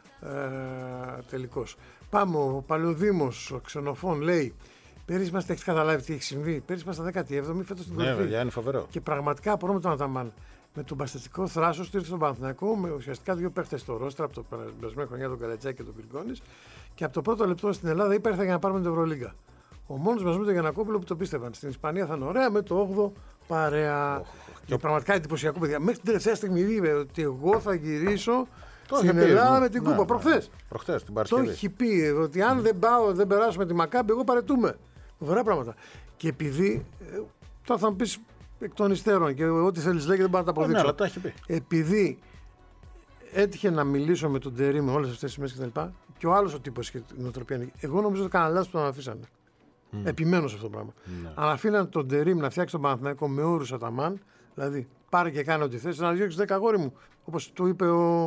τελικός. Πάμε, ο Παλαιοδήμος, ο Ξενοφών λέει: πέρυσι μας έχετε καταλάβει τι έχει συμβεί. Πέρυσι μας στα 17η, φέτος στην κορυφή. Ναι, είναι φοβερό. Και πραγματικά απορώ με τον Αταμάν. Με τον παστευτικό θράσος του ήρθε στον Παναθηναϊκό με ουσιαστικά 2 παίχτες στο ρόστρα από το περασμένο χρονιά, τον Καλατσάκη και τον Γκριγκόνης. Και από το πρώτο λεπτό στην Ελλάδα είπε: ήρθα για να πάρουμε την Ευρωλίγκα. Ο μόνος μας με τον Γιαννακόπουλο που το πίστευαν. Στην Ισπανία θα είναι ωραία, με το 8ο παρέα. Και πραγματικά εντυπωσιακό, παιδιά. Μέχρι την τελευταία στιγμή είπε ότι εγώ θα γυρίσω στην Ελλάδα με την κούπα. Προχθές την Παρασκευή. Το έχει πει ότι αν δεν περάσουμε τη Μακάμπη, εγώ παρετούμε. Φοβερά πράγματα. Και επειδή. Τώρα θα μου πει εκ των υστέρων και ό,τι θέλεις λέει και δεν πάω να τα αποδείξω. Ναι, αλλά τα έχει πει. Επειδή έτυχε να μιλήσω με τον Τερί με όλες αυτές τις μέρες κτλ. Και ο άλλος ο τύπος και την νοοτροπία. Εγώ νομίζω ότι έκανα λάθος που τον αφήσανε. Επιμένω σε αυτό το πράγμα. Αν αφήναν τον Τερίμ να φτιάξει τον Παναθηναϊκό με όρους Αταμάν, δηλαδή πάρε και κάνε ό,τι θες, να διώξει 10 αγόρι μου, όπως του είπε ο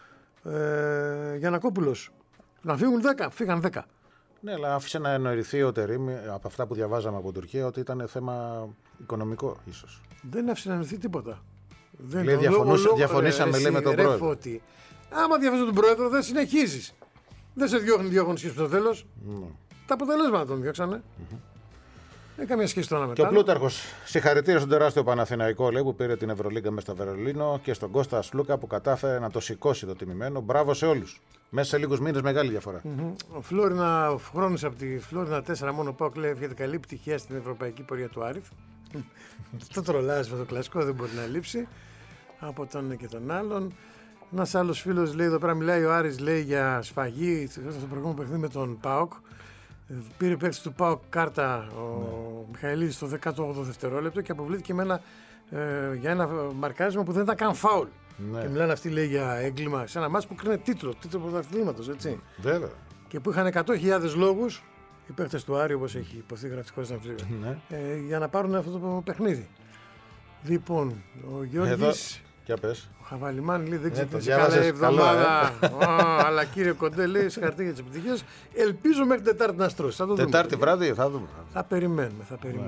Γιαννακόπουλος. Να φύγουν 10, φύγαν 10. Ναι, αλλά άφησε να εννοηθεί ο Τερίμ από αυτά που διαβάζαμε από Τουρκία ότι ήταν θέμα οικονομικό, ίσως. Δεν άφησε να εννοηθεί τίποτα. Λέει, διαφωνήσαμε λέει, με τον πρόεδρο. Φώτη. Άμα διαφωνείς με τον πρόεδρο, δεν συνεχίζεις. Δεν σε διώχνει διαγωνισμό στο τέλος. Τα αποτελέσματα τον διώξανε. Δεν καμία σχέση τώρα μετά. Και ο Πλούταρχος, συγχαρητήρια στον τεράστιο Παναθηναϊκό, λέει, που πήρε την Ευρωλίγκα μέσα στο Βερολίνο και στον Κώστα Σλούκα που κατάφερε να το σηκώσει το τιμημένο. Μπράβο σε όλους. Μέσα σε λίγους μήνες μεγάλη διαφορά. Ο Φλόρινα, χρόνος από τη Φλόρινα 4 μόνο πάω, λέει, εύχεται καλή επιτυχία στην ευρωπαϊκή πορεία του Άριθ. Το τρολάζει με το κλασικό, δεν μπορεί να λείψει. Από τον ένα και τον άλλον. Ένας άλλος φίλος λέει εδώ πέρα, μιλάει ο Άρης, λέει για σφαγή στο προηγούμενο παιχνίδι με τον ΠΑΟΚ. Πήρε παίκτη του ΠΑΟΚ κάρτα ο Μιχαηλίδης στο 18ο δευτερόλεπτο και αποβλήθηκε για ένα μαρκάρισμα που δεν ήταν καν φάουλ. Και μιλάνε αυτοί, λέει, για έγκλημα σε ένα μάτς που κρίνε τίτλο πρωταθλήματος, έτσι. Βέβαια. Και που είχαν 100.000 λόγους οι παίκτες του Άρη, όπως έχει υποθεί γραφτικός να ψήφισε, για να πάρουν αυτό το παιχνίδι. Λοιπόν, ο Γιώργης. Ο Χαβαλιμάν λέει: δεν ξυπνήσει καλή εβδομάδα. Αλλά κύριε Κοντέ, λέει: συγχαρητήρια για τις επιτυχίες. Ελπίζω μέχρι Τετάρτη να στρώσει. Τετάρτη βράδυ θα δούμε. Θα περιμένουμε.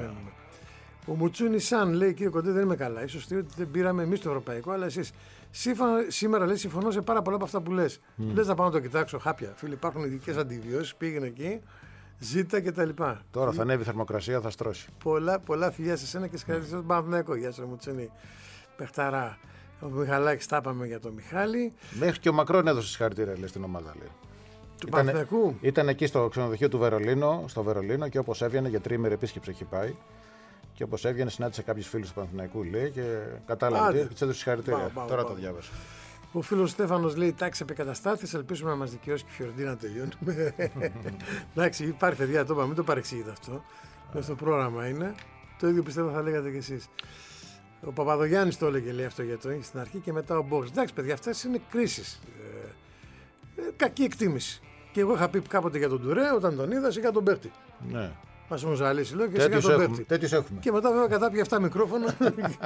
Ο Μουτσούνι Σαν λέει: κύριε Κοντέ, δεν είμαι καλά. Ίσως ότι δεν πήραμε εμείς το ευρωπαϊκό, αλλά εσείς. Σήμερα λέει: συμφωνώ σε πάρα πολλά από αυτά που λες. Λες να πάω να το κοιτάξω. Χάπια. Φίλοι, υπάρχουν ειδικές αντιβιώσεις. Πήγαινε εκεί, ζήτα κτλ. Τώρα θα ανέβει η θερμοκρασία, θα στρώσει. Πολλά φιλιά σε σένα και συγχαρητήρια στον Παναθηναϊκό. Γεια σας, Μουτσούνι. Παιχταρά. Ο Μιχαλάκης τα είπαμε για τον Μιχάλη. Μέχρι και ο Μακρόν έδωσε συγχαρητήρια στην ομάδα, λέει. Του Παναθηναϊκού. Ήταν εκεί στο ξενοδοχείο του στο Βερολίνο και όπως έβγαινε για τριήμερη επίσκεψη έχει πάει. Και όπως έβγαινε, συνάντησε κάποιους φίλους του Παναθηναϊκού, λέει, και κατάλαβε και της έδωσε συγχαρητήρια. Τώρα το διάβασα. Ο φίλος Στέφανος λέει: τάξη επικαταστάθης, ελπίζουμε να μας δικαιώσει και η Φιωρεντίνα να τελειώνουμε. Εντάξει, υπάρχει, παιδιά, το είπαμε, μην το παρεξηγείτε αυτό. Μέσα στο πρόγραμμα είναι. Το ίδιο πιστεύω θα λέγατε κι εσείς. Ο Παπαδογιάννης το έλεγε, λέει, αυτό για το στην αρχή και μετά ο Μπόξ. Εντάξει, παιδιά, αυτές είναι κρίσεις. Κακή εκτίμηση. Και εγώ είχα πει κάποτε για τον Τουρέ, όταν τον είδα, σιγά τον παίχτη. Ναι. Μας μου ζαλίσει, λέω, και σιγά τον παίχτη. Τέτοιους έχουμε. Και μετά βέβαια κατάπια 7 μικρόφωνα.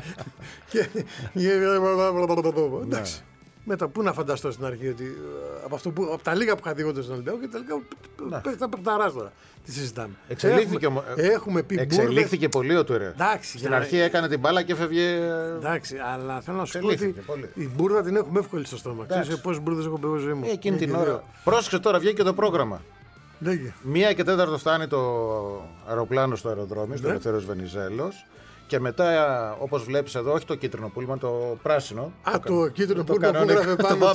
Εντάξει. Μετά πού να φανταστώ στην αρχή ότι από τα λίγα που είχα δει εγώ στον Ολυμπιακό και τελικά θα παιχταράς τώρα. Τι συζητάμε. Εξελίχθηκε πολύ ο Τουρέ. Στην αρχή έκανε την μπάλα και έφευγε. Εντάξει, αλλά θέλω να σου πω ότι η μπουρδα την έχουμε εύκολη στο στόμα. Ξέρεις πόσες μπουρδες έχω πει εγώ ζωή μου. Εκείνη την ώρα. Πρόσεξε τώρα, βγήκε το πρόγραμμα. 1:04 φτάνει το αεροπλάνο στο αεροδρόμιο, στο Ελευθέριος Βενιζέλος. Και μετά, όπως βλέπεις εδώ, όχι το κίτρινο πούλμαν, το πράσινο. Το κίτρινο πούλμαν που γράφε πάνω.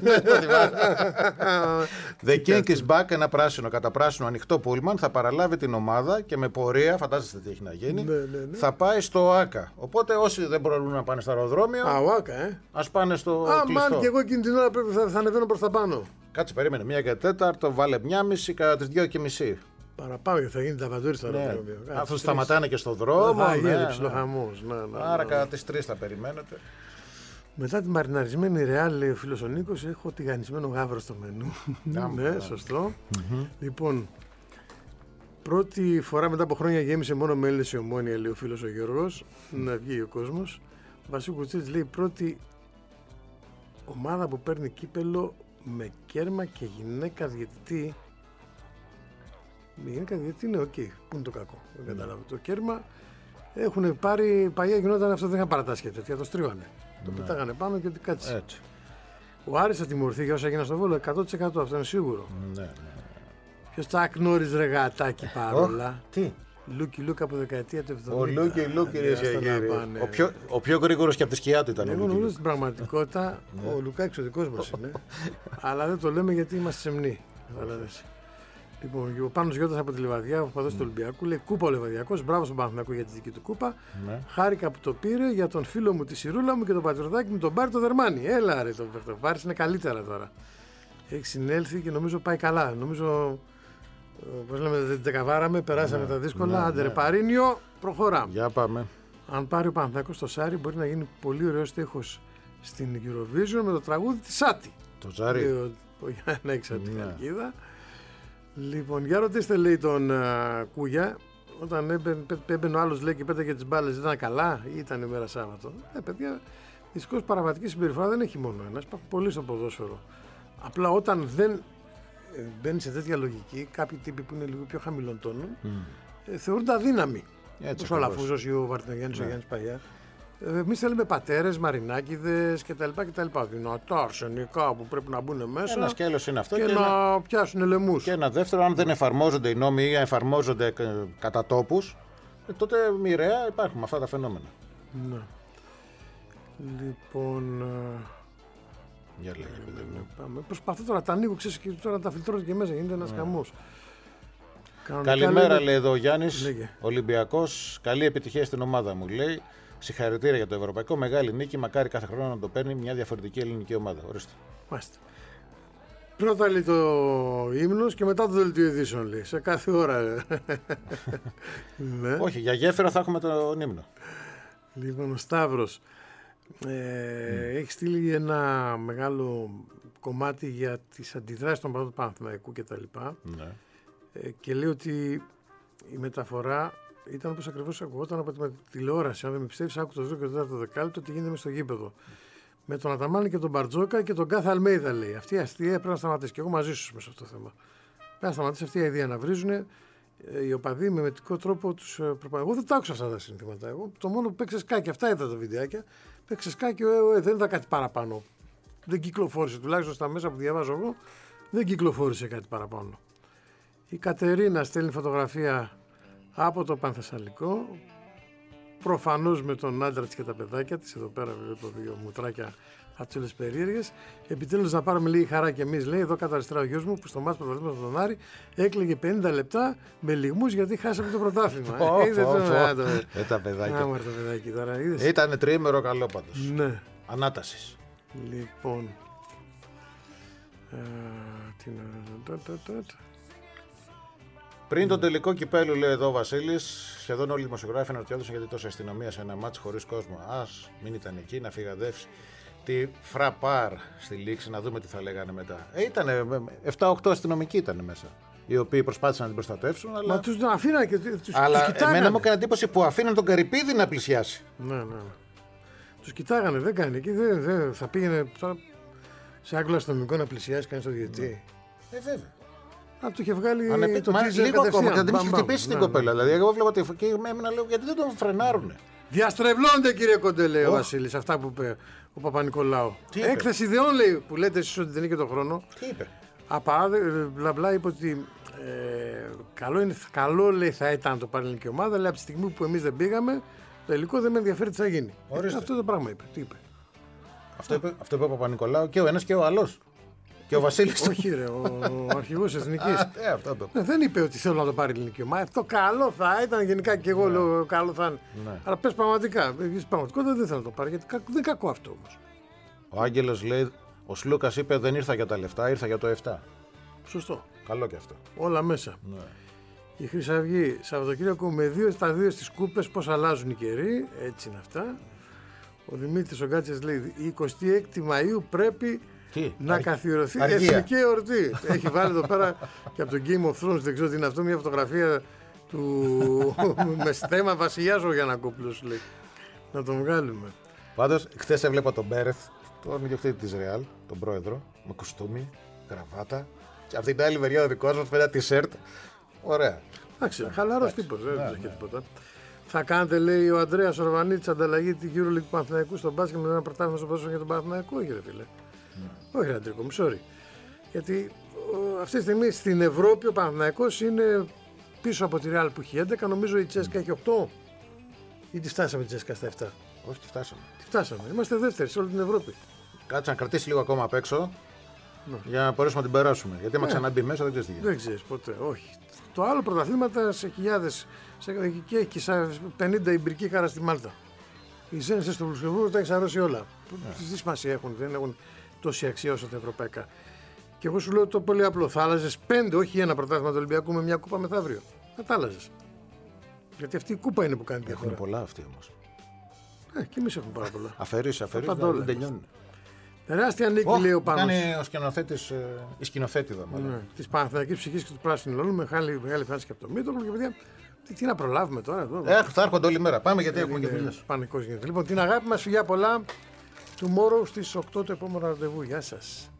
The King is back, ένα πράσινο, κατά πράσινο ανοιχτό πούλμαν, θα παραλάβει την ομάδα και με πορεία, φαντάζεστε τι έχει να γίνει, θα πάει στο ΆΚΑ. Οπότε όσοι δεν μπορούν να πάνε στο αεροδρόμιο, ας πάνε στο κλειστό. Αμάν, και εγώ εκείνη την ώρα θα ανεβαίνω προς τα πάνω. Κάτσε, περίμενε, 1:04, βάλε 1:30 κατά τις 2:30. Παραπάνω γιατί θα γίνει τα βαντούρι στο αεροδρόμιο. Αφού σταματάνε και στο δρόμο. Ψιλοχαμός. Άρα κατά τις 3 θα περιμένετε. Μετά τη μαριναρισμένη ρεάλ, λέει ο φίλος ο Νίκος, έχω τηγανισμένο γάβρο στο μενού. Ναι, σωστό. Λοιπόν, πρώτη φορά μετά από χρόνια γέμισε μόνο με Έλληνες η Ομόνια, λέει ο φίλος ο Γιώργος. Να βγει ο κόσμος. Ο Βασίλης Κουτσίτης λέει: πρώτη ομάδα που παίρνει κύπελο με κέρμα και γυναίκα διαιτητή. Γενικά γιατί είναι οκ. Πού είναι το κακό. Δεν καταλάβω. Το κέρμα έχουν πάρει. Παλιά γινόταν αυτό, δεν είχαν παρατάσει τέτοια. Το στρίβανε. Το πετάγανε πάνω και ότι κάτσε. Έτσι. Ο Άρης θα τιμωρηθεί για όσα έγιναν στο Βόλο 100%. Αυτό είναι σίγουρο. Ναι. Ποιο Τσακ Νόρις ρε γατάκι παρόλα. Τι. Λούκι Λούκα από δεκαετία του 70. Ο Λούκι, ο πιο γρήγορος και από τη σκιά του ήταν. Εγώ νομίζω στην πραγματικότητα ο Λουκά εξωτικός μας είναι. Αλλά δεν το λέμε γιατί είμαστε σεμνοί. Λοιπόν, ο Πάνος Γιώτας από τη Λιβαδιά, ο παδός του Ολυμπιακού, λέει κούπα ο Λιβαδιάκος. Μπράβο στον Παναθηναϊκό για τη δική του κούπα. Χάρηκα που το πήρε για τον φίλο μου τη Σιρούλα μου και τον πατριωτάκι μου τον πάρει το Δερμάνι. Έλα ρε, το Βάρης είναι καλύτερα τώρα. Έχει συνέλθει και νομίζω πάει καλά. Νομίζω. Πώς λέμε, δεν τεκαβάραμε, περάσαμε τα δύσκολα. Άντε ρε Παρίνιο, προχωράμε. Για πάμε. Αν πάρει ο Παναθηναϊκός στο Σάρι, μπορεί να γίνει πολύ ωραίο στίχος στην Eurovision με το τραγούδι τη Σάτι. Το Σάρι. Ο Γιάννη από την Καλκίδα. Λοιπόν, για ρωτήστε, λέει τον Κούγια, όταν έμπαινε ο άλλος λέει και πέταγε τις μπάλες, ήταν καλά ή ήταν ημέρα Σάββατο. Παιδιά, δυστυχώς παραβατική συμπεριφορά δεν έχει μόνο ένας, υπάρχουν πολλοί στο ποδόσφαιρο. Απλά όταν δεν μπαίνει σε τέτοια λογική, κάποιοι τύποι που είναι λίγο πιο χαμηλών τόνων, θεωρούνται αδύναμοι. Όπως ο Λαφούζος ή ο Βαρτινογιάννης, ο Γιάννης Παγιά. Εμείς θέλουμε πατέρες, μαρινάκηδες κτλ. Δυνατά αρσενικά που πρέπει να μπουν μέσα. Ένα σκέλος είναι αυτό. Και να πιάσουν λαιμούς. Και ένα δεύτερο, αν δεν εφαρμόζονται οι νόμοι ή εφαρμόζονται κατά τόπους, τότε μοιραία υπάρχουν αυτά τα φαινόμενα. Ναι. Λοιπόν. Για λέγε, προσπαθώ τώρα να τα ανοίγω, ξέρεις, και τώρα τα φιλτρώνω και μέσα. Γίνεται ένας χαμός. Καλημέρα, λέει εδώ ο Γιάννης. Ολυμπιακός. Καλή επιτυχία στην ομάδα μου, λέει. Συγχαρητήρια για το ευρωπαϊκό. Μεγάλη νίκη. Μακάρι κάθε χρόνο να το παίρνει μια διαφορετική ελληνική ομάδα. Ορίστε. Μάλιστα. Πρώτα λέει το ύμνος και μετά το δελτίο ειδήσεων, λέει. Σε κάθε ώρα. Ναι. Όχι, για γέφυρα θα έχουμε τον ύμνο. Λοιπόν, ο Σταύρος έχει στείλει ένα μεγάλο κομμάτι για τις αντιδράσεις των παδών του Παναθηναϊκού κτλ. Ναι. Και λέει ότι η μεταφορά ήταν όπως ακριβώς ακουγόταν από τη τηλεόραση. Αν δεν με πιστεύεις, άκου το 2 και το 4 δεκάλεπτο τι γίνεται μες στο γήπεδο. Με τον Αταμάνη και τον Μπαρτζόκα και τον Κάθε Αλμέιδα, λέει. Αυτή η αστεία πρέπει να σταματήσει. Και εγώ μαζί σου μέσα σε αυτό το θέμα. Πρέπει να σταματήσει αυτή η ιδέα να βρίζουν οι οπαδοί με μετικό τρόπο τους προπαγανδιστές. Εγώ δεν τα άκουσα αυτά τα συνθήματα. Εγώ το μόνο που παίξε σκάκι, αυτά ήταν τα βιντεάκια. Παίξε σκάκι, δεν ήταν κάτι παραπάνω. Δεν κυκλοφόρησε, τουλάχιστον στα μέσα που διαβάζω εγώ, δεν κυκλοφόρησε κάτι παραπάνω. Η Κατερίνα στέλνει φωτογραφία από το Πανθεσσαλικό. Προφανώς με τον άντρα της και τα παιδάκια της. Εδώ πέρα βλέπω δύο μουτράκια από τις όλες περίεργες. Επιτέλους να πάρουμε λίγη χαρά κι εμείς, λέει. Εδώ κατά αριστερά ο γιος μου που στο μάτς πρωταθλήματος με τον Άρη έκλαιγε 50 λεπτά με λιγμούς γιατί χάσαμε το πρωτάθλημα. Τα παιδάκια. Άμαρ το παιδάκι τώρα. Ήταν τριήμερο καλό πάντως. Ναι. Ανάτασης. Λοιπόν. Πριν τον τελικό κυπέλου, λέει εδώ ο Βασίλης, σχεδόν όλοι οι δημοσιογράφοι αναρωτιόντουσαν γιατί τόση αστυνομία σε ένα μάτς χωρίς κόσμο. Ας μην ήταν εκεί να φυγαδεύσει τη φραπάρ στη λήξη, να δούμε τι θα λέγανε μετά. Ήτανε 7-8 αστυνομικοί ήταν μέσα. Οι οποίοι προσπάθησαν να την προστατεύσουν. Αλλά, τους αφήναν και τους κοιτάγανε. Εμένα μου έκανε εντύπωση που αφήναν τον Καρυπίδη να πλησιάσει. Ναι. Τους κοιτάγανε, δεν κάνει. Εκεί δεν θα πήγαινε τώρα σε Άγγλο αστυνομικό να πλησιάσει κανείς το διαιτητή. Βέβαια. Να του είχε βγάλει το λίγο ακόμα και να την είχε χτυπήσει την κοπέλα. Δηλαδή, εγώ βλέπω ότι και έμεινα λέω γιατί δεν τον φρενάρουνε. Διαστρεβλώνται, κύριε Κοντέ, λέει ο Βασίλης, αυτά που είπε ο Παπα-Νικολάου. Έκθεση ιδεών, λέει, που λέτε εσείς ότι δεν είχε τον χρόνο. Τι είπε. Μπλα είπε ότι καλό λέει θα ήταν το πάρει ελληνική ομάδα, αλλά από τη στιγμή που εμείς δεν πήγαμε, το υλικό δεν με ενδιαφέρει τι θα γίνει. Αυτό το πράγμα είπε. Τι είπε. Αυτό είπε ο Παπα-Νικολάου και ο ένας και ο άλλος. Και ο Βασίλης. Όχι, ρε, ο αρχηγός Εθνικής. Δεν είπε ότι θέλω να το πάρει η ελληνική ομάδα. Αυτό καλό θα ήταν. Γενικά και εγώ λέω καλό θα είναι. Αλλά πες πραγματικά. Στην πραγματικότητα δεν θέλω να το πάρει. Γιατί δεν είναι κακό αυτό όμως. Ο Άγγελος λέει, ο Σλούκας είπε δεν ήρθα για τα λεφτά, ήρθα για το 7. Σωστό. Καλό και αυτό. Όλα μέσα. Ναι. Η Χρυσαυγή, Σαββατοκύριακο με 2-2 στις κούπες, πώς αλλάζουν οι καιροί. Έτσι είναι αυτά. Ο Δημήτρης ο Γκάτσες λέει, η 26η Μαΐου πρέπει να καθιερωθεί εθνική εορτή. Έχει βάλει εδώ πέρα και από το Game of Thrones, δεν ξέρω τι είναι αυτό, μια φωτογραφία του με στέμα βασιλιάς ο Γιαννακόπουλος, λέει. Να τον βγάλουμε. Πάντως, χθες έβλεπα τον Μπέρεθ, τον ιδιοκτήτη της Ρεάλ, τον πρόεδρο, με κουστούμι, γραβάτα. Και αυτή την άλλη μεριά ο δικός μας με ένα t-shirt Ωραία. Εντάξει, χαλαρός τύπος, δεν έχει τίποτα. Θα κάνετε, λέει ο Ανδρέας Ορβανίτης, ανταλλαγή τη EuroLeague του Παναθηναϊκού στον μπάσκετ με ένα πρωτάθλημα στο ποδόσφαιρο για τον Παναθηναϊκό, όχι ρε φίλε. Όχι ρε Αντρίκο μου, sorry. Γιατί αυτή τη στιγμή στην Ευρώπη ο Παναθηναϊκός είναι πίσω από τη Real που έχει 11, νομίζω η Τσέσκα έχει 8. Ή τη φτάσαμε τη Τσέσκα στα 7. Όχι, τη φτάσαμε. Τη φτάσαμε. Είμαστε δεύτεροι σε όλη την Ευρώπη. Κάτσε να κρατήσει λίγο ακόμα απ' έξω για να μπορέσουμε να την περάσουμε. Γιατί άμα ξαναμπεί μέσα δεν ξέρει τι γίνεται. Δεν ξέρει ποτέ, όχι. Το άλλο πρωταθλήματα σε χιλιάδες και έχει και 50 ιμπρική χαρά στη Μάλτα. Οι Ζένσε στο Λουξεμβούργο τα έχει σαρώσει όλα. Τι σημασία έχουν, δεν έχουν τόση αξία όσο τα ευρωπαϊκά. Και εγώ σου λέω το πολύ απλό. Θα άλλαζε 5, όχι ένα πρωτάθλημα του Ολυμπιακού με μια κούπα μεθαύριο. Θα τα άλλαζε. Γιατί αυτή η κούπα είναι που κάνει διαφορά. Έχουν πολλά αυτοί όμω. Και εμεί έχουμε πάρα πολλά. Αφαιρείς, δεν τελειώνουν. Τεράστια νίκη, λέει ο Πάνος. Κάνει ο σκηνοθέτης, η σκηνοθέτηδα μάλλον. Ναι, της Παναθηναϊκής ψυχής και του πράσινου λαού. Μεγάλη φάση και από το Μήτρογλου. Και παιδιά, τι να προλάβουμε τώρα εδώ. Θα έρχονται όλη μέρα. Πάμε γιατί έχουμε και δουλειές. Πανικός γίνεται. Λοιπόν, την αγάπη μας, φιλιά πολλά. Tomorrow στις 8 το επόμενο ραντεβού. Γεια σας.